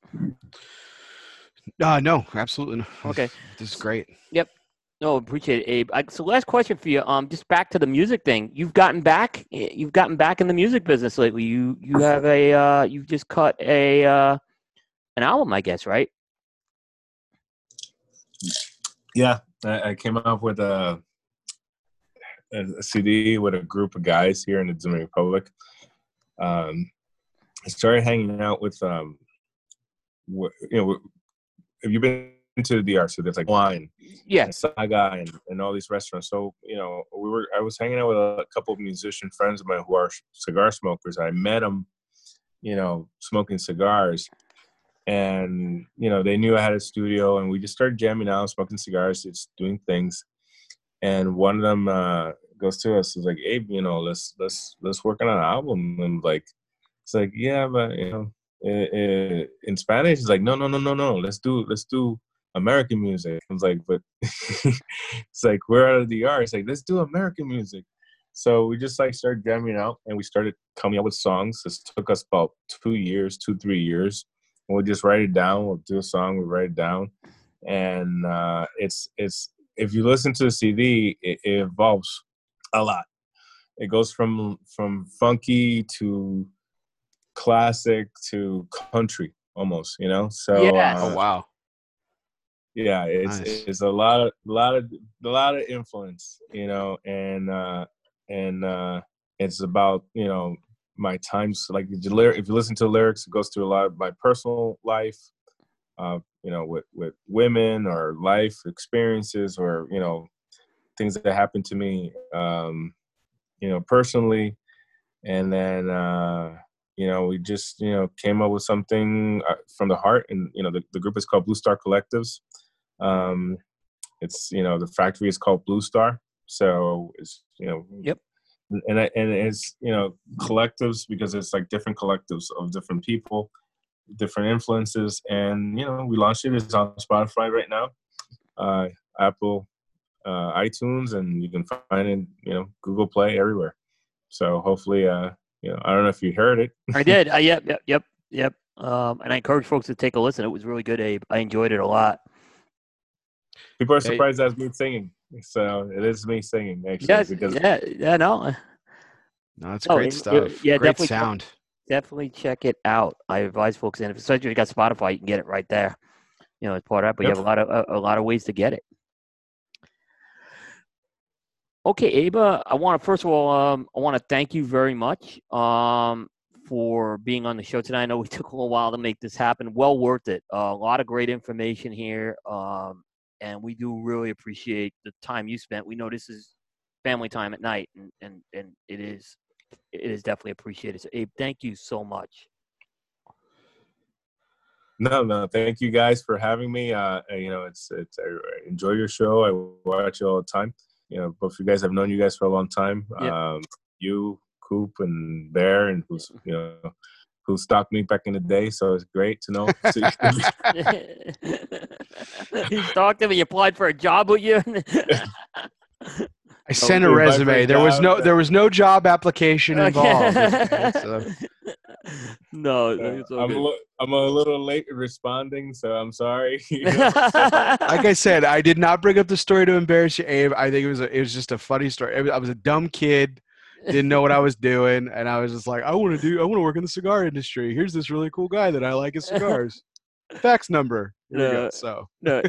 Uh, no, absolutely not. Okay. This is great. Yep. No, appreciate it, Abe. I, so last question for you. Um, just back to the music thing. You've gotten back. You've gotten back in the music business lately. You you have a. Uh, you've just cut a uh, an album, I guess, right? Yeah, I, I came up with a. a C D with a group of guys here in the Dominican Republic. Um, I started hanging out with, um, you know, have you been to the D R? So there's like wine, Yeah. and Saga, and, and all these restaurants. So you know, we were. I was hanging out with a couple of musician friends of mine who are cigar smokers. I met them, you know, smoking cigars, and you know, they knew I had a studio, and we just started jamming out, smoking cigars, just doing things. And one of them uh, goes to us, is like, "Abe, you know, let's let's let's work on an album." And like, it's like, yeah, but you know, in, in Spanish, it's like, no, no, no, no, no. Let's do let's do American music. I was like, but it's like, we're out of the D R. It's like, let's do American music. So we just like started jamming out, and we started coming up with songs. This took us about two years, two three years. And we just write it down. We'll do a song. We write it down, and uh, it's it's. If you listen to the C D, it, it evolves a lot. It goes from from funky to classic to country, almost. You know, so Yes. uh, Oh wow. yeah, it's Nice. it's a lot of lot of a lot of influence, you know, and uh, and uh, it's about, you know, my times. Like if you lyr- if you listen to the lyrics, it goes through a lot of my personal life. Uh, you know, with, with women or life experiences, or, you know, things that happened to me, um, you know, personally. And then, uh, you know, we just, you know, came up with something uh, from the heart. And, you know, the, the group is called Blue Star Collectives. Um, it's, you know, the factory is called Blue Star. So it's, you know, Yep. and, and it's, you know, collectives because it's like different collectives of different people, different influences. And, you know, we launched it. It's on Spotify right now, uh, Apple, uh, iTunes, and you can find it, you know, Google Play, everywhere. So hopefully, uh, you know, I don't know if you heard it. I did. Uh, yep, yep, yep, yep. Um, and I encourage folks to take a listen. It was really good, Abe. I enjoyed it a lot. People are Hey. surprised that's me singing. So it is me singing, actually. Yes, Because yeah, yeah, no. No, that's Oh, great it- stuff. it- yeah, great definitely check- sound. Definitely check it out. I advise folks, and if especially if you got Spotify, you can get it right there. You know, it's part of that, but Yep. you have a lot of a, a lot of ways to get it. Okay, Aba, I want to first of all, um, I want to thank you very much um, for being on the show tonight. I know we took a little while to make this happen. Well worth it. Uh, a lot of great information here, um, and we do really appreciate the time you spent. We know this is family time at night, and and, and it is it is definitely appreciated. So, Abe, thank you so much. No, no, thank you guys for having me. Uh, you know, it's it's I enjoy your show. I watch you all the time. You know, both of you guys, have known you guys for a long time. Yep. Um, you, Coop, and Bear, and who's, you know, who stalked me back in the day. So it's great to know. You stalked him and you applied for a job with you. I sent a dude, my resume. first There was job, no uh, there was no job application involved. Okay, so. No, Uh, it's all I'm, a, good. li- I'm a little late responding, so I'm sorry. You know, Like I said, I did not bring up the story to embarrass you, Abe. I think it was a, it was just a funny story. I was, I was a dumb kid, didn't know what I was doing, and I was just like, I want to do, I want to work in the cigar industry. Here's this really cool guy that I like his cigars. Fax number. Here we No, go. So no,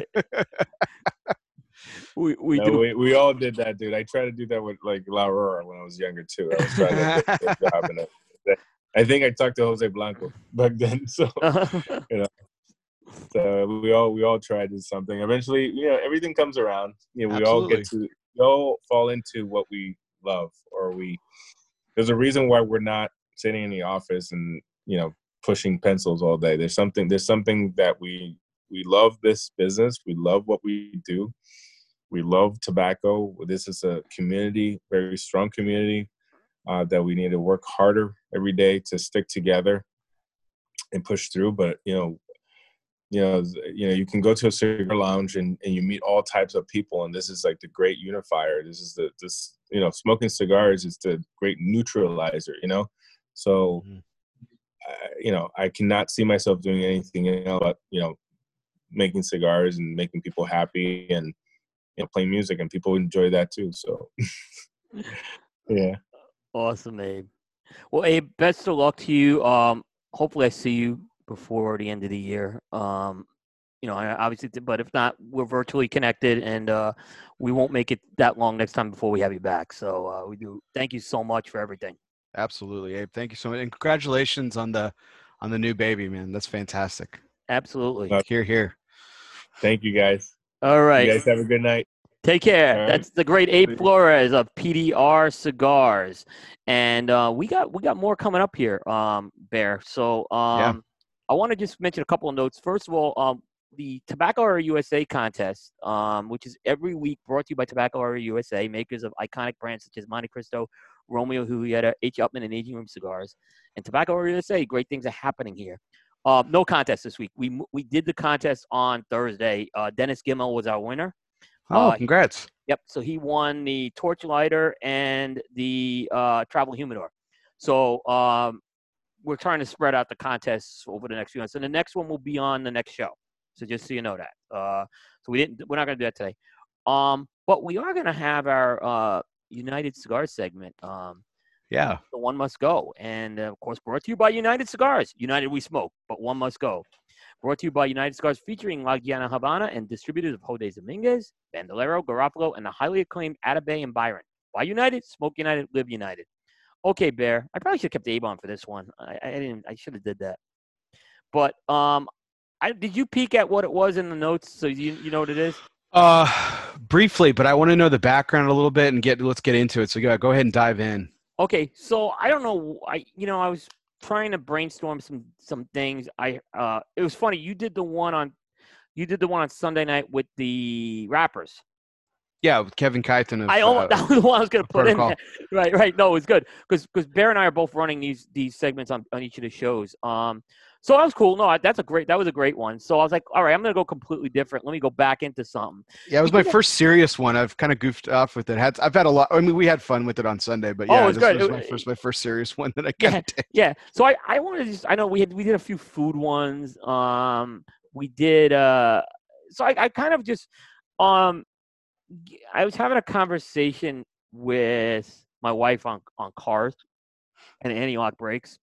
we we no, do. we, we all did that, dude. I tried to do that with like La Aurora when I was younger too. I was trying to get a job, and I, I think I talked to Jose Blanco back then. So you know, so we all we all tried to do something. Eventually, you know, everything comes around. You know, we all get to we all fall into what we love, or we. There's a reason why we're not sitting in the office and, you know, pushing pencils all day. There's something. There's something that we we love this business. We love what we do. We love tobacco. This is a community, very strong community, uh, that we need to work harder every day to stick together and push through. But, you know, you know, you know, you can go to a cigar lounge and, and you meet all types of people. And this is like the great unifier. This is the, this, you know, smoking cigars is the great neutralizer, you know? So, mm-hmm. uh, you know, I cannot see myself doing anything else but, you know, making cigars and making people happy and, you know, playing music, and people enjoy that too. So, yeah. Awesome, Abe. Well, Abe, best of luck to you. Um, hopefully I see you before the end of the year. Um, you know, I obviously, but if not, we're virtually connected, and uh, we won't make it that long next time before we have you back. So uh, we do. Thank you so much for everything. Absolutely, Abe. Thank you so much, and congratulations on the on the new baby, man. That's fantastic. Absolutely. Uh, Here, here. Thank you guys. All right. You guys have a good night. Take care. All right. That's the great Abe Flores of P D R Cigars, and uh, we got we got more coming up here, um, Bear. So um, Yeah. I want to just mention a couple of notes. First of all, um, the Tobacco Era U S A contest, um, which is every week brought to you by Tobacco Era U S A, makers of iconic brands such as Monte Cristo, Romeo Julieta, H. Upmann, and Aging Room Cigars. And Tobacco Era U S A, great things are happening here. Uh, no contest this week. We we did the contest on Thursday. Uh, Dennis Gimmel was our winner. Oh, Uh, congrats. Yep. So he won the torch lighter and the uh, travel humidor. So um, we're trying to spread out the contests over the next few months. And the next one will be on the next show. So just so you know that. Uh, so we didn't. We're not going to do that today. Um, but we are going to have our uh, United Cigar segment. Um, Yeah. the one must go, and uh, of course, brought to you by United Cigars. United we smoke, but one must go. Brought to you by United Cigars, featuring La Guiana Havana and distributors of Jose Dominguez, Bandolero, Garofalo, and the highly acclaimed Atabey and Byron. Why United? Smoke United, live United. Okay, Bear. I probably should have kept Abe on for this one. I, I didn't. I should have did that. But um, I did you peek at what it was in the notes? So you you know what it is? Uh, briefly, but I want to know the background a little bit and get let's get into it. So go go ahead and dive in. Okay, so I don't know. I you know I was trying to brainstorm some some things. I uh, it was funny. You did the one on, you did the one on Sunday night with the rappers. Yeah, with Kevin Kyton. Of, I almost, uh, that was the one I was going to put Protocol. in there. Right, right. No, it was good because because Bear and I are both running these these segments on, on each of the shows. Um, so that was cool. No, that's a great. That was a great one. So I was like, all right, I'm going to go completely different. Let me go back into something. Yeah, it was my first serious one. I've kind of goofed off with it. Had I've had a lot. I mean, we had fun with it on Sunday, but Oh, yeah, it was this good. was It my was- first my first serious one that I Yeah, kind of did. yeah. So I, I wanted to just, I know we had, we did a few food ones. Um, we did, uh, so I, I kind of just, um, g- I was having a conversation with my wife on, on cars and anti-lock brakes.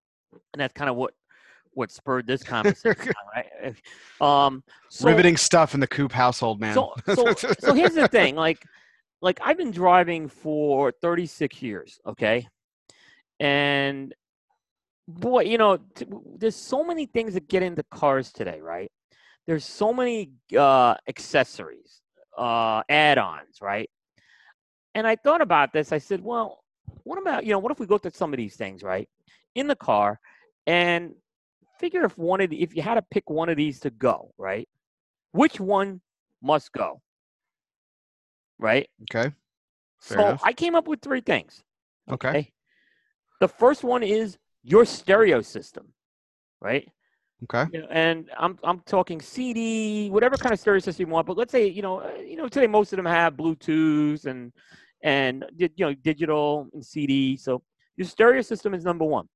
And that's kind of what, what spurred this conversation. Right? Um, so, Riveting stuff in the Coop household, man. so, so, so here's the thing, like, like I've been driving for thirty-six years. Okay. And boy, you know, t- there's so many things that get into cars today, right? There's so many uh, accessories, uh, add-ons, right? And I thought about this. I said, well, what about, you know, what if we go through some of these things, right, in the car, and figure if one of the, if you had to pick one of these to go, right, which one must go, right? Okay. Fair So enough. I came up with three things. Okay. The first one is your stereo system, right? Okay. You know, and I'm I'm talking C D, whatever kind of stereo system you want. But let's say you know uh, you know today most of them have Bluetooth and and di- you know digital and C D. So your stereo system is number one.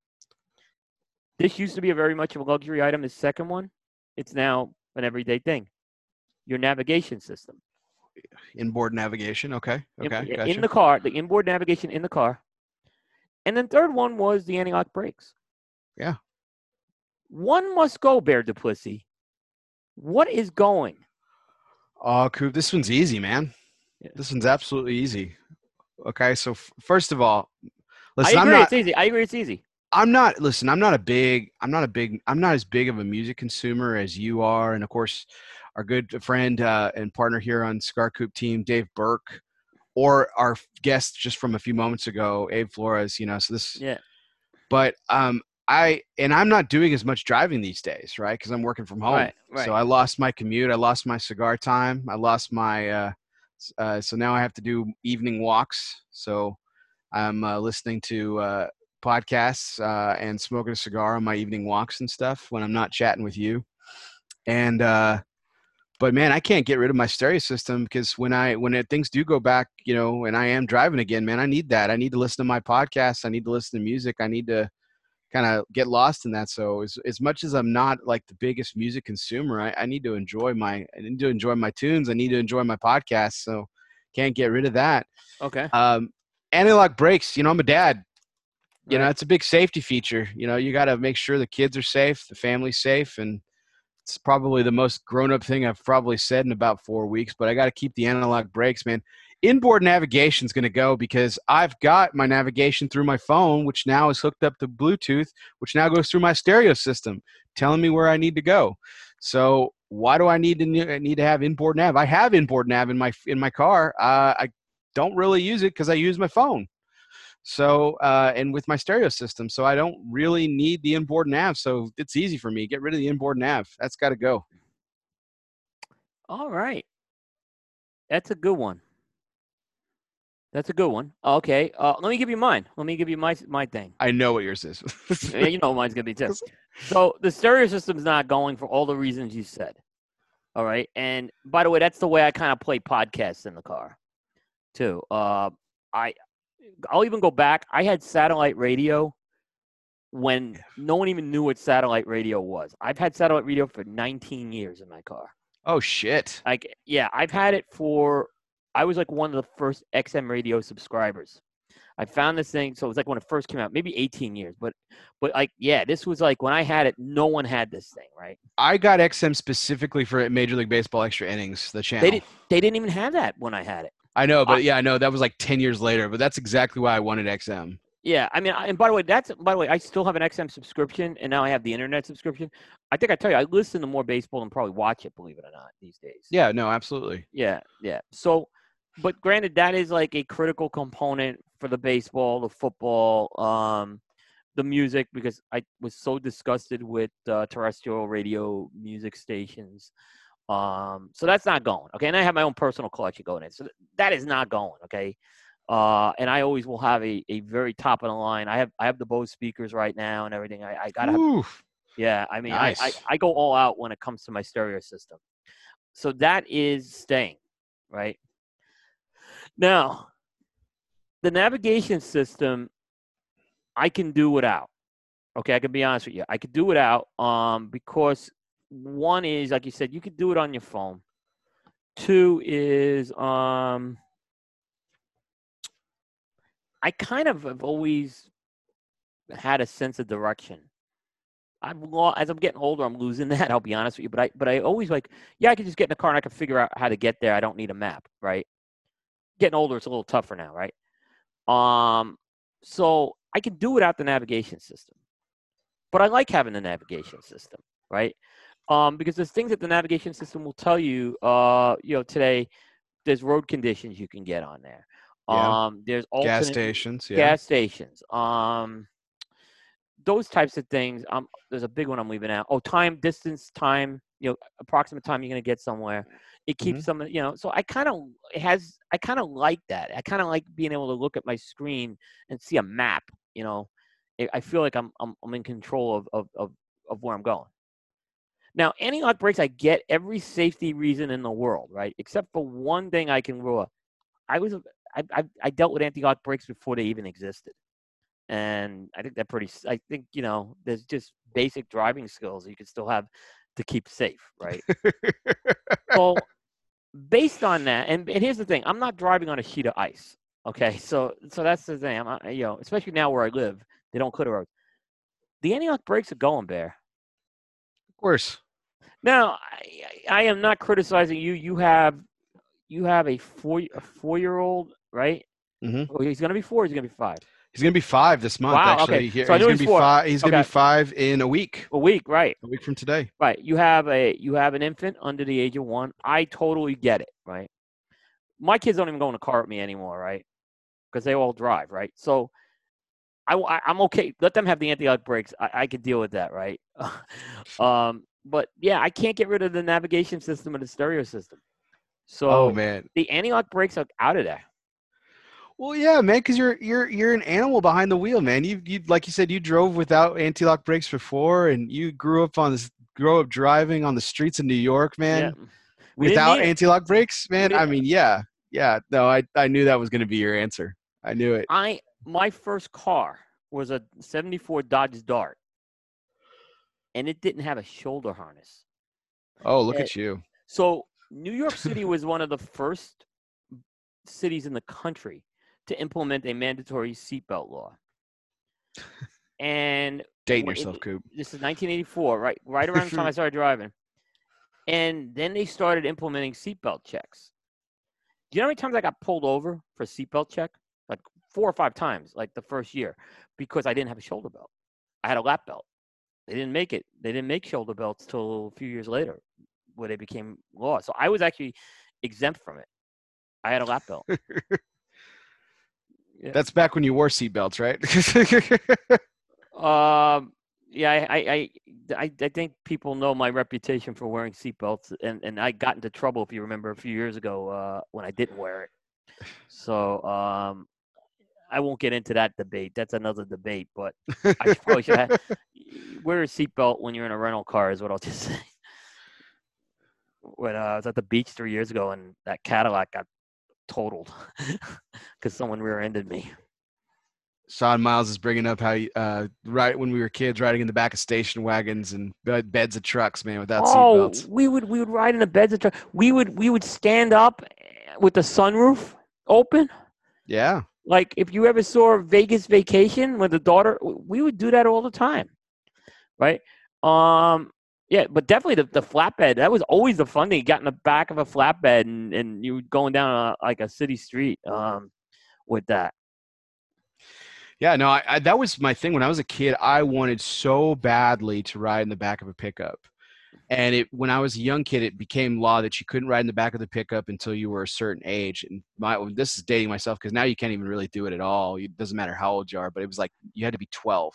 This used to be a very much of a luxury item. The second one, it's now an everyday thing. Your navigation system. Inboard navigation. Okay. In- Okay. in, Gotcha. the car, the inboard navigation in the car. And then third one was the anti-lock brakes. Yeah. One must go, Bear Duplessis. What is going? Oh, Coop, this one's easy, man. Yeah. This one's absolutely easy. Okay. So f- first of all, I listen, I'm agree, not. it's easy. I agree, it's easy. I'm not. Listen, I'm not a big. I'm not a big. I'm not as big of a music consumer as you are, and of course, our good friend uh, and partner here on Cigar Coop team, Dave Burke, or our guest just from a few moments ago, Abe Flores. You know, so this. Yeah. But um, I and I'm not doing as much driving these days, right? Because I'm working from home. Right, right. So I lost my commute. I lost my cigar time. I lost my. Uh, s- uh, so now I have to do evening walks. So I'm uh, listening to uh, podcasts uh, and smoking a cigar on my evening walks and stuff when I'm not chatting with you. And uh, but man, I can't get rid of my stereo system because when I when it, things do go back, you know, and I am driving again, man, I need that. I need to listen to my podcasts. I need to listen to music. I need to kind of get lost in that. So as as much as I'm not like the biggest music consumer, I, I need to enjoy my I need to enjoy my tunes. I need to enjoy my podcasts. So can't get rid of that. Okay. Um, anti-lock brakes. You know, I'm a dad. You know, Right. it's a big safety feature. You know, you got to make sure the kids are safe, the family's safe, and it's probably the most grown-up thing I've probably said in about four weeks, but I got to keep the analog brakes, man. Inboard navigation is going to go because I've got my navigation through my phone, which now is hooked up to Bluetooth, which now goes through my stereo system, telling me where I need to go. So why do I need to need to have inboard nav? I have inboard nav in my in my car. Uh, I don't really use it because I use my phone. So, uh, and with my stereo system, so I don't really need the inboard nav. So it's easy for me. Get rid of the inboard nav. That's got to go. All right. That's a good one. That's a good one. Okay. Uh, let me give you mine. Let me give you my my thing. I know what yours is. Yeah, you know mine's going to be too. So the stereo system's not going for all the reasons you said. All right. And by the way, that's the way I kind of play podcasts in the car too. Uh, I, I'll even go back. I had satellite radio when no one even knew what satellite radio was. I've had satellite radio for nineteen years in my car. Oh, shit. Like, yeah, I've had it for, I was like one of the first X M radio subscribers. I found this thing, so it was like when it first came out, maybe eighteen years. But, but like, yeah, this was like when I had it, no one had this thing, right? I got X M specifically for Major League Baseball Extra Innings, the channel. They, did, they didn't even have that when I had it. I know, but I, yeah, I know that was like ten years later, but that's exactly why I wanted X M. Yeah, I mean, I, and by the way, that's by the way, I still have an X M subscription, and now I have the internet subscription. I think I tell you, I listen to more baseball than probably watch it, believe it or not, these days. Yeah, no, absolutely. Yeah, yeah. So, but granted, that is like a critical component for the baseball, the football, um, the music, because I was so disgusted with uh, terrestrial radio music stations. Um, so that's not going, okay? And I have my own personal collection going in. So that is not going, okay? Uh, and I always will have a, a very top of the line. I have I have the Bose speakers right now and everything. I, I gotta have, Oof. yeah, I mean, Nice. I, I, I go all out when it comes to my stereo system. So that is staying, right? Now, the navigation system, I can do without. Okay, I can be honest with you. I could do without um, because one is, like you said, you could do it on your phone. Two is, um, I kind of have always had a sense of direction. I've lo- as I'm getting older, I'm losing that. I'll be honest with you, but I, but I always like, yeah, I can just get in the car and I can figure out how to get there. I don't need a map, right? Getting older, it's a little tougher now, right? Um, so I can do without the navigation system, but I like having the navigation system, right? Um, because there's things that the navigation system will tell you, uh, you know, today there's road conditions you can get on there. Yeah. Um, there's Gas alternate stations. Yeah. gas stations. Um, those types of things. Um, there's a big one I'm leaving out. Oh, time, distance, time. You know, approximate time you're gonna get somewhere. It keeps Mhm. some. You know, so I kind of it has. I kind of like that. I kind of like being able to look at my screen and see a map. You know, I I feel like I'm I'm I'm in control of of of, of where I'm going. Now, anti-lock brakes, I get every safety reason in the world, right? Except for one thing I can rule. I was I, I I dealt with anti-lock brakes before they even existed, and I think that pretty. I think you know, there's just basic driving skills you can still have to keep safe, right? So, based on that, and, and here's the thing: I'm not driving on a sheet of ice. Okay, so so that's the thing. I'm not, you know, especially now where I live, they don't clear the roads. The anti-lock brakes are going, Bear. Of course. Now, I, I am not criticizing you. You have you have a four a four year old, right? Mhm. Oh, he's gonna be four. He's gonna be five. He's gonna be five this month. Wow, Actually, okay. He- So I he's knew gonna he's be four. five. He's gonna Okay. be five in a week. A week, right? A week from today. Right. You have a you have an infant under the age of one. I totally get it, right? My kids don't even go in the car with me anymore, right? Because they all drive, right? So I, I I'm okay. Let them have the anti-lock brakes. I, I could deal with that, right? um, but yeah, I can't get rid of the navigation system and the stereo system. So Oh man. the anti-lock brakes are out of there. Well, yeah, man, because you're you're you're an animal behind the wheel, man. You you like you said, you drove without anti-lock brakes before, and you grew up on this, grew up driving on the streets of New York, man, Yeah. We didn't without need it. anti-lock brakes, man. didn't- I mean, yeah, yeah. No, I I knew that was gonna be your answer. I knew it. I my first car was a seventy-four Dodge Dart, and it didn't have a shoulder harness. Oh, look Uh, at you. So New York City was one of the first cities in the country to implement a mandatory seatbelt law. And Dating when it- yourself, Coop. this is nineteen eighty-four, right? Right around the time I started driving. And then they started implementing seatbelt checks. Do you know how many times I got pulled over for a seatbelt check? Like four or five times, like the first year, because I didn't have a shoulder belt. I had a lap belt. They didn't make it. They didn't make shoulder belts till a few years later, where they became law. So I was actually exempt from it. I had a lap belt. Yeah. That's back when you wore seatbelts, right? Um. Yeah, I, I, I, I think people know my reputation for wearing seatbelts, and, and I got into trouble, if you remember, a few years ago uh, when I didn't wear it. So um, I won't get into that debate. That's another debate, but I should, probably should have. Wear a seatbelt when you're in a rental car is what I'll just say. When uh, I was at the beach three years ago, and that Cadillac got totaled because someone rear-ended me. Sean Miles is bringing up how uh, right when we were kids, riding in the back of station wagons and bed- beds of trucks, man, without Oh, seatbelts. we would we would ride in the beds of truck. We would we would stand up with the sunroof open. Yeah. Like if you ever saw Vegas Vacation with the daughter, we would do that all the time, right? Um, yeah, but definitely the, the flatbed. That was always the fun thing. You got in the back of a flatbed and, and you were going down a, like a city street um, with that. Yeah, no, I, I, that was my thing when I was a kid. I wanted so badly to ride in the back of a pickup. And it, when I was a young kid, it became law that you couldn't ride in the back of the pickup until you were a certain age. And my, this is dating myself because now you can't even really do it at all. It doesn't matter how old you are, but it was like you had to be twelve.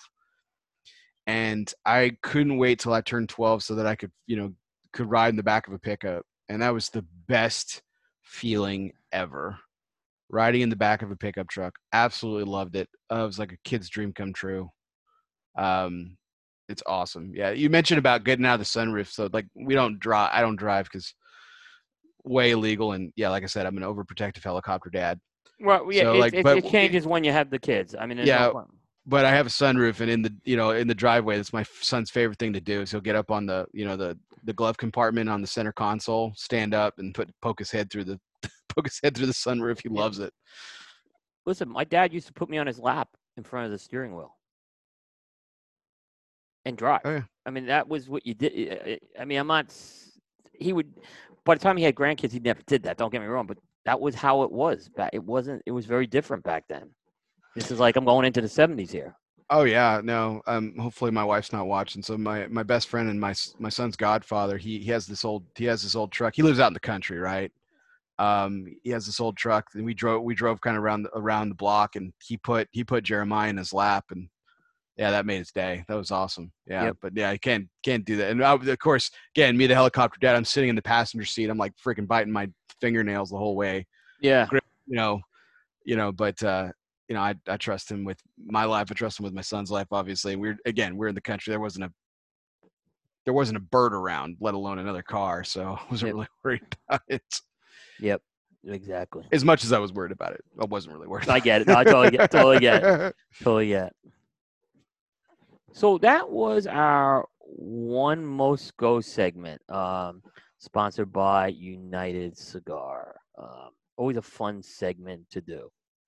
And I couldn't wait till I turned twelve so that I could, you know, could ride in the back of a pickup. And that was the best feeling ever. Riding in the back of a pickup truck. Absolutely loved it. Uh, it was like a kid's dream come true. Um, it's awesome. Yeah. You mentioned about getting out of the sunroof. So like we don't drive, I don't drive because way illegal. And yeah, like I said, I'm an overprotective helicopter dad. Well, yeah, So it, like, it, but it changes when you have the kids. I mean, there's yeah, no problem. but I have a sunroof, and in the, you know, in the driveway, that's my son's favorite thing to do. So he'll get up on the, you know, the, the glove compartment on the center console, stand up and put, poke his head through the, poke his head through the sunroof. He Yeah. loves it. Listen, my dad used to put me on his lap in front of the steering wheel and drive. Oh, yeah. I mean, that was what you did. I mean, I'm not. He would. By the time he had grandkids, he never did that. Don't get me wrong, but that was how it was. Back. It wasn't. It was very different back then. This is like I'm going into the seventies here. Oh yeah, no. Um, hopefully my wife's not watching. So my, my best friend and my my son's godfather, he he has this old he has this old truck. He lives out in the country, right? Um, he has this old truck, and we drove we drove kind of around around the block, and he put he put Jeremiah in his lap, and yeah, that made his day. That was awesome. Yeah, Yep. but yeah, I can't can't do that. And I, of course, again, me the helicopter dad, I'm sitting in the passenger seat. I'm like freaking biting my fingernails the whole way. Yeah. You know, you know, but. uh You know, I I trust him with my life. I trust him with my son's life. Obviously, we're again we're in the country. There wasn't a there wasn't a bird around, let alone another car. So I wasn't Yep. really worried about it. Yep. Exactly. As much as I was worried about it, I wasn't really worried. I About get it. No, I totally get. Totally get. It. Totally get. It. So that was our one most go segment, um, sponsored by United Cigar. Um, always a fun segment to do.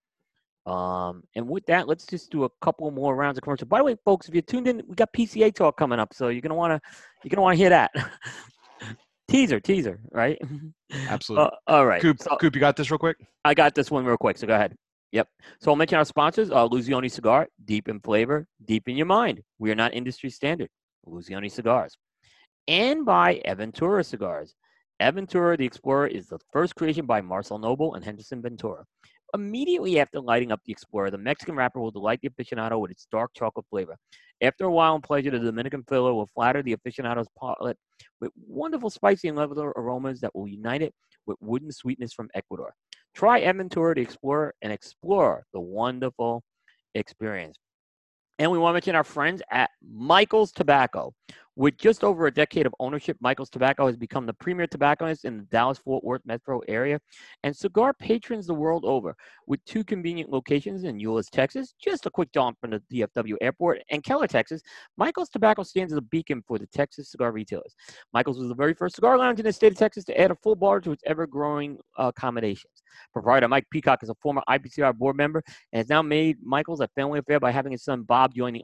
Um, and with that, let's just do a couple more rounds of commercial. By the way, folks, if you're tuned in, we got P C A talk coming up, so you're gonna wanna you're gonna wanna hear that. teaser, teaser, right? Absolutely. Uh, all right. Coop, So Coop, you got this real quick? I got this one real quick, so go ahead. Yep. So I'll mention our sponsors, uh, Luzioni Cigar, deep in flavor, deep in your mind. We are not industry standard. Luzioni Cigars. And by Aventura Cigars. Aventura the Explorer is the first creation by Marcel Noble and Henderson Ventura. Immediately after lighting up the Explorer, the Mexican wrapper will delight the aficionado with its dark chocolate flavor. After a while and pleasure, the Dominican filler will flatter the aficionado's palate with wonderful spicy and leather aromas that will unite it with wooden sweetness from Ecuador. Try Aventura the Explorer and explore the wonderful experience. And we want to mention our friends at Michael's Tobacco. With just over a decade of ownership, Michael's Tobacco has become the premier tobacconist in the Dallas-Fort Worth metro area and cigar patrons the world over. With two convenient locations in Euless, Texas, just a quick jaunt from the D F W airport, and Keller, Texas, Michael's Tobacco stands as a beacon for the Texas cigar retailers. Michael's was the very first cigar lounge in the state of Texas to add a full bar to its ever-growing uh, accommodations. Proprietor Mike Peacock is a former I P C R board member and has now made Michael's a family affair by having his son Bob join the owner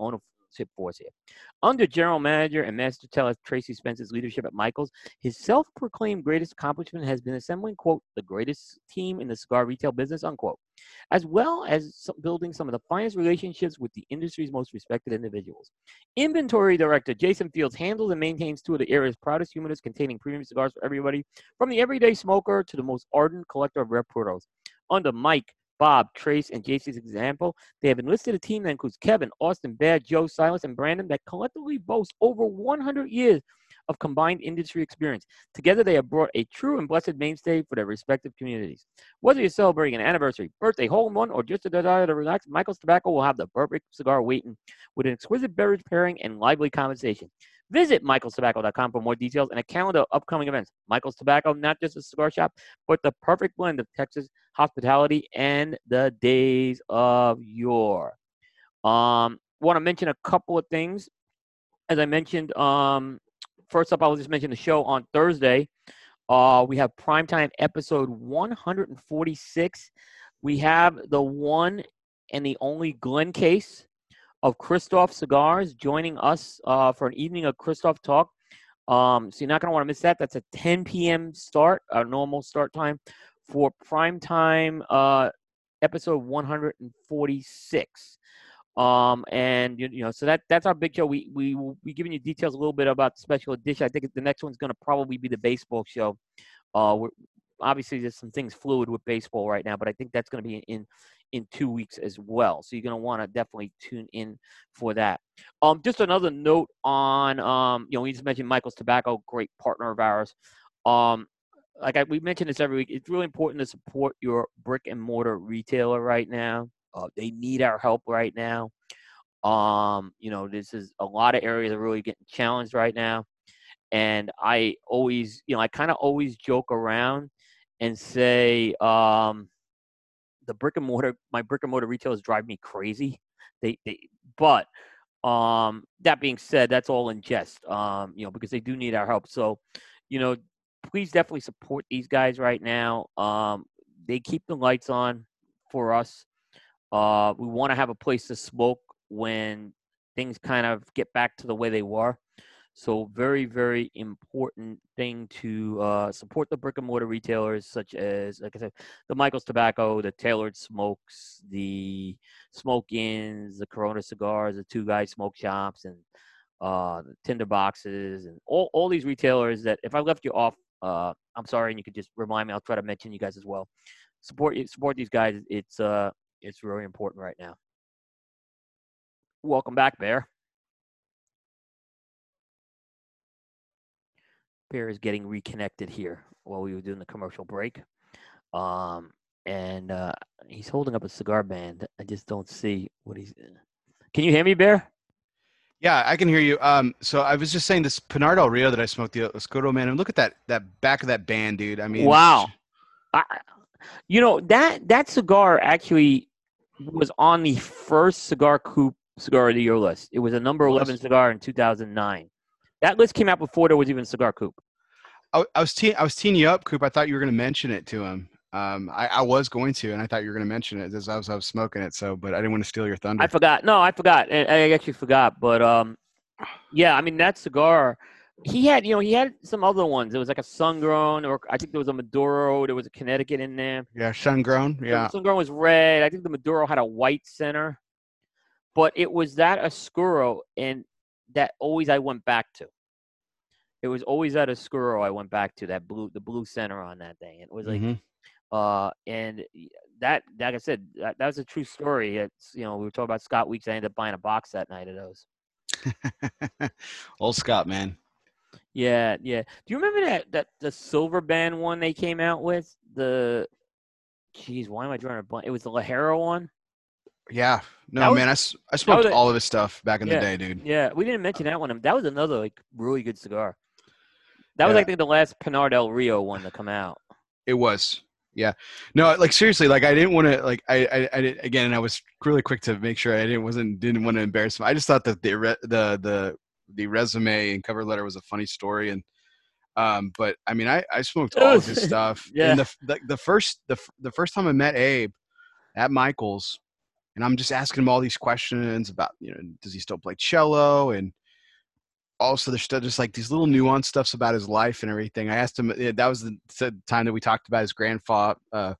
force here. Under general manager and master teller Tracy Spencer's leadership at Michaels, his self-proclaimed greatest accomplishment has been assembling, quote, the greatest team in the cigar retail business, unquote, as well as some, building some of the finest relationships with the industry's most respected individuals. Inventory director Jason Fields handles and maintains two of the area's proudest humidors containing premium cigars for everybody, from the everyday smoker to the most ardent collector of rare puros. Under Mike, Bob, Trace, and J C's example, they have enlisted a team that includes Kevin, Austin, Bad, Joe, Silas, and Brandon that collectively boast over one hundred years of combined industry experience. Together, they have brought a true and blessed mainstay for their respective communities. Whether you're celebrating an anniversary, birthday, hole-in-one, or just a desire to relax, Michael's Tobacco will have the perfect cigar waiting with an exquisite beverage pairing and lively conversation. Visit michaels tobacco dot com for more details and a calendar of upcoming events. Michael's Tobacco, not just a cigar shop, but the perfect blend of Texas hospitality and the days of yore. Um, want to mention a couple of things. As I mentioned, um, first up, I'll just mention the show on Thursday. Uh, we have primetime episode one forty-six. We have the one and the only Glenn Case of Christoph Cigars joining us uh, for an evening of Christoph Talk. Um, so you're not going to want to miss that. That's a ten p.m. start, our normal start time for primetime uh, episode one forty-six. Um, and, you, you know, so that that's our big show. We, we will be giving you details a little bit about the special edition. I think the next one's going to probably be the baseball show. Uh, we're, obviously, there's some things fluid with baseball right now, but I think that's going to be in in two weeks as well. So you're going to want to definitely tune in for that. Um, just another note on, um, you know, we just mentioned Michael's Tobacco, great partner of ours. Um, like I, we mentioned this every week, it's really important to support your brick and mortar retailer right now. Uh, they need our help right now. Um, you know, this is a lot of areas are really getting challenged right now. And I always, you know, I kind of always joke around and say, um, the brick and mortar, my brick and mortar retailers drive me crazy. They, they, but um, that being said, that's all in jest, um, you know, because they do need our help. So, you know, please definitely support these guys right now. Um, they keep the lights on for us. Uh, we want to have a place to smoke when things kind of get back to the way they were. So very, very important thing to uh, support the brick and mortar retailers, such as, like I said, the Michael's Tobacco, the Tailored Smokes, the Smoke Inns, the Corona Cigars, the Two Guys Smoke Shops, and uh, the Tinder Boxes, and all, all these retailers that if I left you off, uh, I'm sorry, and you could just remind me. I'll try to mention you guys as well. Support support these guys. It's uh it's really important right now. Welcome back, Bear. Bear is getting reconnected here while we were doing the commercial break. Um, and uh, he's holding up a cigar band. I just don't see what he's. Can you hear me, Bear? Yeah, I can hear you. Um, so I was just saying this Pinar Del Rio that I smoked the Escudo, man, and look at that that back of that band, dude. I mean, wow. I, you know that that cigar actually was on the first Cigar Coop Cigar of the Year list. It was a number eleven cigar in two thousand nine. That list came out before there was even Cigar Coop. I, I was te- I was teeing you up, Coop. I thought you were going to mention it to him. Um, I, I was going to, and I thought you were going to mention it as I was, I was smoking it. So, but I didn't want to steal your thunder. I forgot. No, I forgot. I, I actually forgot. But um, yeah, I mean that cigar. He had, you know, he had some other ones. It was like a Sun-Grown, or I think there was a Maduro. There was a Connecticut in there. Yeah, Sun-Grown. Yeah, Sun-Grown was red. I think the Maduro had a white center. But it was that Oscuro, and that always I went back to. It was always that Oscuro I went back to, that blue, the blue center on that thing. It was like, mm-hmm. uh, and that, like I said, that, that was a true story. It's, you know, we were talking about Scott Weeks. I ended up buying a box that night of those. Old Scott, man. Yeah, yeah. Do you remember that that the silver band one they came out with? The, geez, why am I drawing a blank? It was the Lajero one. Yeah. No, was, man, I, I smoked a, all of his stuff back in yeah, the day, dude. Yeah, we didn't mention that one. That was another, like, really good cigar. That was, yeah. I think, the last Pinar Del Rio one to come out. It was. Yeah. No, like, seriously, like, I didn't want to, like, I, I, I did, again, I was really quick to make sure I didn't, wasn't, didn't want to embarrass him. I just thought that the, the, the, the resume and cover letter was a funny story. And, um, but, I mean, I, I smoked all of his stuff. Yeah. And the, the, the first, the, the first time I met Abe at Michael's, And I'm just asking him all these questions about, you know, does he still play cello? And also there's still just like these little nuanced stuffs about his life and everything. I asked him, that was the time that we talked about his grandfather, uh,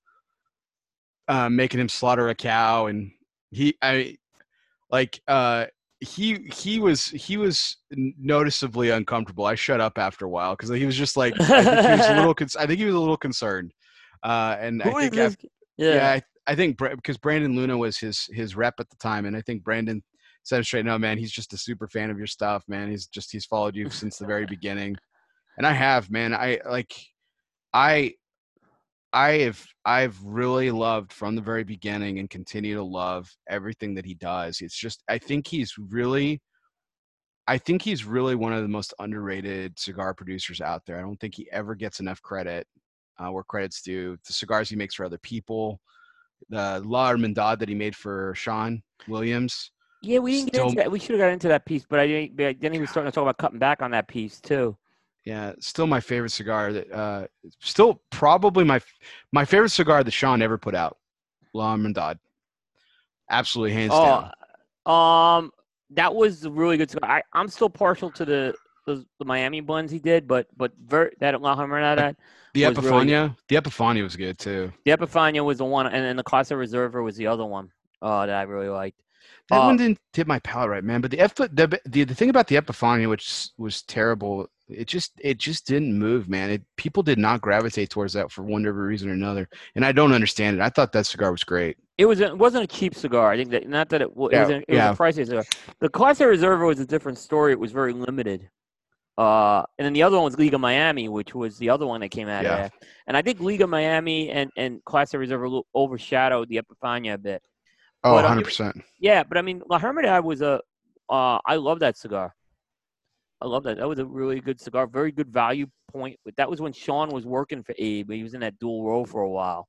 uh, making him slaughter a cow. And he, I like, uh, he, he was, he was noticeably uncomfortable. I shut up after a while, cause he was just like, I think he was a little, I think he was a little concerned. Uh, and Who I think, is this? after, Yeah. yeah, I, I think because Brandon Luna was his, his rep at the time. And I think Brandon said straight, no, man, he's just a super fan of your stuff, man. He's just, he's followed you since the very beginning. And I have, man, I like, I, I have, I've really loved from the very beginning and continue to love everything that he does. It's just, I think he's really, I think he's really one of the most underrated cigar producers out there. I don't think he ever gets enough credit, uh, where credit's due. The cigars he makes for other people, the La Hermandad that he made for Sean Williams. Yeah, we didn't Still, get into that. We should have got into that piece, but I didn't. But then he was starting to talk about cutting back on that piece too. Yeah, still my favorite cigar. That uh, still probably my my favorite cigar that Sean ever put out, La Hermandad. Absolutely, hands Oh, down. um, that was a really good cigar. I, I'm still partial to the, the the Miami blends he did, but but ver, that La Hermandad, The was really Epiphania, the Epiphania was good too. the Epiphania was the one, and then the Casa Reserva was the other one. Uh, that I really liked. That Uh, one didn't hit my palate right, man. But the, Ep- the the the thing about the Epiphania, which was terrible, it just it just didn't move, man. It people did not gravitate towards that for whatever reason or another, and I don't understand it. I thought that cigar was great. It was a, it wasn't a cheap cigar. I think that not that it, it Yeah, was a, it yeah. was a pricey cigar. The Casa Reserva was a different story. It was very limited. Uh, and then the other one was Liga Miami, which was the other one that came out Yeah. of there. And I think Liga Miami and and Casa Reserva overshadowed the Epiphania a bit. Oh, But, one um, hundred percent. Yeah, but I mean, La Hermandad was a. Uh, I love that cigar. I love that. That was a really good cigar. Very good value point. But that was when Sean was working for Abe. He was in that dual role for a while.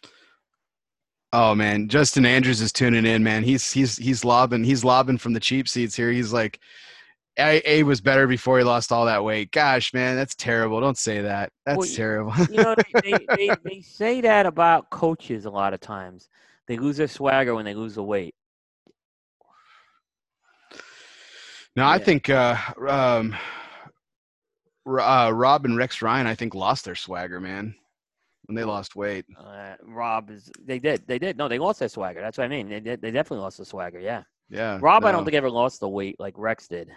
Oh man, Justin Andrews is tuning in, man. He's he's he's lobbing he's lobbing from the cheap seats here. He's like, A, A was better before he lost all that weight. Gosh, man, that's terrible. Don't say that. That's Well, y- terrible. You know, they, they, they, they say that about coaches a lot of times. They lose their swagger when they lose the weight. No, I Yeah. think uh, um, R- uh, Rob and Rex Ryan, I think, lost their swagger, man, when they lost weight. Uh, Rob is. They did. They did. No, they lost their swagger. That's what I mean. They did. They definitely lost their swagger. Yeah. Yeah. Rob, I no. don't think ever lost the weight like Rex did.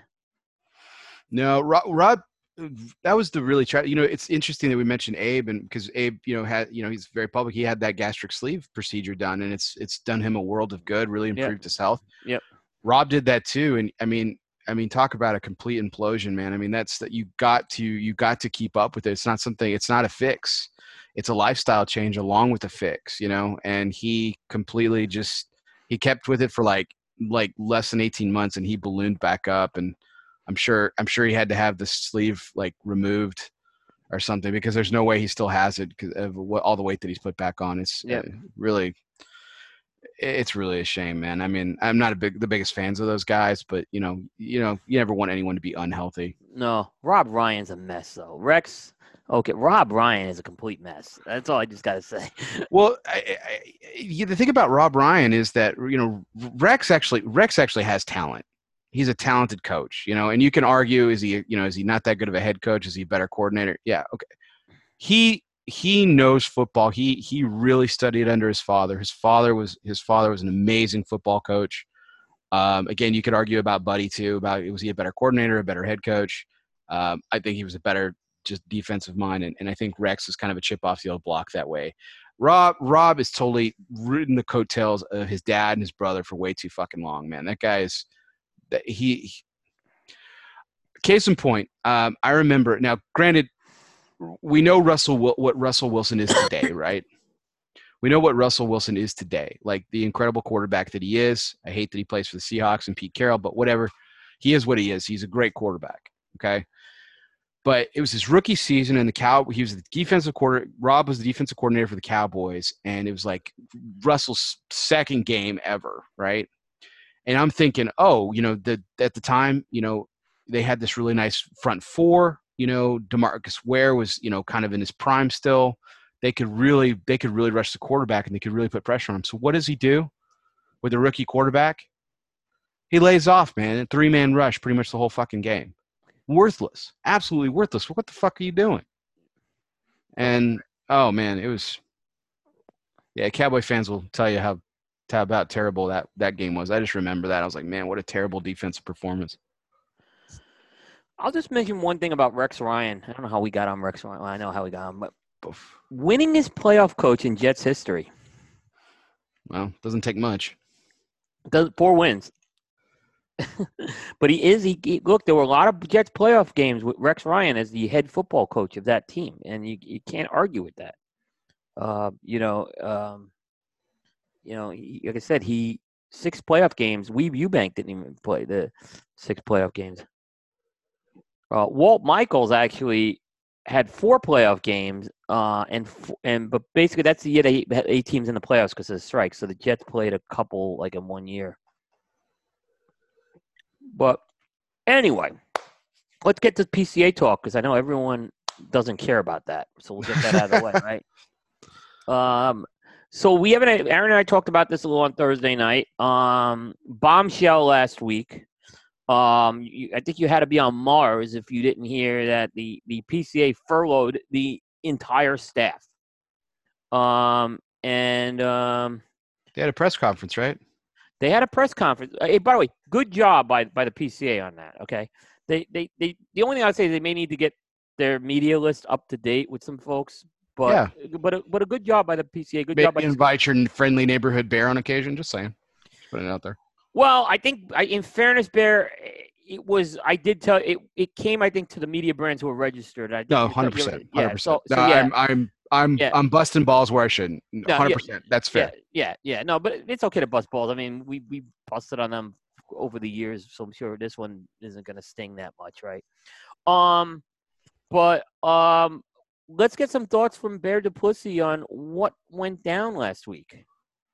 No, Rob, Rob, that was the really try. You know, it's interesting that we mentioned Abe, and because Abe, you know, had you know he's very public. He had that gastric sleeve procedure done, and it's it's done him a world of good. Really improved his health. Yep. Rob did that too, and I mean, I mean, talk about a complete implosion, man. I mean, that's that you got to you got to keep up with it. It's not something. It's not a fix. It's a lifestyle change along with a fix, you know. And he completely just he kept with it for like like less than eighteen months, and he ballooned back up. And I'm sure I'm sure he had to have the sleeve like removed or something because there's no way he still has it because of what, all the weight that he's put back on. It's Yep. uh, really it's really a shame, man. I mean, I'm not a big the biggest fans of those guys, but you know, you know, you never want anyone to be unhealthy. No, Rob Ryan's a mess though. Rex. Okay, Rob Ryan is a complete mess. That's all I just gotta say. Well, I, I, I, the thing about Rob Ryan is that you know Rex actually Rex actually has talent. He's a talented coach, you know, and you can argue is he you know is he not that good of a head coach? Is he a better coordinator? Yeah, okay. He he knows football. He he really studied under his father. His father was his father was an amazing football coach. Um, again, you could argue about Buddy too. About was he a better coordinator, a better head coach? Um, I think he was a better just defensive mind, and, and I think Rex is kind of a chip off the old block that way. Rob Rob is totally ridden the coattails of his dad and his brother for way too fucking long, man. That guy is that he, he case in point. Um, I remember now. Granted, we know Russell what Russell Wilson is today, right? We know what Russell Wilson is today, like the incredible quarterback that he is. I hate that he plays for the Seahawks and Pete Carroll, but whatever. He is what he is. He's a great quarterback. Okay. But it was his rookie season, and the cow. He was the defensive quarter. Rob was the defensive coordinator for the Cowboys, and it was like Russell's second game ever, right? And I'm thinking, oh, you know, the at the time, you know, they had this really nice front four. You know, DeMarcus Ware was, you know, kind of in his prime still. They could really, they could really rush the quarterback, and they could really put pressure on him. So what does he do? with a rookie quarterback. He lays off, man. A three-man rush pretty much the whole fucking game. Worthless. Absolutely worthless. What the fuck are you doing? And, oh, man, it was – yeah, Cowboy fans will tell you how, how about terrible that, that game was. I just remember that. I was like, man, what a terrible defensive performance. I'll just mention one thing about Rex Ryan. I don't know how we got on Rex Ryan. Well, I know how we got on, but winning his playoff coach in Jets history. Well, doesn't take much. Does four wins. But he is he, he look, there were a lot of Jets playoff games with Rex Ryan as the head football coach of that team, and you you can't argue with that. Uh, you know, um, you know, he, like I said, he six playoff games. Weeb Eubank didn't even play the six playoff games. Uh, Walt Michaels actually had four playoff games, uh, and and but basically that's the year they had eight teams in the playoffs because of the strike. So the Jets played a couple like in one year. But anyway, let's get to P C A talk because I know everyone doesn't care about that. So we'll get that out of the way, right? Um, so we haven't. Aaron and I talked about this a little on Thursday night. Um, bombshell last week. Um, you, I think you had to be on Mars if you didn't hear that the, the P C A furloughed the entire staff. Um, and um, they had a press conference, right? They had a press conference. Hey, by the way, good job by by the P C A on that. Okay, they they, they the only thing I'd say is they may need to get their media list up to date with some folks. But yeah. but a, but a good job by the P C A. Good Maybe job. By invite your friendly neighborhood bear on occasion. Just saying, just putting it out there. Well, I think I, in fairness, Bear, it was. I did tell it. It came, I think, to the media brands who were registered. I no, hundred percent, hundred percent. So, no, so, yeah. I'm I'm I'm yeah. I'm busting balls where I shouldn't. No, hundred yeah, percent. That's fair. Yeah, yeah, yeah. No, but it's okay to bust balls. I mean, we we busted on them over the years, so I'm sure this one isn't going to sting that much, right? Um, but um, let's get some thoughts from Bear Duplessis on what went down last week.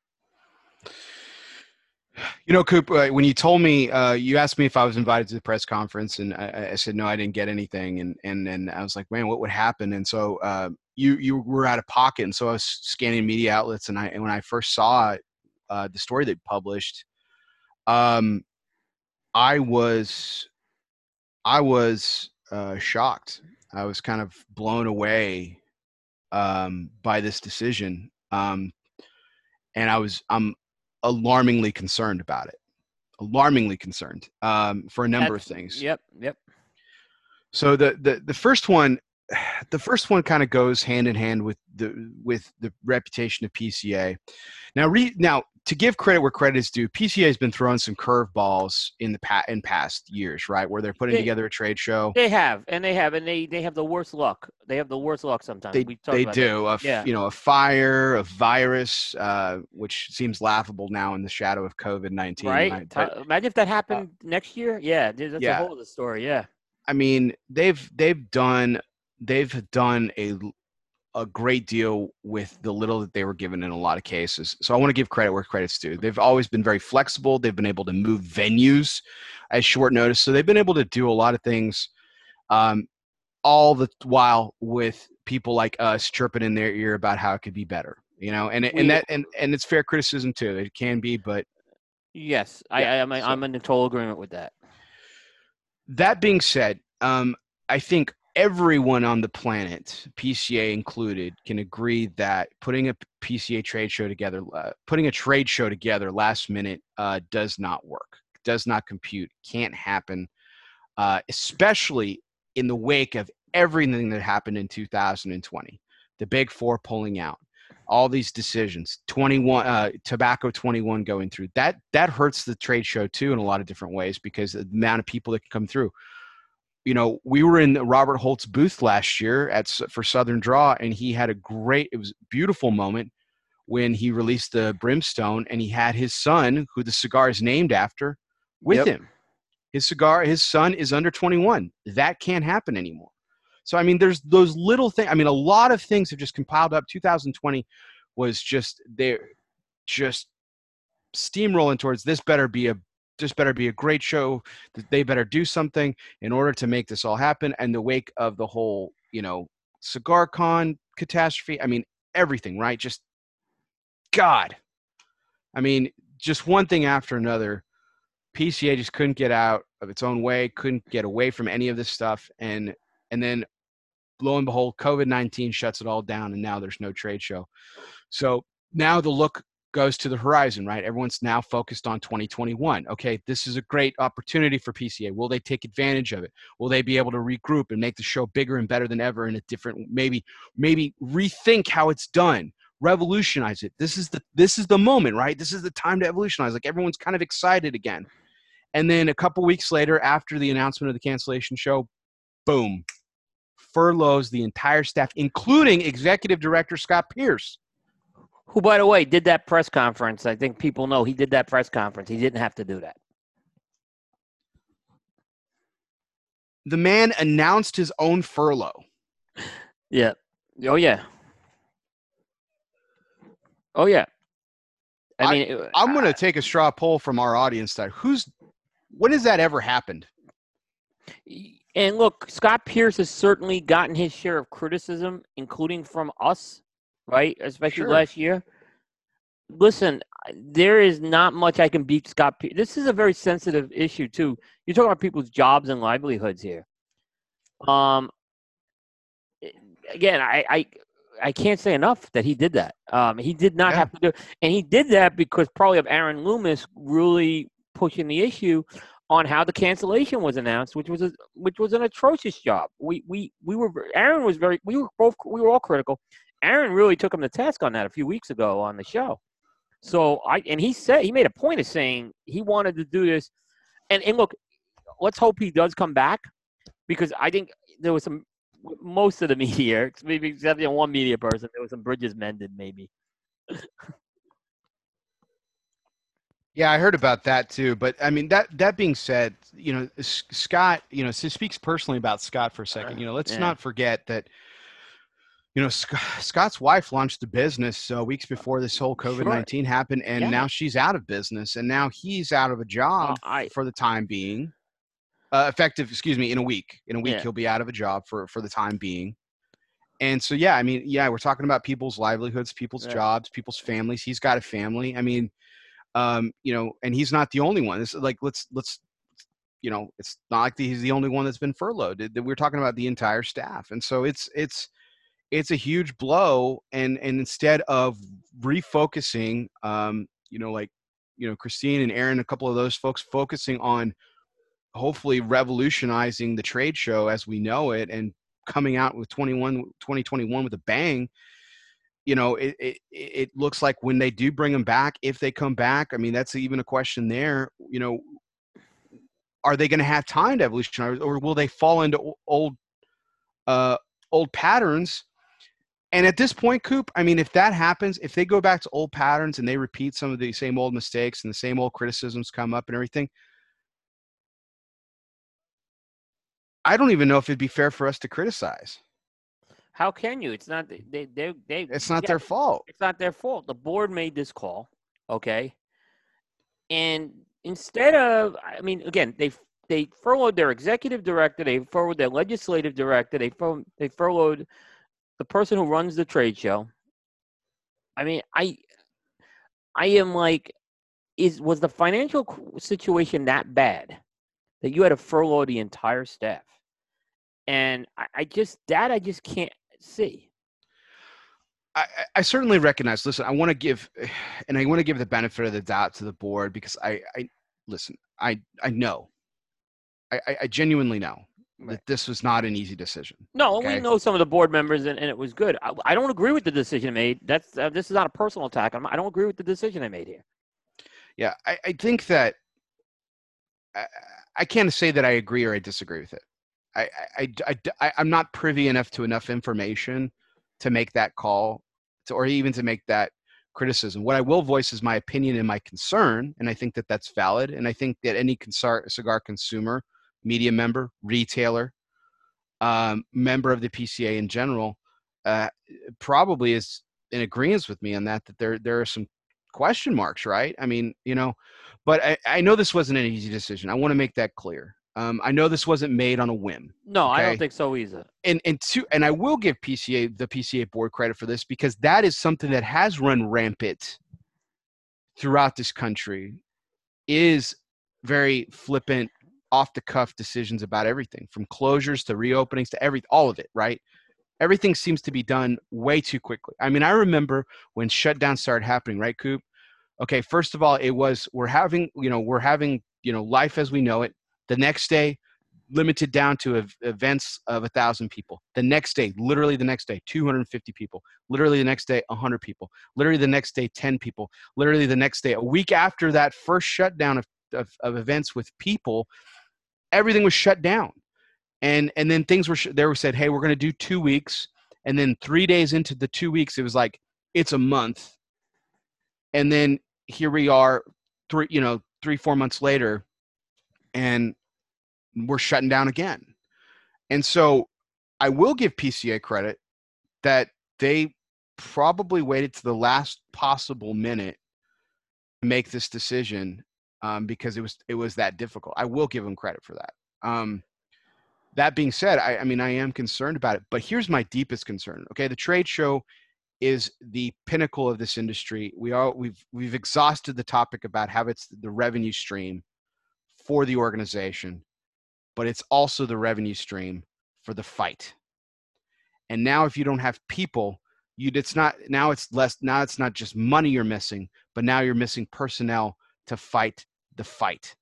You know, Coop, uh, when you told me, uh, you asked me if I was invited to the press conference, and I, I said, no, I didn't get anything. And, and then I was like, man, what would happen? And so uh, you you were out of pocket. And so I was scanning media outlets. And I and when I first saw uh, the story they published, um, I was, I was uh, shocked. I was kind of blown away um, by this decision. Um, and I was, I'm, alarmingly concerned about it. Alarmingly concerned um, for a number That's, of things. Yep, yep. So the the the first one, the first one kind of goes hand in hand with the with the reputation of P C A. Now, re, now to give credit where credit is due, P C A has been throwing some curveballs in the pa- in past years, right? Where they're putting they, together a trade show. They have, and they have, and they, they have the worst luck. They have the worst luck sometimes. They, we they do. A, yeah. You know, a fire, a virus, uh, which seems laughable now in the shadow of COVID nineteen. Right? right? But, imagine if that happened uh, next year. Yeah, that's yeah. a whole other story. Yeah. I mean, they've they've done they've done a a great deal with the little that they were given in a lot of cases. So I want to give credit where credit's due. They've always been very flexible. They've been able to move venues at short notice. So they've been able to do a lot of things, um, all the while with people like us chirping in their ear about how it could be better. You know, and and that and, and it's fair criticism too. It can be, but yes, I, yeah, I I'm so. I'm in total agreement with that. That being said, um, I think everyone on the planet, P C A included, can agree that putting a P C A trade show together, uh, putting a trade show together last minute uh, does not work, does not compute, can't happen, uh, especially in the wake of everything that happened in two thousand twenty, the Big Four pulling out, all these decisions, twenty-one, uh, Tobacco twenty-one going through. That that hurts the trade show too in a lot of different ways because the amount of people that can come through. You know, we were in Robert Holt's booth last year at for Southern Draw, and he had a great, it was a beautiful moment when he released the Brimstone, and he had his son, who the cigar is named after, with yep. him. His cigar, his son is under twenty-one. That can't happen anymore. So, I mean, there's those little things. I mean, a lot of things have just compiled up. two thousand twenty was just, they're just steamrolling towards this better be a This better be a great show. They better do something in order to make this all happen. And the wake of the whole, you know, Cigar Con catastrophe. I mean, everything, right? Just God. I mean, just one thing after another. P C A just couldn't get out of its own way, couldn't get away from any of this stuff. And and then lo and behold, COVID nineteen shuts it all down, and now there's no trade show. So now the look goes to the horizon, right? Everyone's now focused on twenty twenty-one. Okay, this is a great opportunity for P C A. Will they take advantage of it? Will they be able to regroup and make the show bigger and better than ever in a different, maybe, maybe rethink how it's done, revolutionize it? This is the this is the moment, right? This is the time to evolutionize. Like everyone's kind of excited again. And then a couple weeks later, after the announcement of the cancellation show, boom, furloughs the entire staff, including Executive Director Scott Pierce. Who, by the way, did that press conference. I think people know he did that press conference. He didn't have to do that. The man announced his own furlough. Yeah. Oh, yeah. Oh, yeah. I, I mean, I'm going to take a straw poll from our audience that who's, when has that ever happened? And look, Scott Pierce has certainly gotten his share of criticism, including from us, right? Especially Sure. last year. Listen, there is not much I can beat Scott Pierce. This is a very sensitive issue, too. You're talking about people's jobs and livelihoods here. Um, again, I, I, I can't say enough that he did that. Um, he did not Yeah. have to do, and he did that because probably of Aaron Loomis really pushing the issue on how the cancellation was announced, which was a, which was an atrocious job. We we we were Aaron was very we were both we were all critical. Aaron really took him to task on that a few weeks ago on the show. So I and he said he made a point of saying he wanted to do this, and and look, let's hope he does come back, because I think there was some most of the media, maybe except one media person, there was some bridges mended maybe. Yeah, I heard about that too. But I mean, that that being said, you know, S- Scott, you know, to speaks personally about Scott for a second. You know, let's Yeah. not forget that, you know, Sc- Scott's wife launched a business uh, weeks before this whole COVID nineteen happened, and Yeah. now she's out of business, and now he's out of a job Well, I- for the time being. Uh, effective, excuse me, in a week. In a week, Yeah. he'll be out of a job for for the time being. And so, yeah, I mean, yeah, we're talking about people's livelihoods, people's Yeah. jobs, people's families. He's got a family. I mean, um, you know, and he's not the only one. It's like, let's, let's, you know, it's not like he's the only one that's been furloughed. We're talking about the entire staff. And so it's, it's, it's a huge blow. And, and instead of refocusing, um, you know, like, you know, Christine and Aaron, a couple of those folks focusing on hopefully revolutionizing the trade show as we know it and coming out with twenty-one, twenty twenty-one with a bang. You know, it, it it looks like when they do bring them back, if they come back, I mean, that's even a question there. You know, are they going to have time to evolutionize, or will they fall into old uh, old patterns? And at this point, Coop, I mean, if that happens, if they go back to old patterns and they repeat some of the same old mistakes and the same old criticisms come up and everything, I don't even know if it'd be fair for us to criticize. How can you? It's not they they they. they It's not yeah, their fault. It's not their fault. The board made this call, okay? And instead of, I mean, again, they they furloughed their executive director, they furloughed their legislative director, they fur, they furloughed the person who runs the trade show. I mean, I I am like, is was the financial situation that bad that you had to furlough the entire staff? And I, I just that I just can't see. I, I certainly recognize. Listen, I want to give, and I want to give the benefit of the doubt to the board because I, I listen. I, I know, I, I genuinely know Right. that this was not an easy decision. No, okay? we know some of the board members, and, and it was good. I, I don't agree with the decision made. That's uh, this is not a personal attack. I'm, I don't agree with the decision they made here. Yeah, I, I think that I, I can't say that I agree or I disagree with it. I, I, I, I, I'm not privy enough to enough information to make that call, to, or even to make that criticism. What I will voice is my opinion and my concern, and I think that that's valid. And I think that any cigar, cigar consumer, media member, retailer, um, member of the P C A in general, uh, probably is in agreement with me on that. That there there are some question marks, right? I mean, you know, but I, I know this wasn't an easy decision. I want to make that clear. Um, I know this wasn't made on a whim. No, I okay? don't think so either. And and two, and I will give P C A the P C A board credit for this because that is something that has run rampant throughout this country is very flippant, off the cuff decisions about everything, from closures to reopenings to every, all of it, right? Everything seems to be done way too quickly. I mean, I remember when shutdowns started happening, right, Coop? Okay, first of all, it was, we're having, you know, we're having, you know, life as we know it. The next day, limited down to ev- events of a thousand people. The next day, literally the next day, two hundred fifty people. Literally the next day, a hundred people. Literally the next day, ten people. Literally the next day, a week after that first shutdown of, of, of events with people, everything was shut down. And and then things were, sh- they were said, hey, we're going to do two weeks. And then three days into the two weeks, it was like, it's a month. And then here we are, three, you know, three, four months later, and we're shutting down again. And so I will give P C A credit that they probably waited to the last possible minute to make this decision, um, because it was it was that difficult. I will give them credit for that. Um, that being said, I, I mean, I am concerned about it. But here's my deepest concern. Okay, the trade show is the pinnacle of this industry. We are we've we've exhausted the topic about how it's the revenue stream for the organization, but it's also the revenue stream for the fight. And now if you don't have people, you it's not now it's less now it's not just money you're missing, but now you're missing personnel to fight the fight.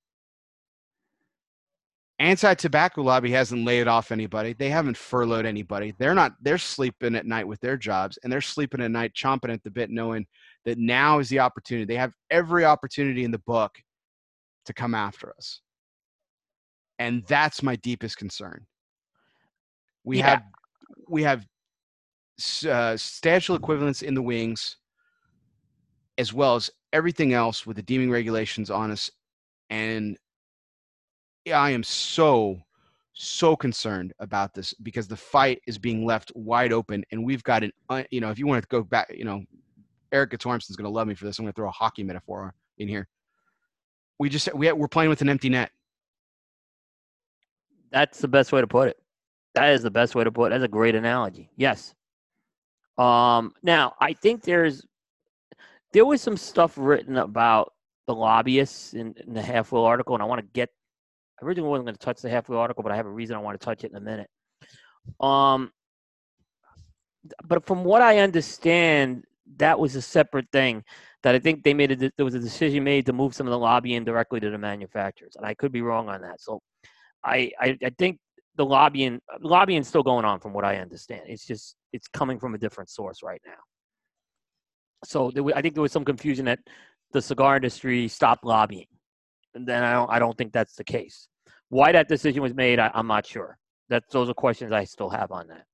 Anti-tobacco lobby hasn't laid off anybody. They haven't furloughed anybody. They're not, they're sleeping at night with their jobs, and they're sleeping at night chomping at the bit, knowing that now is the opportunity. They have every opportunity in the book to come after us. And that's my deepest concern. We Yeah. have, we have uh, substantial equivalence in the wings, as well as everything else with the deeming regulations on us. And I am so, so concerned about this because the fight is being left wide open, and we've got an, uh, you know, if you want to go back, you know, Eric Guttormson's going to love me for this. I'm going to throw a hockey metaphor in here. We just, we, we're playing with an empty net. That's the best way to put it. That is the best way to put it. That's a great analogy. Yes. Um, now, I think there's, there was some stuff written about the lobbyists in, in the Half Wheel article, and I want to get, I originally wasn't going to touch the Half Wheel article, but I have a reason I want to touch it in a minute. Um, but from what I understand, that was a separate thing that I think they made, a, there was a decision made to move some of the lobbying directly to the manufacturers. And I could be wrong on that. So I, I, I think the lobbying, lobbying is still going on from what I understand. It's just, it's coming from a different source right now. So there, I think there was some confusion that the cigar industry stopped lobbying. And then I don't, I don't think that's the case. Why that decision was made, I, I'm not sure. That those are questions I still have on that.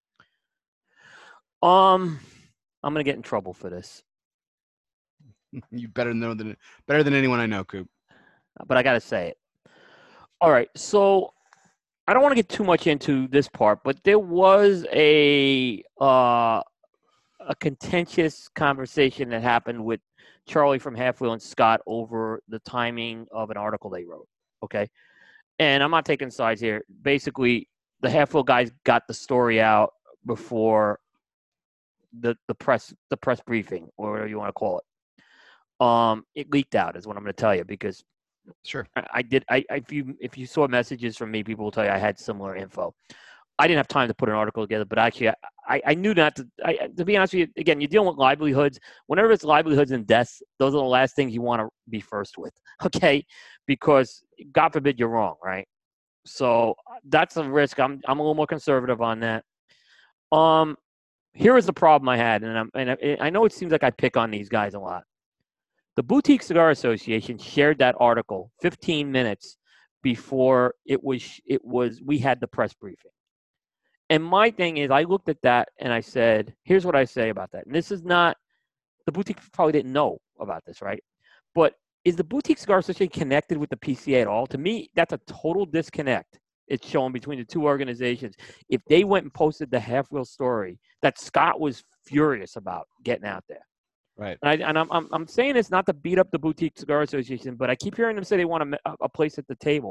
Um, I'm gonna get in trouble for this. You better know than better than anyone I know, Coop. But I gotta say it. All right, so I don't want to get too much into this part, but there was a uh, a contentious conversation that happened with Charlie from Half Wheel and Scott over the timing of an article they wrote. Okay. And I'm not taking sides here. Basically, the Half Wheel guys got the story out before the, the press the press briefing, or whatever you want to call it. Um, it leaked out is what I'm going to tell you, because Sure. I, I did. I, I if you if you saw messages from me, people will tell you I had similar info. I didn't have time to put an article together, but actually, I, I knew not to. I, to be honest with you, again, you're dealing with livelihoods. Whenever it's livelihoods and deaths, those are the last things you want to be first with, okay? Because God forbid you're wrong, right? So that's a risk. I'm I'm a little more conservative on that. Um, here is the problem I had, and I'm, and I, I know it seems like I pick on these guys a lot. The Boutique Cigar Association shared that article fifteen minutes before it was it was we had the press briefing. And my thing is, I looked at that and I said, here's what I say about that. And this is not, the Boutique probably didn't know about this, right? But is the Boutique Cigar Association connected with the P C A at all? To me, that's a total disconnect. It's showing between the two organizations. If they went and posted the Half Wheel story that Scott was furious about getting out there. Right. And, I, and I'm, I'm, I'm saying this not to beat up the Boutique Cigar Association, but I keep hearing them say they want a, a place at the table.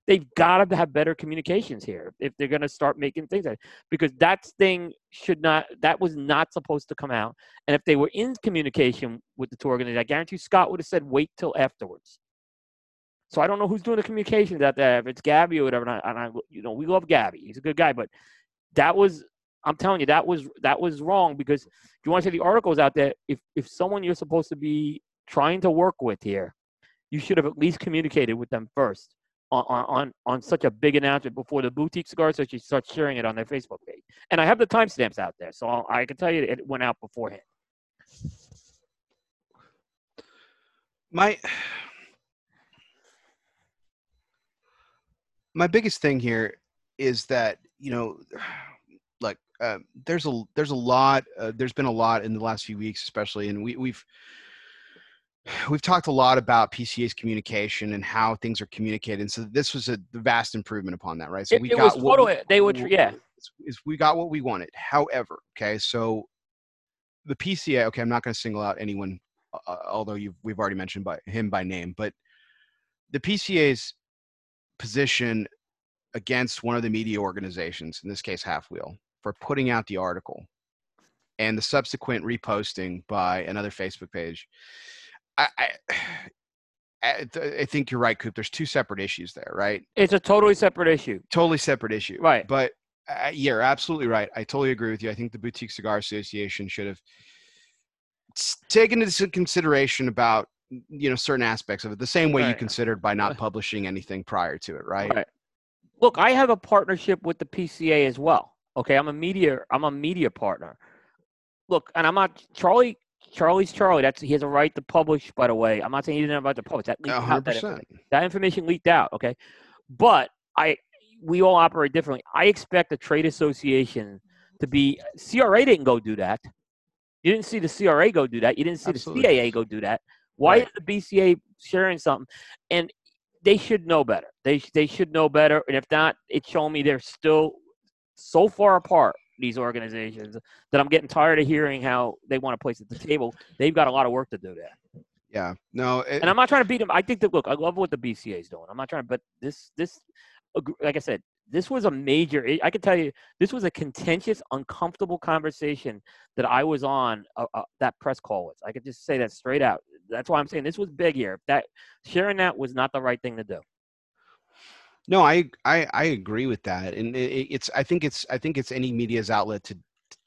they've got to have better communications here if they're going to start making things like, because that thing should not, that was not supposed to come out. And if they were in communication with the tour organization, I guarantee Scott would have said, wait till afterwards. So I don't know who's doing the communications out there, if it's Gabby or whatever. And I, and I, you know, we love Gabby. He's a good guy, but that was, I'm telling you, that was, that was wrong, because if you want to say the articles out there, if, if someone you're supposed to be trying to work with here, you should have at least communicated with them first on, on, on such a big announcement before the Boutique Cigar Association starts sharing it on their Facebook page. And I have the timestamps out there, so I'll, I can tell you it went out beforehand. My my biggest thing here is that, you know, like uh, there's a there's a lot uh, there's been a lot in the last few weeks, especially, and we, we've we've talked a lot about P C A's communication and how things are communicated. And so this was a vast improvement upon that, right? So it, we it got was what totally, we, they would, yeah. Is we got what we wanted. However, okay, so the P C A, okay, I'm not going to single out anyone, uh, although you've, we've already mentioned by him by name, but the P C A's position against one of the media organizations, in this case Half Wheel, for putting out the article and the subsequent reposting by another Facebook page, I, I, I think you're right, Coop. There's two separate issues there, right? It's a totally separate issue. Totally separate issue. Right. But uh, you're absolutely right. I totally agree with you. I think the Boutique Cigar Association should have taken into consideration about, you know, certain aspects of it, the same way right. you considered by not publishing anything prior to it, right? Right. Look, I have a partnership with the P C A as well. Okay, I'm a media, I'm a media partner. Look, and I'm not Charlie. Charlie's Charlie. That's he has a right to publish. By the way, I'm not saying he didn't have a right to publish. That leaked out. That information. that information leaked out. Okay, but I we all operate differently. I expect a trade association to be. C R A didn't go do that. You didn't see the C R A go do that. You didn't see Absolutely. the C A A go do that. Why right. is the B C A sharing something? And they should know better. They they should know better. And if not, it's showing me they're still so far apart, these organizations, that I'm getting tired of hearing how they want a place at the table. They've got a lot of work to do there. Yeah. No. It, and I'm not trying to beat them. I think that, look, I love what the B C A is doing. I'm not trying to, but this, this, like I said, this was a major, I can tell you, this was a contentious, uncomfortable conversation that I was on uh, uh, that press call with. I could just say that straight out. That's why I'm saying this was big here. That sharing that was not the right thing to do. No, I, I, I agree with that. And it, it's, I think it's, I think it's any media's outlet to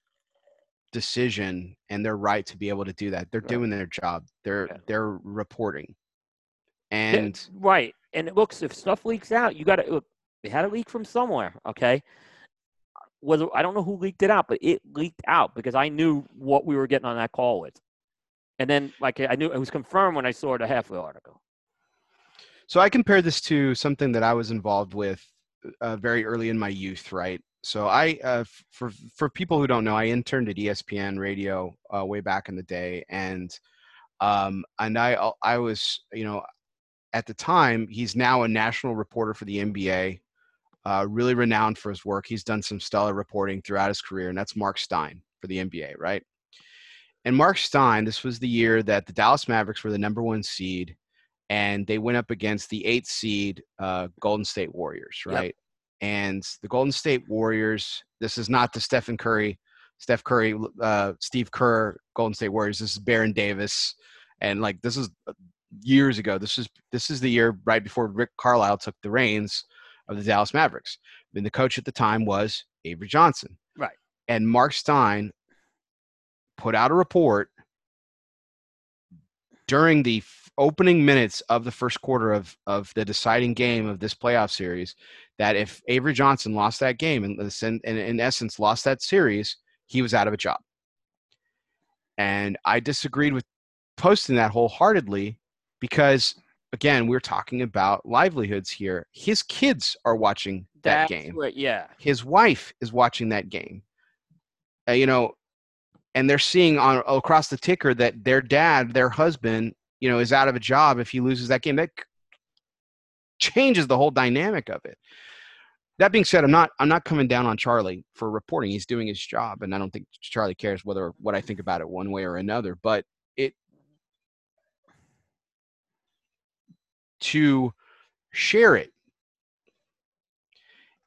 decision and their right to be able to do that. They're right. doing their job. They're, yeah. they're reporting. And yeah, right. And it looks, if stuff leaks out, you got to look, they had a leak from somewhere. Okay. Was I don't know who leaked it out, but it leaked out because I knew what we were getting on that call with. And then like, I knew it was confirmed when I saw the Half Wheel article. So I compare this to something that I was involved with uh, very early in my youth, right? So I, uh, for for people who don't know, I interned at E S P N Radio uh, way back in the day, and um, and I I was, you know, at the time, he's now a national reporter for the N B A, uh, really renowned for his work. He's done some stellar reporting throughout his career, and that's Mark Stein for the N B A, right? And Mark Stein, this was the year that the Dallas Mavericks were the number one seed, and they went up against the eighth seed uh, Golden State Warriors, right? Yep. And the Golden State Warriors, this is not the Stephen Curry, Steph Curry, uh, Steve Kerr Golden State Warriors. This is Baron Davis. And like, this is years ago. This is, this is the year right before Rick Carlisle took the reins of the Dallas Mavericks. And the coach at the time was Avery Johnson. Right. And Mark Stein put out a report during the opening minutes of the first quarter of, of the deciding game of this playoff series, that if Avery Johnson lost that game and in, in, in essence lost that series, he was out of a job. And I disagreed with posting that wholeheartedly because, again, we're talking about livelihoods here. His kids are watching that That's game. What, yeah. His wife is watching that game. Uh, you know, and they're seeing on across the ticker that their dad, their husband, you know, is out of a job if he loses that game. That changes the whole dynamic of it. That being said, I'm not I'm not coming down on Charlie for reporting. He's doing his job, and I don't think Charlie cares whether what I think about it one way or another. But it to share it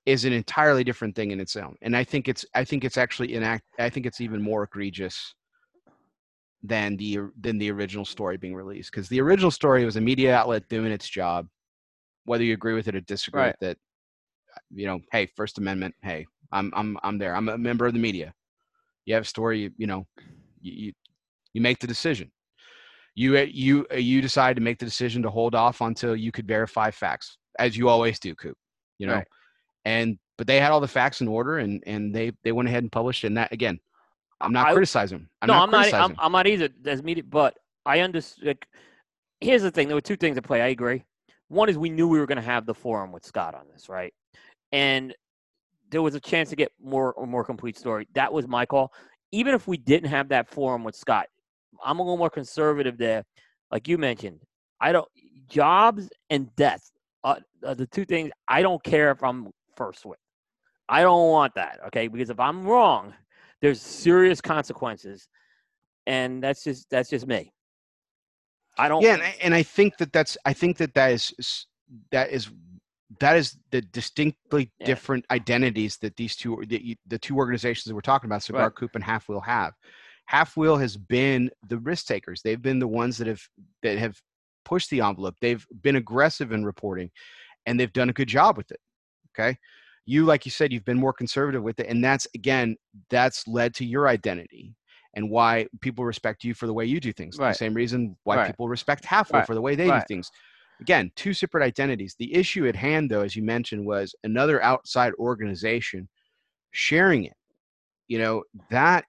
is an entirely different thing in its own. And I think it's I think it's actually inact I think it's even more egregious than the than the original story being released, because the original story was a media outlet doing its job, whether you agree with it or disagree Right. with it. You know, hey, First Amendment, hey, I'm I'm I'm there. I'm a member of the media. You have a story, you, you know, you, you you make the decision. You you you decide to make the decision to hold off until you could verify facts, as you always do, Coop. You know, Right. and but they had all the facts in order, and and they they went ahead and published it. And that, again, I'm not I, criticizing. I'm no, not I'm not. I'm, criticizing. I'm not either. As media, but I understand. Like, here's the thing: there were two things at play. I agree. One is we knew we were going to have the forum with Scott on this, right? And there was a chance to get more or more complete story. That was my call. Even if we didn't have that forum with Scott, I'm a little more conservative there. Like you mentioned, I don't jobs and death are, are the two things I don't care if I'm first with. I don't want that, okay? Because if I'm wrong, there's serious consequences, and that's just that's just me. I don't. Yeah, and I, and I think that that's I think that that is that is that is the distinctly Yeah. different identities that these two the, the two organizations that we're talking about, Cigar Right. Coop and Half Wheel, have. Half Wheel has been the risk takers. They've been the ones that have that have pushed the envelope. They've been aggressive in reporting, and they've done a good job with it. Okay. You, like you said, you've been more conservative with it. And that's, again, that's led to your identity and why people respect you for the way you do things. Right. The same reason why Right. people respect Half Wheel Right. for the way they Right. do things. Again, two separate identities. The issue at hand, though, as you mentioned, was another outside organization sharing it. You know, that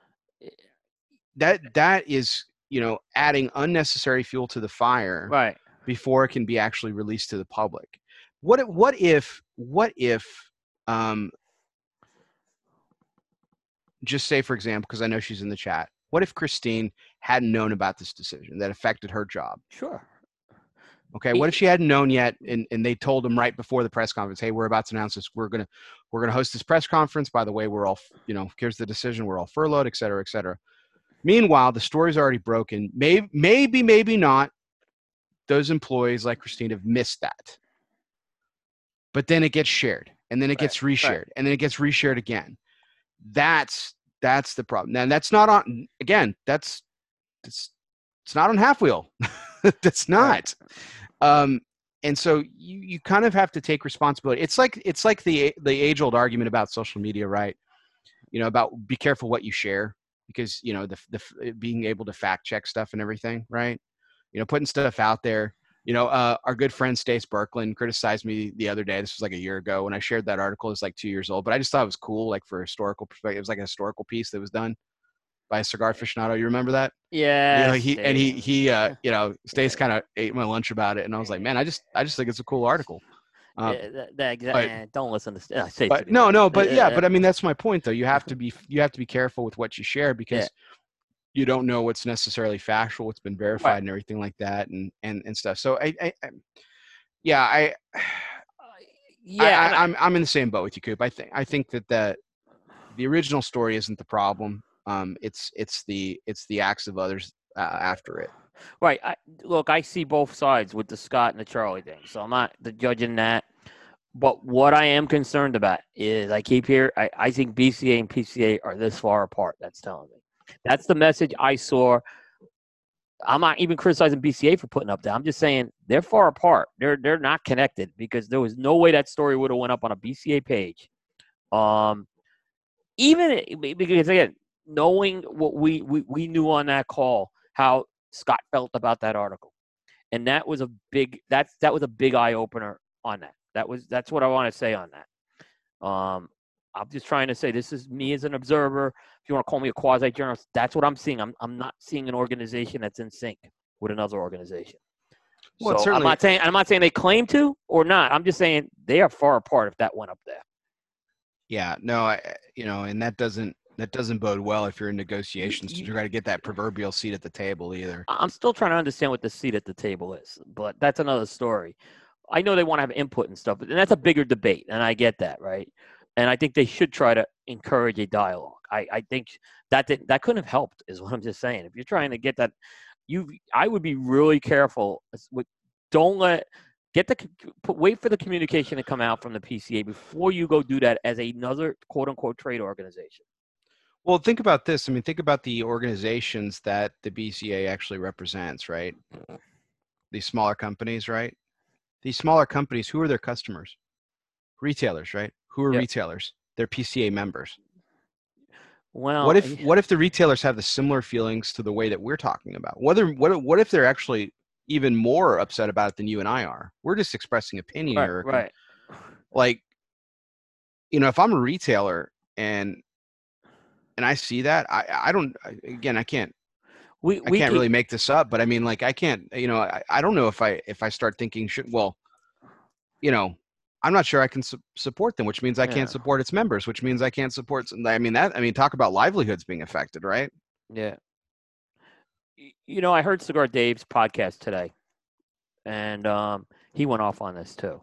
that that is, you know, adding unnecessary fuel to the fire Right. before it can be actually released to the public. What if, what if, what if, um, just say, for example, because I know she's in the chat, what if Christine hadn't known about this decision that affected her job? Sure. Okay, what if she hadn't known yet, and, and they told them right before the press conference, hey, we're about to announce this. We're gonna we're gonna host this press conference. By the way, we're all, you know, here's the decision. We're all furloughed, et cetera, et cetera. Meanwhile, the story's already broken. Maybe, maybe, maybe not. Those employees like Christine have missed that. But then it gets shared, and then it gets reshared, right. and then it gets reshared again. That's that's the problem. Now, that's not on, again, that's that's it's not on Half Wheel. That's not. Right. Um, and so you you kind of have to take responsibility. It's like it's like the the age old argument about social media, right? You know, about be careful what you share, because you know the the being able to fact check stuff and everything, right? You know, putting stuff out there. You know, uh, our good friend Stace Berkland criticized me the other day. This was like a year ago when I shared that article. It's like two years old, but I just thought it was cool, like for historical perspective. It was like a historical piece that was done by a cigar aficionado. You remember that? Yeah. You know, he and he he uh, you know, Stace kind of ate my lunch about it, and I was like, man, I just I just think it's a cool article. Uh, Yeah, that, that, but- eh, don't listen to. Uh, say but no, no, but yeah, but I mean that's my point though. You have to be you have to be careful with what you share, because Yeah. you don't know what's necessarily factual, what's been verified, Right. and everything like that, and and and stuff. So I, I, I yeah, I, yeah. I, and I- I, I'm I'm in the same boat with you, Coop. I think I think that the the original story isn't the problem. Um, it's it's the it's the acts of others uh, after it. Right. I, look, I see both sides with the Scott and the Charlie thing, so I'm not the judging that. But what I am concerned about is I keep here. I, I think B C A and P C A are this far apart. That's telling me. That's the message I saw. I'm not even criticizing B C A for putting up that. I'm just saying they're far apart. They're they're not connected, because there was no way that story would have went up on a B C A page. Um, even because again, knowing what we, we we knew on that call, how Scott felt about that article, and that was a big that's that was a big eye opener on that. That was that's what I want to say on that. Um, I'm just trying to say this is me as an observer. If you want to call me a quasi journalist, that's what I'm seeing. I'm I'm not seeing an organization that's in sync with another organization. Well, so certainly- I'm not saying I'm not saying they claim to or not. I'm just saying they are far apart if that went up there. Yeah, no, I, you know, and that doesn't that doesn't bode well if you're in negotiations to you- try to get that proverbial seat at the table either. I'm still trying to understand what the seat at the table is, but that's another story. I know they want to have input and stuff, and that's a bigger debate, and I get that, right? And I think they should try to encourage a dialogue. I, I think that did, that couldn't have helped, is what I'm just saying. If you're trying to get that, you, I would be really careful. With, don't let Get the put, wait for the communication to come out from the P C A before you go do that as another quote unquote trade organization. Well, think about this. I mean, think about the organizations that the B C A actually represents, right? These smaller companies, right? These smaller companies, who are their customers? Retailers, right? Who are Yep. retailers? They're P C A members. Well, What if what if the retailers have the similar feelings to the way that we're talking about? Whether what what if they're actually even more upset about it than you and I are? We're just expressing opinion right, here. right. Like, you know, if I'm a retailer and and I see that, I I don't again I can't We I we can't can, really make this up, but I mean, like, I can't, you know, I, I don't know if I if I start thinking, should, well, you know, I'm not sure I can su- support them, which means I yeah, can't support its members, which means I can't support. I mean that I mean, talk about livelihoods being affected, right? yeah. Y- You know, I heard Cigar Dave's podcast today, and um, he went off on this too.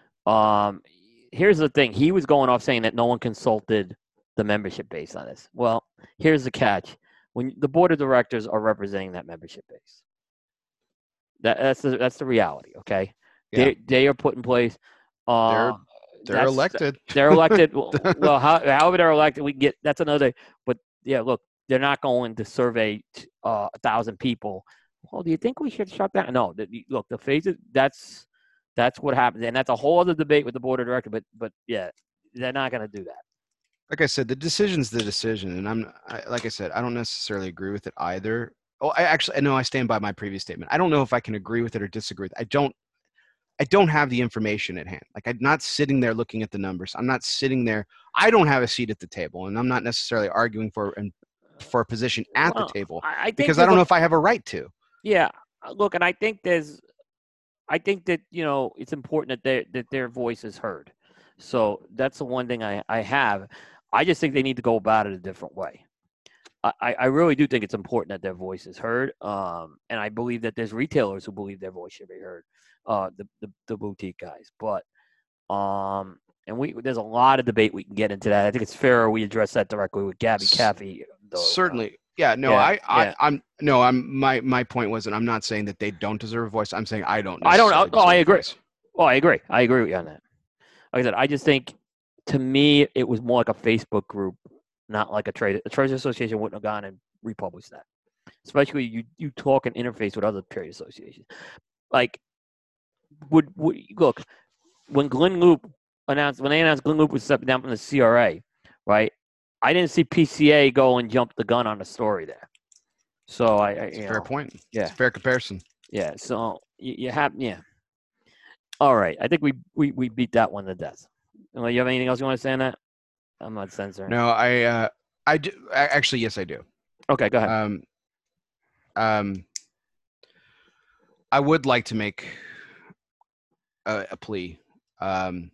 Um, here's the thing: he was going off saying that no one consulted the membership base on this. Well, here's the catch: when the board of directors are representing that membership base, that that's the that's the reality. Okay, Yeah. they they are put in place. They're Uh, they're that's elected. they're elected. Well, well, how, however they're elected, we can get that's another. But yeah, look, they're not going to survey uh, a thousand people. Well, do you think we should shut down? No, the, look, the phases. That's that's what happens, and that's a whole other debate with the board of directors. But but yeah, they're not going to do that. Like I said, the decision's the decision, and I'm I, like I said, I don't necessarily agree with it either. Oh, I actually, no, I stand by my previous statement. I don't know if I can agree with it or disagree with it. I don't. I don't have the information at hand. Like, I'm not sitting there looking at the numbers. I'm not sitting there. I don't have a seat at the table, and I'm not necessarily arguing for and for a position at the Well, table I, I think because I there's don't a- know if I have a right to. Yeah, uh, look, and I think there's, I think that you know it's important that their that their voice is heard. So that's the one thing I I have. I just think they need to go about it a different way. I, I I really do think it's important that their voice is heard. Um, and I believe that there's retailers who believe their voice should be heard. Uh, the the, the boutique guys, but um, and we there's a lot of debate we can get into that. I think it's fairer we address that directly with Gabby S- Caffey. Though, uh, Certainly. Yeah, no, yeah, I, I, yeah. I'm no, I'm my my point wasn't. I'm not saying that they don't deserve a voice. I'm saying I don't. I don't. necessarily Oh, I deserve a agree. voice. Oh, I agree. I agree with you on that. Like I said, I just think to me it was more like a Facebook group, not like a trade. A trade association wouldn't have gone and republished that. Especially you you talk and interface with other trade associations. Like would, would look when Glenn Loop announced when they announced Glenn Loop was stepping down from the C R A, right? I didn't see P C A go and jump the gun on the story there. So I, I It's a you fair know, point. yeah. It's a fair comparison. Yeah. So you, you have yeah. All right. I think we, we, we beat that one to death. Well, you have anything else you want to say on that? I'm not censoring. No, I, uh, I do. Actually, yes, I do. Okay, go ahead. Um, um, I would like to make a, a plea. Um,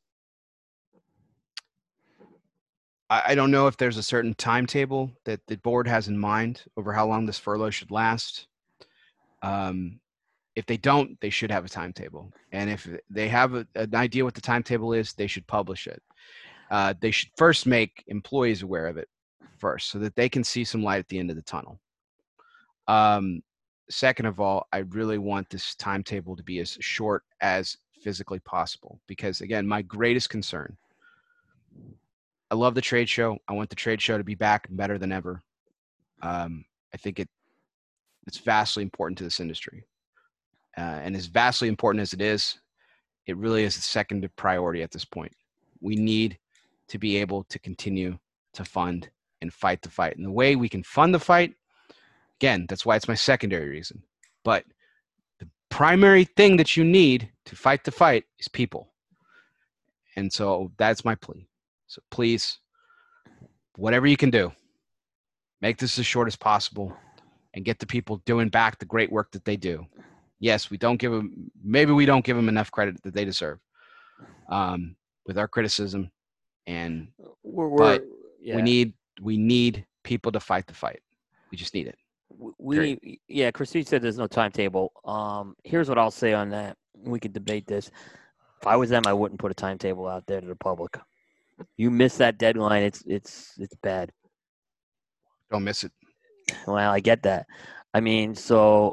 I, I don't know if there's a certain timetable that the board has in mind over how long this furlough should last. Um, if they don't, they should have a timetable. And if they have a, an idea what the timetable is, they should publish it. Uh, they should first make employees aware of it first so that they can see some light at the end of the tunnel. Um, second of all, I really want this timetable to be as short as physically possible because, again, my greatest concern, I love the trade show. I want the trade show to be back better than ever. Um, I think it it's vastly important to this industry. Uh, and as vastly important as it is, it really is the second priority at this point. We need to be able to continue to fund and fight the fight. And the way we can fund the fight, again, that's why it's my secondary reason. But the primary thing that you need to fight the fight is people. And so that's my plea. So please, whatever you can do, make this as short as possible and get the people doing back the great work that they do. Yes, we don't give them, maybe we don't give them enough credit that they deserve um, with our criticism. And, We're, but we're, yeah. we need, we need people to fight the fight. We just need it. we Period. yeah. Christine said there's no timetable. Um, here's what I'll say on that. We could debate this. If I was them, I wouldn't put a timetable out there to the public. You miss that deadline, it's it's it's bad. Don't miss it. Well, I get that. I mean, so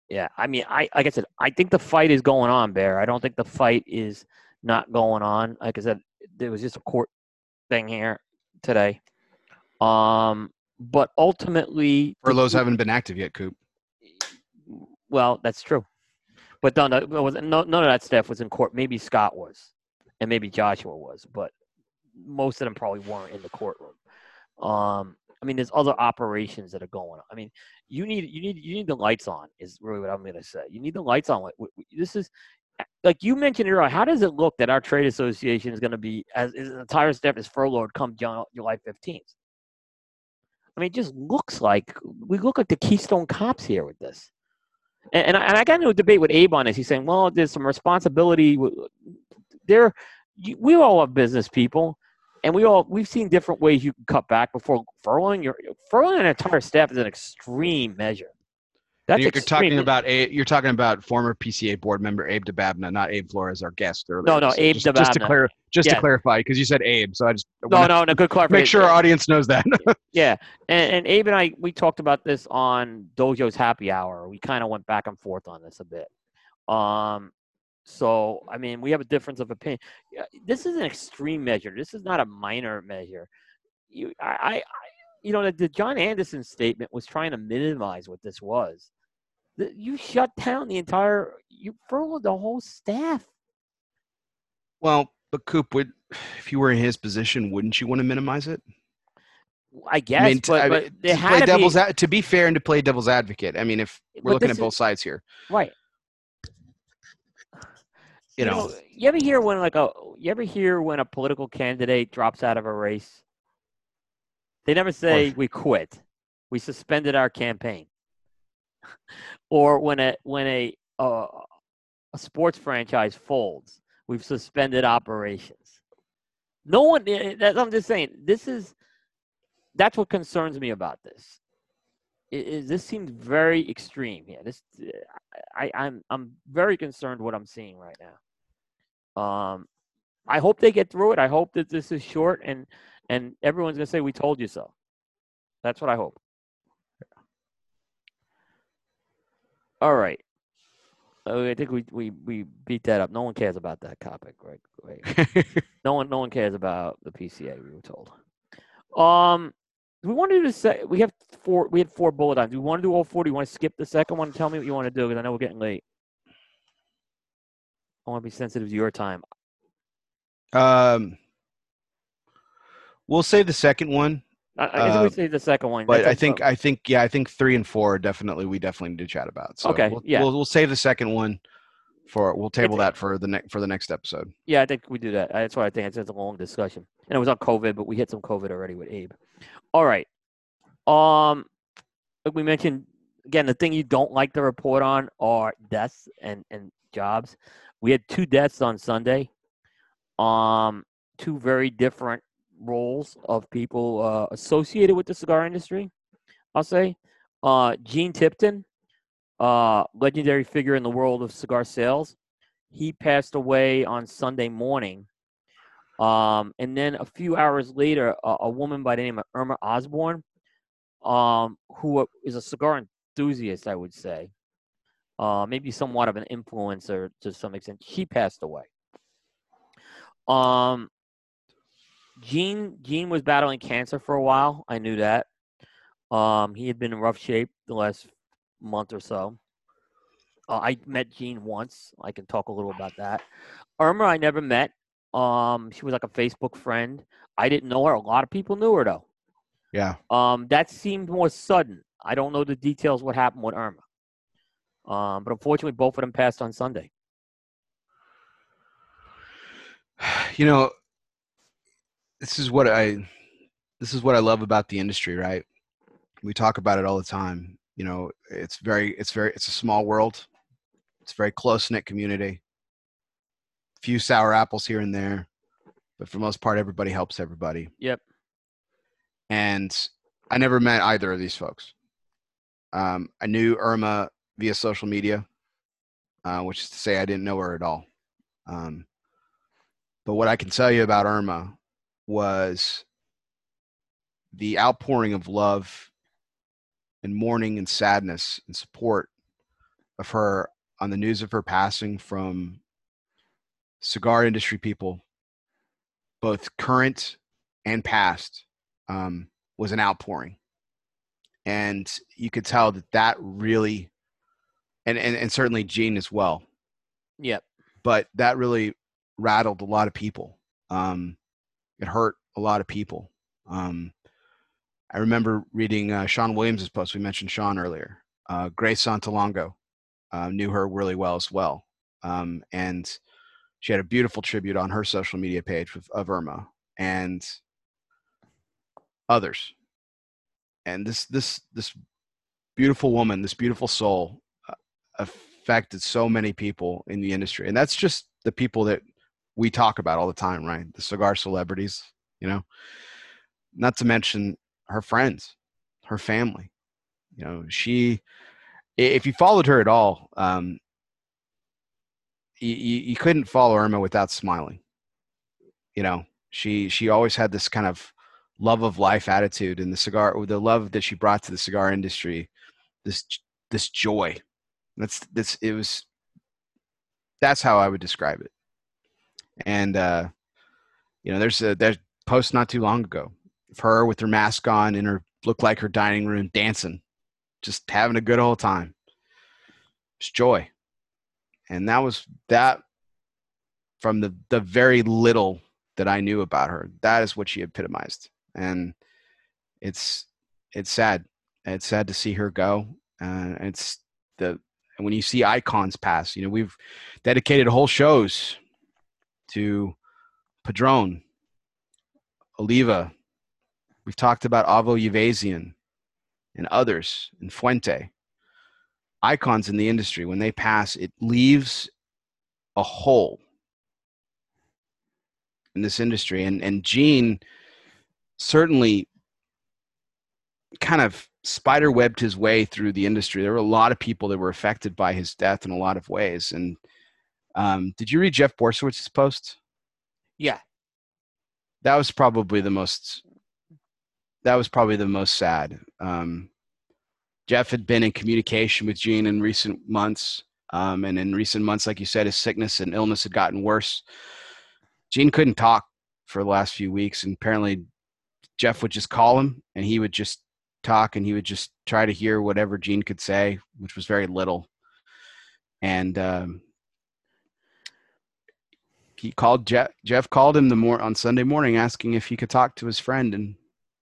Yeah, I mean, I like I said, I think the fight is going on, Bear. I don't think the fight is not going on. Like I said, there was just a court thing here today. Um, but ultimately, the, Furloughs haven't been active yet, Coop. well, that's true. But none of, no, none of that stuff was in court. Maybe Scott was, and maybe Joshua was, but most of them probably weren't in the courtroom. Um, I mean, there's other operations that are going on. I mean, you need you need you need the lights on. Is really what I'm going to say. You need the lights on. This is like you mentioned earlier. How does it look that our trade association is going to be as his entire staff is furloughed come July fifteenth? I mean, it just looks like we look like the Keystone Cops here with this. And, and, I, and I got into a debate with Abe on this. He's saying, well, there's some responsibility. There, we all are business people, and we all we've seen different ways you can cut back before furloughing. Your furloughing an entire staff is an extreme measure. That's you're extreme. talking about a you're talking about former P C A board member Abe Dababneh, not Abe Flores, our guest earlier. No, no, so Abe just, Dababneh. Just to clarify, just yeah. to clarify, because you said Abe, so I just no, no, no, good clarification. Make sure our audience knows that. yeah, and, and Abe and I we talked about this on Dojo's Happy Hour. We kind of went back and forth on this a bit. Um, so I mean, we have a difference of opinion. This is an extreme measure. This is not a minor measure. You, I, I you know, the, the John Anderson statement was trying to minimize what this was. The, you shut down the entire, you furloughed the whole staff. Well, but Coop, would if you were in his position, wouldn't you want to minimize it? I guess, I mean, but, I but mean, there to had play to devil's be, ad, to be fair and to play devil's advocate. I mean, if we're looking at both is, sides here, right? You, you know, know, you ever hear when like a you ever hear when a political candidate drops out of a race? They never say we quit. We suspended our campaign. Or when a when a uh, a sports franchise folds, we've suspended operations. No one. That, I'm just saying. This is that's what concerns me about this. It, it, this seems very extreme here. This I, I'm I'm very concerned what I'm seeing right now. Um, I hope they get through it. I hope that this is short and and everyone's gonna say we told you so. That's what I hope. All right. Oh, I think we, we, we beat that up. No one cares about that topic, right? right. no one no one cares about the P C A. We were told. Um, we wanted to say we have four. We had four bullet items. Do we want to do all four? Do you want to skip the second one? Tell me what you want to do because I know we're getting late. I want to be sensitive to your time. Um, we'll save the second one. I, I guess uh, we save the second one. But That's I think, I think, yeah, I think three and four are definitely we definitely need to chat about. So okay, we'll, yeah, we'll, we'll save the second one for we'll table it's, that for the next for the next episode. Yeah, I think we do that. That's what I think. It's, it's a long discussion, and it was on COVID, but we hit some COVID already with Abe. All right. Um, like we mentioned again, the thing you don't like to report on are deaths and and jobs. We had two deaths on Sunday. Um, two very different roles of people uh, associated with the cigar industry, I'll say. Uh, Gene Tipton, uh, legendary figure in the world of cigar sales, he passed away on Sunday morning. Um, and then a few hours later, a, a woman by the name of Irma Osborne, um, who is a cigar enthusiast, I would say, uh, maybe somewhat of an influencer to some extent, she passed away. Um, Gene Gene was battling cancer for a while. I knew that. Um, he had been in rough shape the last month or so. Uh, I met Gene once. I can talk a little about that. Irma, I never met. Um, she was like a Facebook friend. I didn't know her. A lot of people knew her though. Yeah. Um, that seemed more sudden. I don't know the details what happened with Irma. Um, but unfortunately, both of them passed on Sunday. You know, this is what I this is what I love about the industry, right? We talk about it all the time. You know, it's very it's very it's a small world. It's a very close-knit community. Few sour apples here and there, but for the most part everybody helps everybody. Yep. And I never met either of these folks. Um, I knew Irma via social media, uh, which is to say I didn't know her at all. Um, but what I can tell you about Irma was the outpouring of love and mourning and sadness and support of her, on the news of her passing, from cigar industry people, both current and past, um, was an outpouring. And you could tell that that really, and, and, and certainly Gene as well. Yep. But that really rattled a lot of people. Um, it hurt a lot of people. Um, I remember reading uh, Sean Williams' post. We mentioned Sean earlier. Uh, Grace Santalongo uh, knew her really well as well. Um, and she had a beautiful tribute on her social media page with, of Irma and others. And this this this beautiful woman, this beautiful soul, uh, affected so many people in the industry. And that's just the people that we talk about all the time, right? The cigar celebrities, you know, not to mention her friends, her family. You know, she, if you followed her at all, um, you, you couldn't follow Irma without smiling. You know, she, she always had this kind of love of life attitude, and the cigar, the love that she brought to the cigar industry, this, this joy. That's, this, it was, that's how I would describe it. And, uh, you know, there's a, there's a post not too long ago of her with her mask on in her, looked like her dining room, dancing, just having a good old time. It's joy. And that was that, from the, the very little that I knew about her, that is what she epitomized. And it's, it's sad. It's sad to see her go. Uh, it's the, and when you see icons pass, you know, we've dedicated whole shows to Padron, Oliva. We've talked about Avo Yvazian and others, and Fuente. Icons in the industry, when they pass, it leaves a hole in this industry. And, and Gene certainly kind of spider webbed his way through the industry. There were a lot of people that were affected by his death in a lot of ways. And um, did you read Jeff Borsowitz's post? Yeah. That was probably the most, that was probably the most sad. Um, Jeff had been in communication with Gene in recent months. Um, and in recent months, like you said, his sickness and illness had gotten worse. Gene couldn't talk for the last few weeks. And apparently Jeff would just call him and he would just talk, and he would just try to hear whatever Gene could say, which was very little. And um, he called Jeff. Jeff called him the mor- on Sunday morning asking if he could talk to his friend, and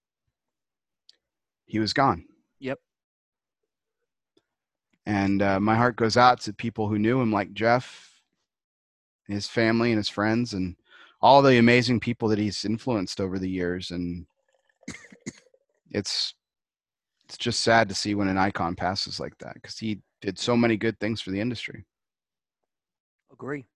he was gone. Yep. And uh, my heart goes out to people who knew him, like Jeff, his family and his friends, and all the amazing people that he's influenced over the years. And it's it's just sad to see when an icon passes like that, because he did so many good things for the industry. Agree.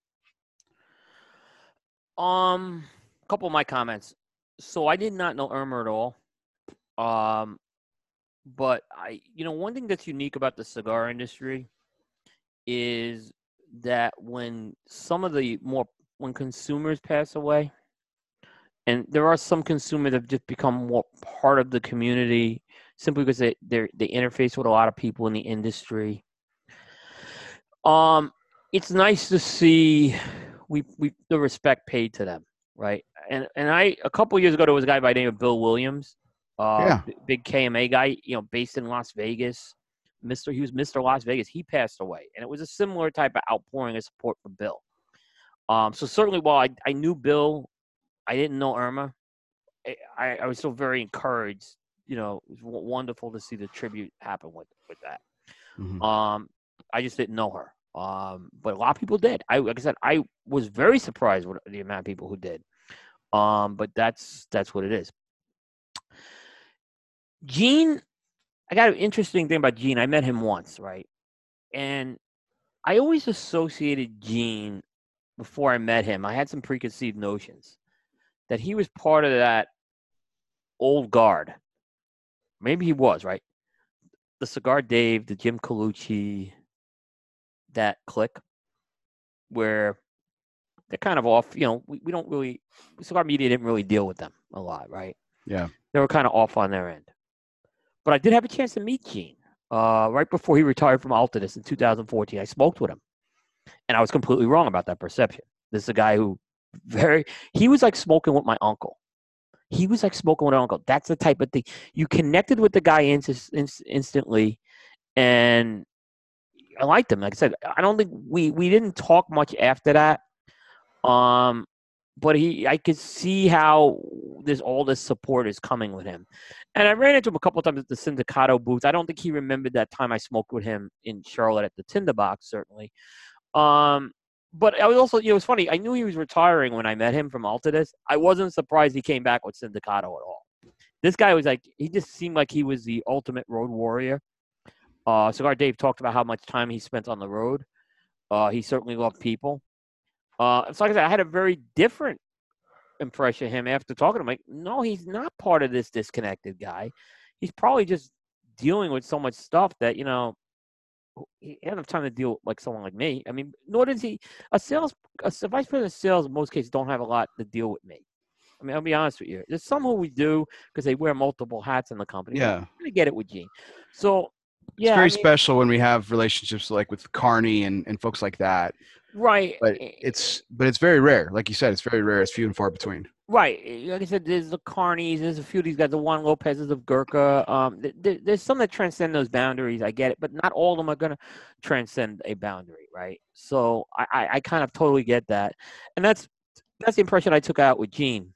Um, a couple of my comments. So I did not know Irma at all. Um, but I, you know, one thing that's unique about the cigar industry is that when some of the more, when consumers pass away, and there are some consumers that have just become more part of the community simply because they they they interface with a lot of people in the industry. Um, it's nice to see we we the respect paid to them, right? And and I a couple of years ago there was a guy by the name of Bill Williams, uh, Yeah. b- big K M A guy, you know, based in Las Vegas. Mister He was Mister Las Vegas. He passed away, and it was a similar type of outpouring of support for Bill. Um, so certainly, while I, I knew Bill, I didn't know Irma. I, I was still very encouraged. You know, it was w- wonderful to see the tribute happen with with that. Mm-hmm. Um, I just didn't know her. Um, but a lot of people did. I like I said, I was very surprised with the amount of people who did. Um, but that's that's what it is. Gene, I got an interesting thing about Gene. I met him once, right? And I always associated Gene before I met him. I had some preconceived notions that he was part of that old guard. Maybe he was, right? The Cigar Dave, the Jim Colucci, that clique, where they're kind of off. You know, we, we don't really, cigar media didn't really deal with them a lot, right? Yeah. They were kind of off on their end. But I did have a chance to meet Gene. uh, right before he retired from Altadis in two thousand fourteen. I smoked with him, and I was completely wrong about that perception. This is a guy who very he was like smoking with my uncle. He was like smoking with my uncle. That's the type of thing you connected with the guy inst- inst- instantly, and I liked him. Like I said, I don't think we we didn't talk much after that. Um, but he, I could see how this all this support is coming with him, and I ran into him a couple of times at the Sindicato booth. I don't think he remembered that time I smoked with him in Charlotte at the Tinderbox, certainly. Um, but I was also, you know, it was funny. I knew he was retiring when I met him from Altadis. I wasn't surprised he came back with Sindicato at all. This guy was like, he just seemed like he was the ultimate road warrior. Uh, Cigar Dave talked about how much time he spent on the road. Uh, he certainly loved people. Uh, so like I said, I had a very different impression of him after talking to him. Like, no, he's not part of this disconnected guy. He's probably just dealing with so much stuff that, you know, he doesn't have time to deal with like someone like me. I mean, nor does he. A sales, a vice president of sales, in most cases, don't have a lot to deal with me. I mean, I'll be honest with you. There's some who we do because they wear multiple hats in the company. Yeah. I'm gonna get it with Gene. So, yeah, it's very I mean, special when we have relationships like with Carney and, and folks like that. right. But it's but it's very rare. Like you said, it's very rare. It's few and far between. Right. Like I said, there's the Carneys, there's a few of these guys, the Juan Lopez's of Gurkha. Um, th- there's some that transcend those boundaries. I get it, but not all of them are going to transcend a boundary, right? So I, I, I kind of totally get that. And that's that's the impression I took out with Gene.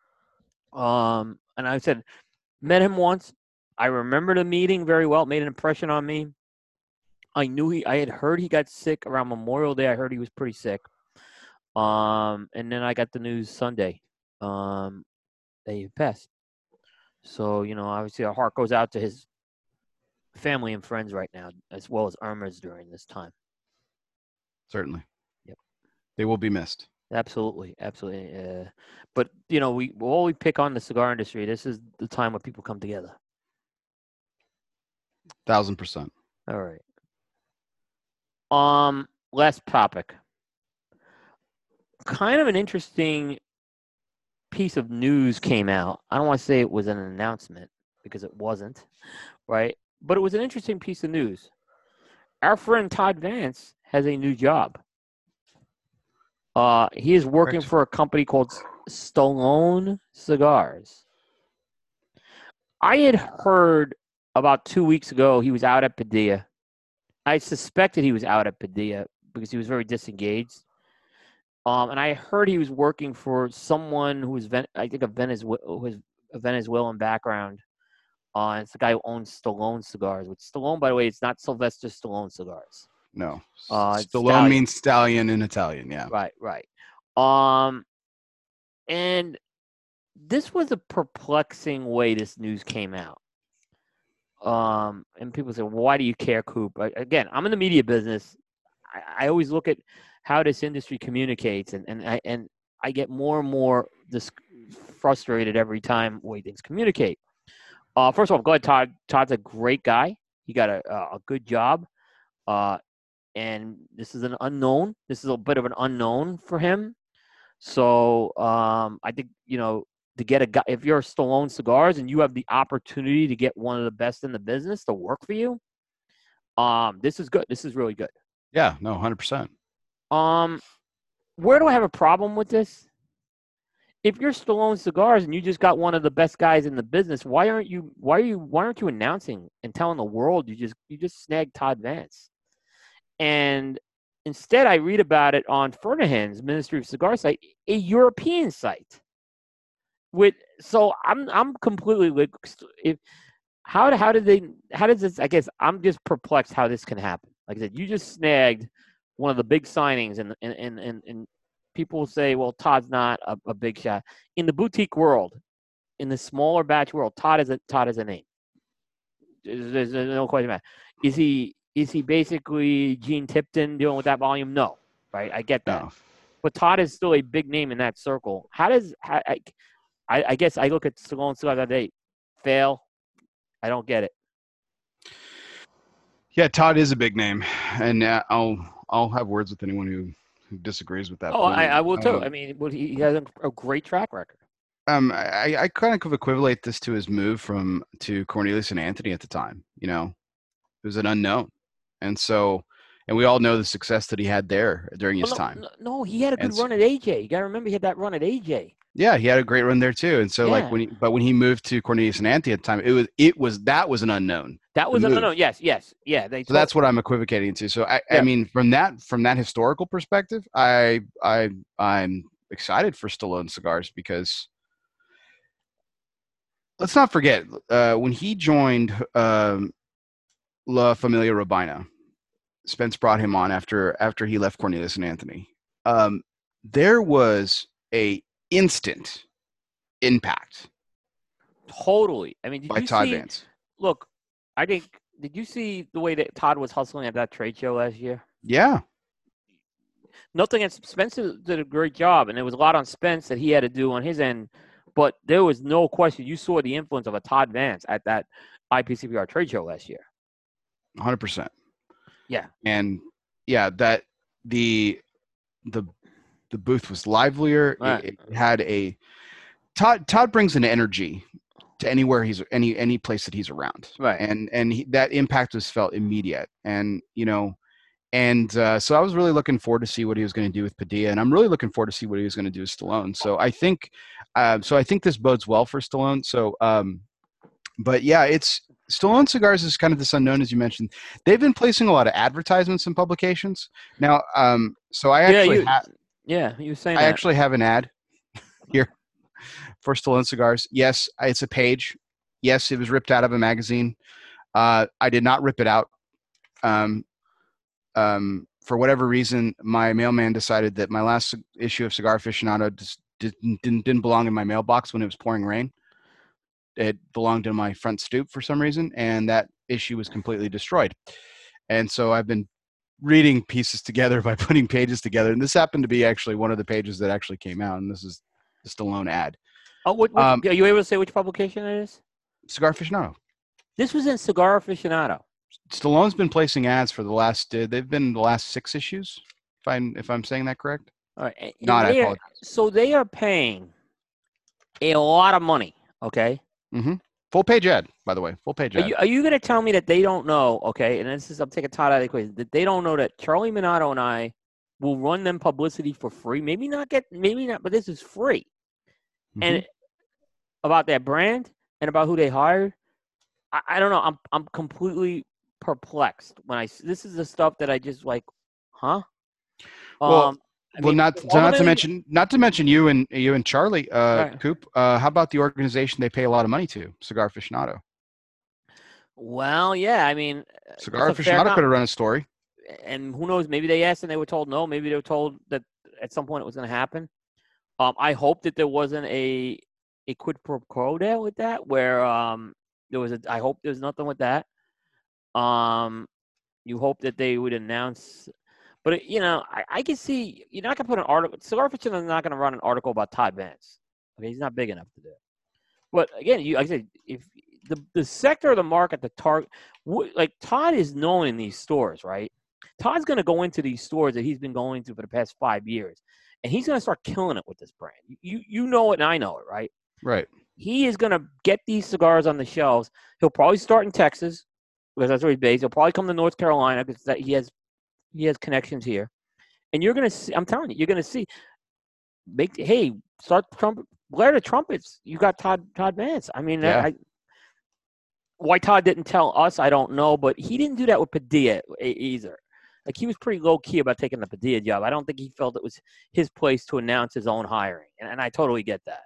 Um, and I said, met him once. I remember the meeting very well. It made an impression on me. I knew he, I had heard he got sick around Memorial Day. I heard he was pretty sick. Um, and then I got the news Sunday. Um, that he passed. So, you know, obviously our heart goes out to his family and friends right now, as well as Irma's during this time. Certainly. Yep. They will be missed. Absolutely. Absolutely. Uh, but, you know, we all we pick on the cigar industry. This is the time where people come together. Thousand percent. All right. Um, last topic. Kind of an interesting piece of news came out. I don't want to say it was an announcement because it wasn't, right? But it was an interesting piece of news. Our friend Todd Vance has a new job. Uh, he is working Correct. for a company called Stallone Cigars. I had heard about two weeks ago he was out at Padilla. I suspected he was out at Padilla because he was very disengaged. Um, and I heard he was working for someone who was, Ven- I think, a Venezuela, who has a Venezuelan background. Uh, it's the guy who owns Stallone Cigars. With Stallone, by the way, it's not Sylvester Stallone Cigars. No. Uh, it's Stallone Stallion. means stallion in Italian. Yeah. Right, right. Um, and this was a perplexing way this news came out. Um, and people say, well, why do you care, Coop? I, again, I'm in the media business. I, I always look at how this industry communicates, and, and, I, and I get more and more dis- frustrated every time the way things communicate. Uh, first of all, I'm glad Todd. Todd's a great guy. He got a, a good job. Uh, and this is an unknown. This is a bit of an unknown for him. So um, I think, you know, to get a guy, if you're Stallone Cigars and you have the opportunity to get one of the best in the business to work for you, um, this is good. This is really good. Yeah, no, one hundred percent. Um, where do I have a problem with this? If you're Stallone Cigars and you just got one of the best guys in the business, why aren't you? Why are you? Why aren't you announcing and telling the world you just you just snagged Todd Vance? And instead, I read about it on Fernahan's Ministry of Cigar site, a European site. With so I'm I'm completely like, if how how did they how does this? I guess I'm just perplexed how this can happen. Like I said, you just snagged one of the big signings, and and and and, and people say, well, Todd's not a, a big shot in the boutique world, in the smaller batch world. Todd is a Todd is a name. There's, there's no question about it. Is he is he basically Gene Tipton dealing with that volume? No, right? I get that, No. but Todd is still a big name in that circle. How does how, I, I I guess I look at Stallone Cigars that they fail. I don't get it. Yeah, Todd is a big name, and uh, I'll I'll have words with anyone who, who disagrees with that. Oh, I, I will too. Um, I mean, well, he, he has a, a great track record. Um, I, I kind of equivalate this to his move from to Cornelius and Anthony at the time. You know, It was an unknown, and so, and we all know the success that he had there during his Well, no, time. no, no, he had a good And so, run at A J. You got to remember he had that run at A J. yeah, he had a great run there too. And so, like Yeah. when, he, but when he moved to Cornelius and Ante at the time, it was it was that was an unknown. That was the a no, move. no, yes, yes, yeah. They So told, that's what I'm equivocating to. So I, Yeah. I mean, from that from that historical perspective, I I I'm excited for Stallone cigars because let's not forget uh, when he joined um, La Familia Robina, Spence brought him on after after he left Cornelius and Anthony. Um, there was a instant impact totally. I mean, did by you Todd see? Vance. Look, I think. Did you see the way that Todd was hustling at that trade show last year? Yeah, Nothing against Spencer did a great job, and there was a lot on Spence that he had to do on his end. But there was no question. You saw the influence of a Todd Vance at that I P C P R trade show last year. one hundred percent. Yeah. And yeah, that the the the booth was livelier. Right. It, it had a Todd Todd brings an energy to anywhere he's any any place that he's around. Right. And and he, that impact was felt immediate. And you know, and uh, so I was really looking forward to see what he was going to do with Padilla, and I'm really looking forward to see what he was going to do with Stallone. So I think, uh, so I think this bodes well for Stallone. So, um, but yeah, it's Stallone Cigars is kind of this unknown, as you mentioned. They've been placing a lot of advertisements in publications now. Um, so I actually, yeah, you, ha- yeah, you were saying I that. actually have an ad here for Stallone Cigars. Yes, it's a page. Yes, it was ripped out of a magazine. Uh, I did not rip it out. Um, um, for whatever reason, my mailman decided that my last issue of Cigar Aficionado just didn't, didn't, didn't belong in my mailbox when it was pouring rain. It belonged in my front stoop for some reason, and that issue was completely destroyed. And so I've been reading pieces together by putting pages together, and this happened to be actually one of the pages that actually came out, and this is the Stallone ad. Oh, what, which, Um, are you able to say which publication it is? Cigar Aficionado. This was in Cigar Aficionado. Stallone's been placing ads for the last. Uh, they've been the last six issues. If I'm if I'm saying that correct. All right. and- Not, and I they are- apologize. So they are paying a lot of money. Okay. Mm-hmm. Full page ad, by the way. Full page Are ad. you, are you going to tell me that they don't know? Okay, and this is I'm taking Todd out of the equation. That they don't know that Charlie Minato and I will run them publicity for free. Maybe not get, maybe not, but this is free. Mhm. And about their brand and about who they hired, I, I don't know. I'm I'm completely perplexed when I. This is the stuff that I just like, huh? Well, um, I well, mean, not not to ultimately- mention not to mention you and you and Charlie, uh, Right. Coop. Uh, how about the organization they pay a lot of money to, Cigar Aficionado? Well, yeah. I mean, Cigar it's a fair Aficionado com- could have run a story. and who knows? Maybe they asked and they were told no. Maybe they were told that at some point it was going to happen. Um, I hope that there wasn't a a quid pro quo there with that, where um there was a. I hope there's nothing with that. Um, you hope that they would announce, but it, you know, I, I can see you're not gonna put an article. Cigar Aficionado is not gonna run an article about Todd Vance. Okay, he's not big enough to do it. But again, you like I said, if the the sector of the market, the target, like Todd is known in these stores, right? Todd's going to go into these stores that he's been going to for the past five years, and he's going to start killing it with this brand. You you know it, and I know it, right? Right. He is going to get these cigars on the shelves. He'll probably start in Texas because that's where he's based. He'll probably come to North Carolina because that he has he has connections here. And you're going to see. I'm telling you, you're going to see. Make hey, start trumpet. Blare the trumpets. You got Todd Todd Vance. I mean, Yeah. I, why Todd didn't tell us, I don't know, but he didn't do that with Padilla e- either. Like he was pretty low key about taking the Padilla job. I don't think he felt it was his place to announce his own hiring, and, and I totally get that.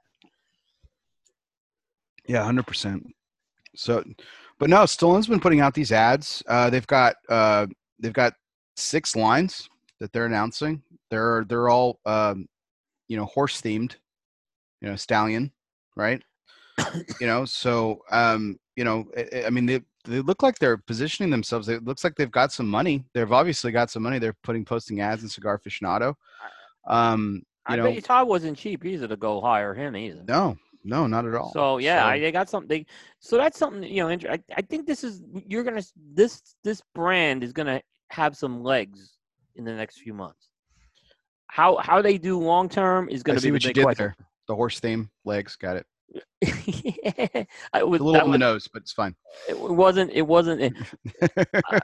Yeah, one hundred percent. So, but no, Stallone's been putting out these ads. Uh, they've got uh, they've got six lines that they're announcing. They're they're all um, you know, horse themed. You know, stallion, right? You know, so um, you know, I, I mean, they they look like they're positioning themselves. It looks like they've got some money. They've obviously got some money. They're putting posting ads in Cigar Aficionado. Um, you I know, bet you Todd wasn't cheap either to go hire him either. no, no, not at all. So yeah, So- I, they got something. They, so that's something you know. inter- I, I think this is you're gonna this this brand is gonna have some legs in the next few months. How how they do long term is I gonna see be the what you big did question. there. The horse theme, legs, got it. Yeah, I was, It's a little that on was, the nose, but it's fine. it wasn't, it wasn't, it- uh,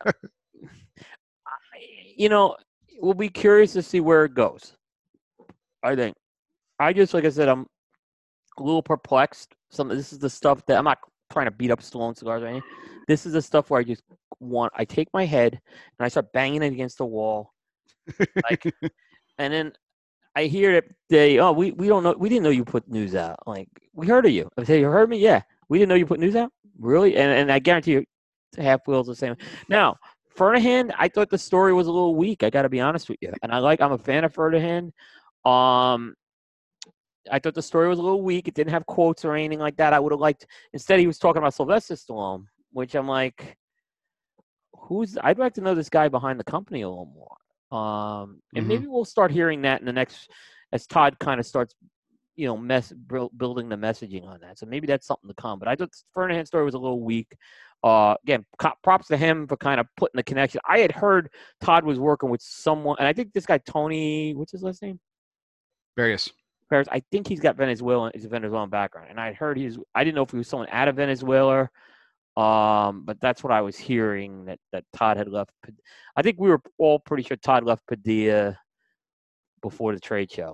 I- you know, we'll be curious to see where it goes. I think. I just, like I said, I'm a little perplexed. Some this is the stuff that I'm not trying to beat up Stallone cigars or anything. This is the stuff where I just want. I take my head and I start banging it against the wall, like, and then I hear that they, oh, we, we don't know, we didn't know you put news out. Like, we heard of you. I say, you heard me? Yeah, we didn't know you put news out. Really? And and I guarantee you, Half Wheel's the same. Now, Ferdinand, I thought the story was a little weak. I got to be honest with you. And I like, I'm a fan of Ferdinand. Um, I thought the story was a little weak. It didn't have quotes or anything like that. I would have liked. Instead, he was talking about Sylvester Stallone, which I'm like, who's? I'd like to know this guy behind the company a little more. Um, and Mhm. maybe we'll start hearing that in the next, as Todd kind of starts, you know, mess building the messaging on that. So maybe that's something to come. But I thought the Ferdinand story was a little weak. Uh, again, co- props to him for kind of putting the connection. I had heard Todd was working with someone, and I think this guy Tony, what's his last name? Various. Paris, I think he's got Venezuelan, he's a Venezuelan background, and I heard he's. I didn't know if he was someone out of Venezuela, um, but that's what I was hearing that that Todd had left. I think we were all pretty sure Todd left Padilla before the trade show.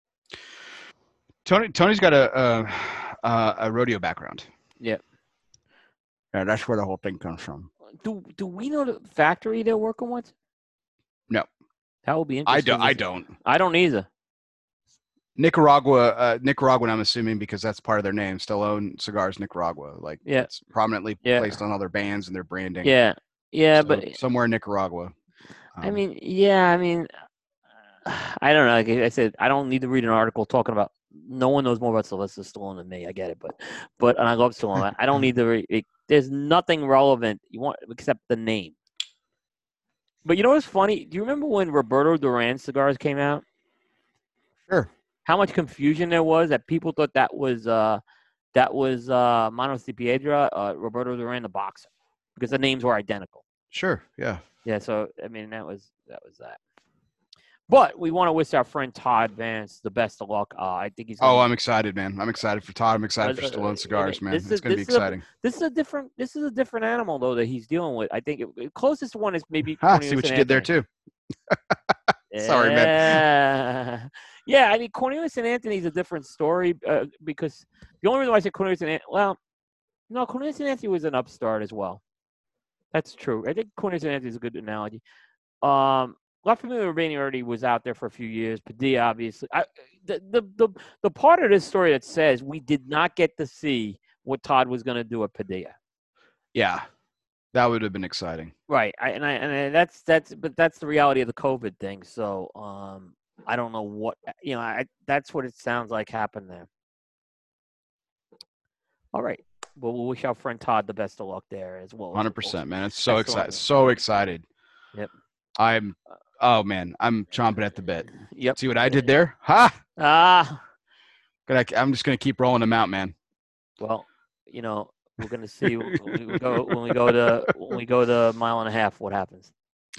Tony Tony's got a a, a, a rodeo background. Yeah. Yeah, that's where the whole thing comes from. Do do we know the factory they're working with? No. That will be I interesting. don't. I don't. I don't either. Nicaragua, uh, Nicaraguan. I'm assuming because that's part of their name. Stallone Cigars Nicaragua. Like, Yeah. it's prominently Yeah. placed on other bands and their branding. Yeah. Yeah, So, but somewhere in Nicaragua. Um, I mean, yeah, I mean, I don't know. Like I said, I don't need to read an article talking about. No one knows more about Sylvester Stallone than me. I get it, but but and I love Stallone. I don't need to. Read, it, there's nothing relevant you want except the name. But you know what's funny? Do you remember when Roberto Duran cigars came out? Sure. How much confusion there was that people thought that was uh, that was uh, Manos de Piedra, uh, Roberto Duran, the boxer, because the names were identical. Sure. Yeah. Yeah, so I mean that was that was that. But we want to wish our friend Todd Vance the best of luck. Uh, I think he's. Gonna Oh, be, I'm excited, man. I'm excited for Todd. I'm excited for Uh, Stallone Cigars, man. this It's is- going to be this is a- exciting. This is a different. This is a different animal though that he's dealing with. I think it, the closest one is maybe. Ah, Cornelius see what you and did there Anthony. too. Sorry, man. Yeah. Yeah, I mean Cornelius and Anthony is a different story uh, because the only reason why I said Cornelius and Anthony, well, no, Cornelius and Anthony was an upstart as well. That's true. I think Cornelius and Anthony is a good analogy. Um, La Familia Urbani already was out there for a few years. Padilla, obviously. I, the, the the the part of this story that says we did not get to see what Todd was going to do at Padilla. Yeah, that would have been exciting. Right. I, and I and I, that's that's but that's the reality of the COVID thing. So um, I don't know what you know. I that's what it sounds like happened there. All right. Well, we'll wish our friend Todd the best of luck there as well. one hundred percent, man. It's so Excellent. excited. So excited. Yep. I'm. Oh man, I'm chomping at the bit. Yep. See what I did there? Ha! Ah. Gonna, I'm just gonna keep rolling them out, man. Well, you know, we're gonna see when we go when we go to when we go to mile and a half what happens.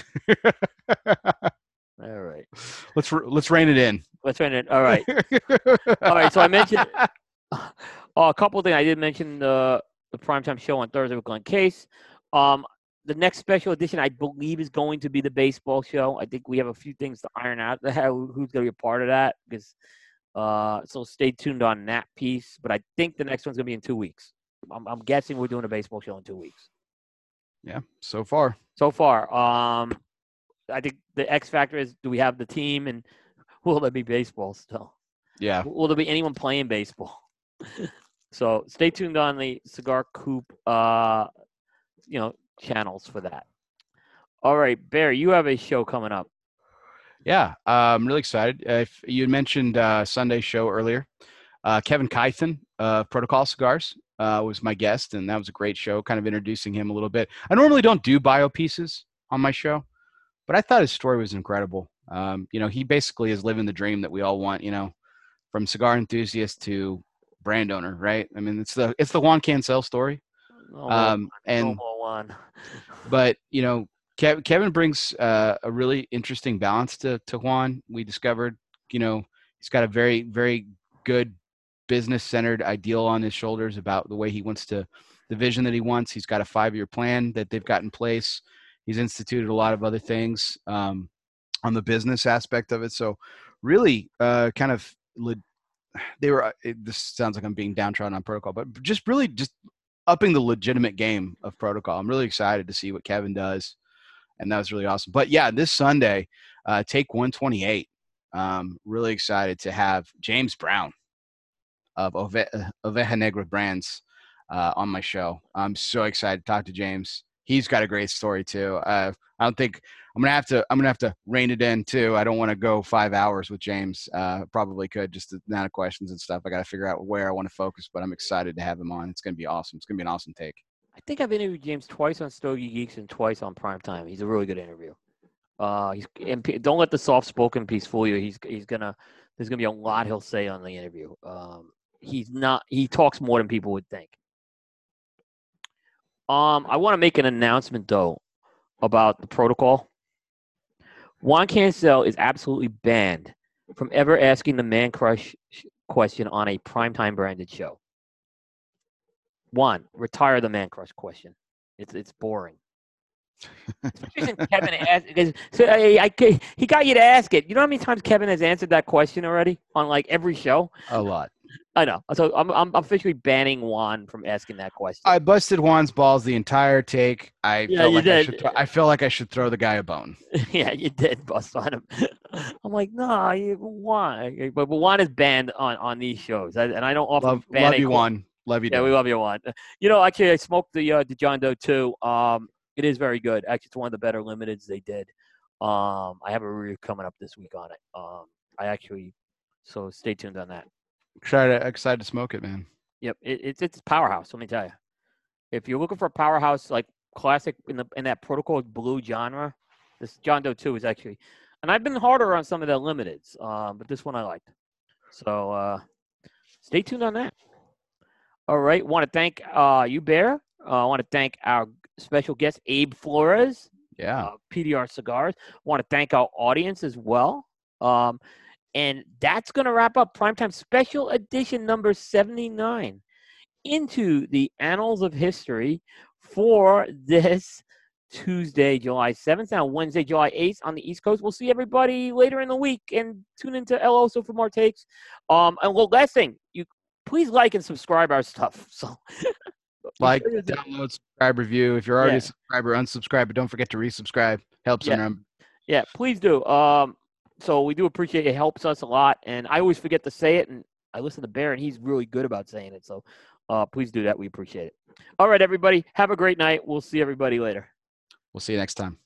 All right. let's let's rein it in. Let's run it. All right. All right. So I mentioned oh, a couple of things. I did mention the the primetime show on Thursday with Glenn Case. Um, the next special edition, I believe, is going to be the baseball show. I think we have a few things to iron out. Who's going to be a part of that? Because uh, so stay tuned on that piece. But I think the next one's going to be in two weeks. I'm, I'm guessing we're doing a baseball show in two weeks. Yeah. So far. So far, um, I think the X factor is: do we have the team, and will there be baseball still? Yeah. Will there be anyone playing baseball? So stay tuned on the Cigar Coop, uh, you know, channels for that. All right, Barry, you have a show coming up. Yeah. Uh, I'm really excited. Uh, if you had mentioned uh, Sunday show earlier. Uh, Kevin Kythen of Protocol Cigars uh, was my guest, and that was a great show, kind of introducing him a little bit. I normally don't do bio pieces on my show, but I thought his story was incredible. Um, you know, he basically is living the dream that we all want, you know, from cigar enthusiast to brand owner, right? I mean, it's the it's the Juan Cancel story. Oh, Um, and no one. but you know, Kev, Kevin brings uh, a really interesting balance to to Juan. We discovered, you know, he's got a very very good business-centered ideal on his shoulders about the way he wants to, the vision that he wants. He's got a five-year plan that they've got in place. He's instituted a lot of other things um, on the business aspect of it. So really uh, kind of le- they were, it, this sounds like I'm being downtrodden on protocol, but just really just upping the legitimate game of protocol. I'm really excited to see what Kevin does. And that was really awesome. But yeah, this Sunday, uh, take one twenty-eight. Um, really excited to have James Brown of Ove- Oveja Negra Brands uh, on my show. I'm so excited to talk to James. He's got a great story too. Uh, I don't think I'm gonna have to. I'm gonna have to rein it in too. I don't want to go five hours with James. Uh, probably could, just the amount of questions and stuff. I got to figure out where I want to focus, but I'm excited to have him on. It's gonna be awesome. It's gonna be an awesome take. I think I've interviewed James twice on Stogie Geeks and twice on Primetime. He's a really good interview. Uh, he's and p- don't let the soft-spoken piece fool you. He's he's gonna there's gonna be a lot he'll say on the interview. Um, he's not he talks more than people would think. Um, I want to make an announcement though about the protocol. Juan Cancel is absolutely banned from ever asking the man crush question on a Primetime branded show. One, retire the man crush question. It's it's boring. Especially since Kevin asked, so I, I, he got you to ask it. You know how many times Kevin has answered that question already on like every show? A lot. I know. So I'm I'm officially banning Juan from asking that question. I busted Juan's balls the entire take. I Yeah, felt you like I did. should. Th- I feel like I should throw the guy a bone. Yeah, you did bust on him. I'm like, nah, you, Juan. But, but Juan is banned on, on these shows, I, and I don't often Love, ban love a you, cl- Juan. Love you. Yeah, Dad. we love you, Juan. You know, actually, I smoked the uh, the John Doe too. Um, it is very good. Actually, it's one of the better limiteds they did. Um, I have a review coming up this week on it. Um, I actually, so stay tuned on that. Excited, excited to smoke it, man. Yep, it, it's it's powerhouse. Let me tell you, if you're looking for a powerhouse like classic in the in that protocol blue genre, this John Doe two is actually, and I've been harder on some of the limiteds, um, but this one I liked. So uh, stay tuned on that. All right, want to thank uh, you, Bear. Uh, I want to thank our special guest, Abe Flores. Yeah. Uh, P D R Cigars. Want to thank our audience as well. Um, and that's going to wrap up Primetime Special Edition number seventy-nine into the annals of history for this Tuesday, July seventh. Now, Wednesday, July eighth on the East Coast. We'll see everybody later in the week, and tune into L O So for more takes. Um, and well, last thing, you please like and subscribe our stuff. So. Like, download, subscribe, review. If you're already Yeah. a subscriber, unsubscribe, but don't forget to resubscribe. Helps Yeah. on them. Yeah, please do. Um, so we do appreciate it. It helps us a lot. And I always forget to say it. And I listen to Bear, and he's really good about saying it. So uh, please do that. We appreciate it. All right, everybody. Have a great night. We'll see everybody later. We'll see you next time.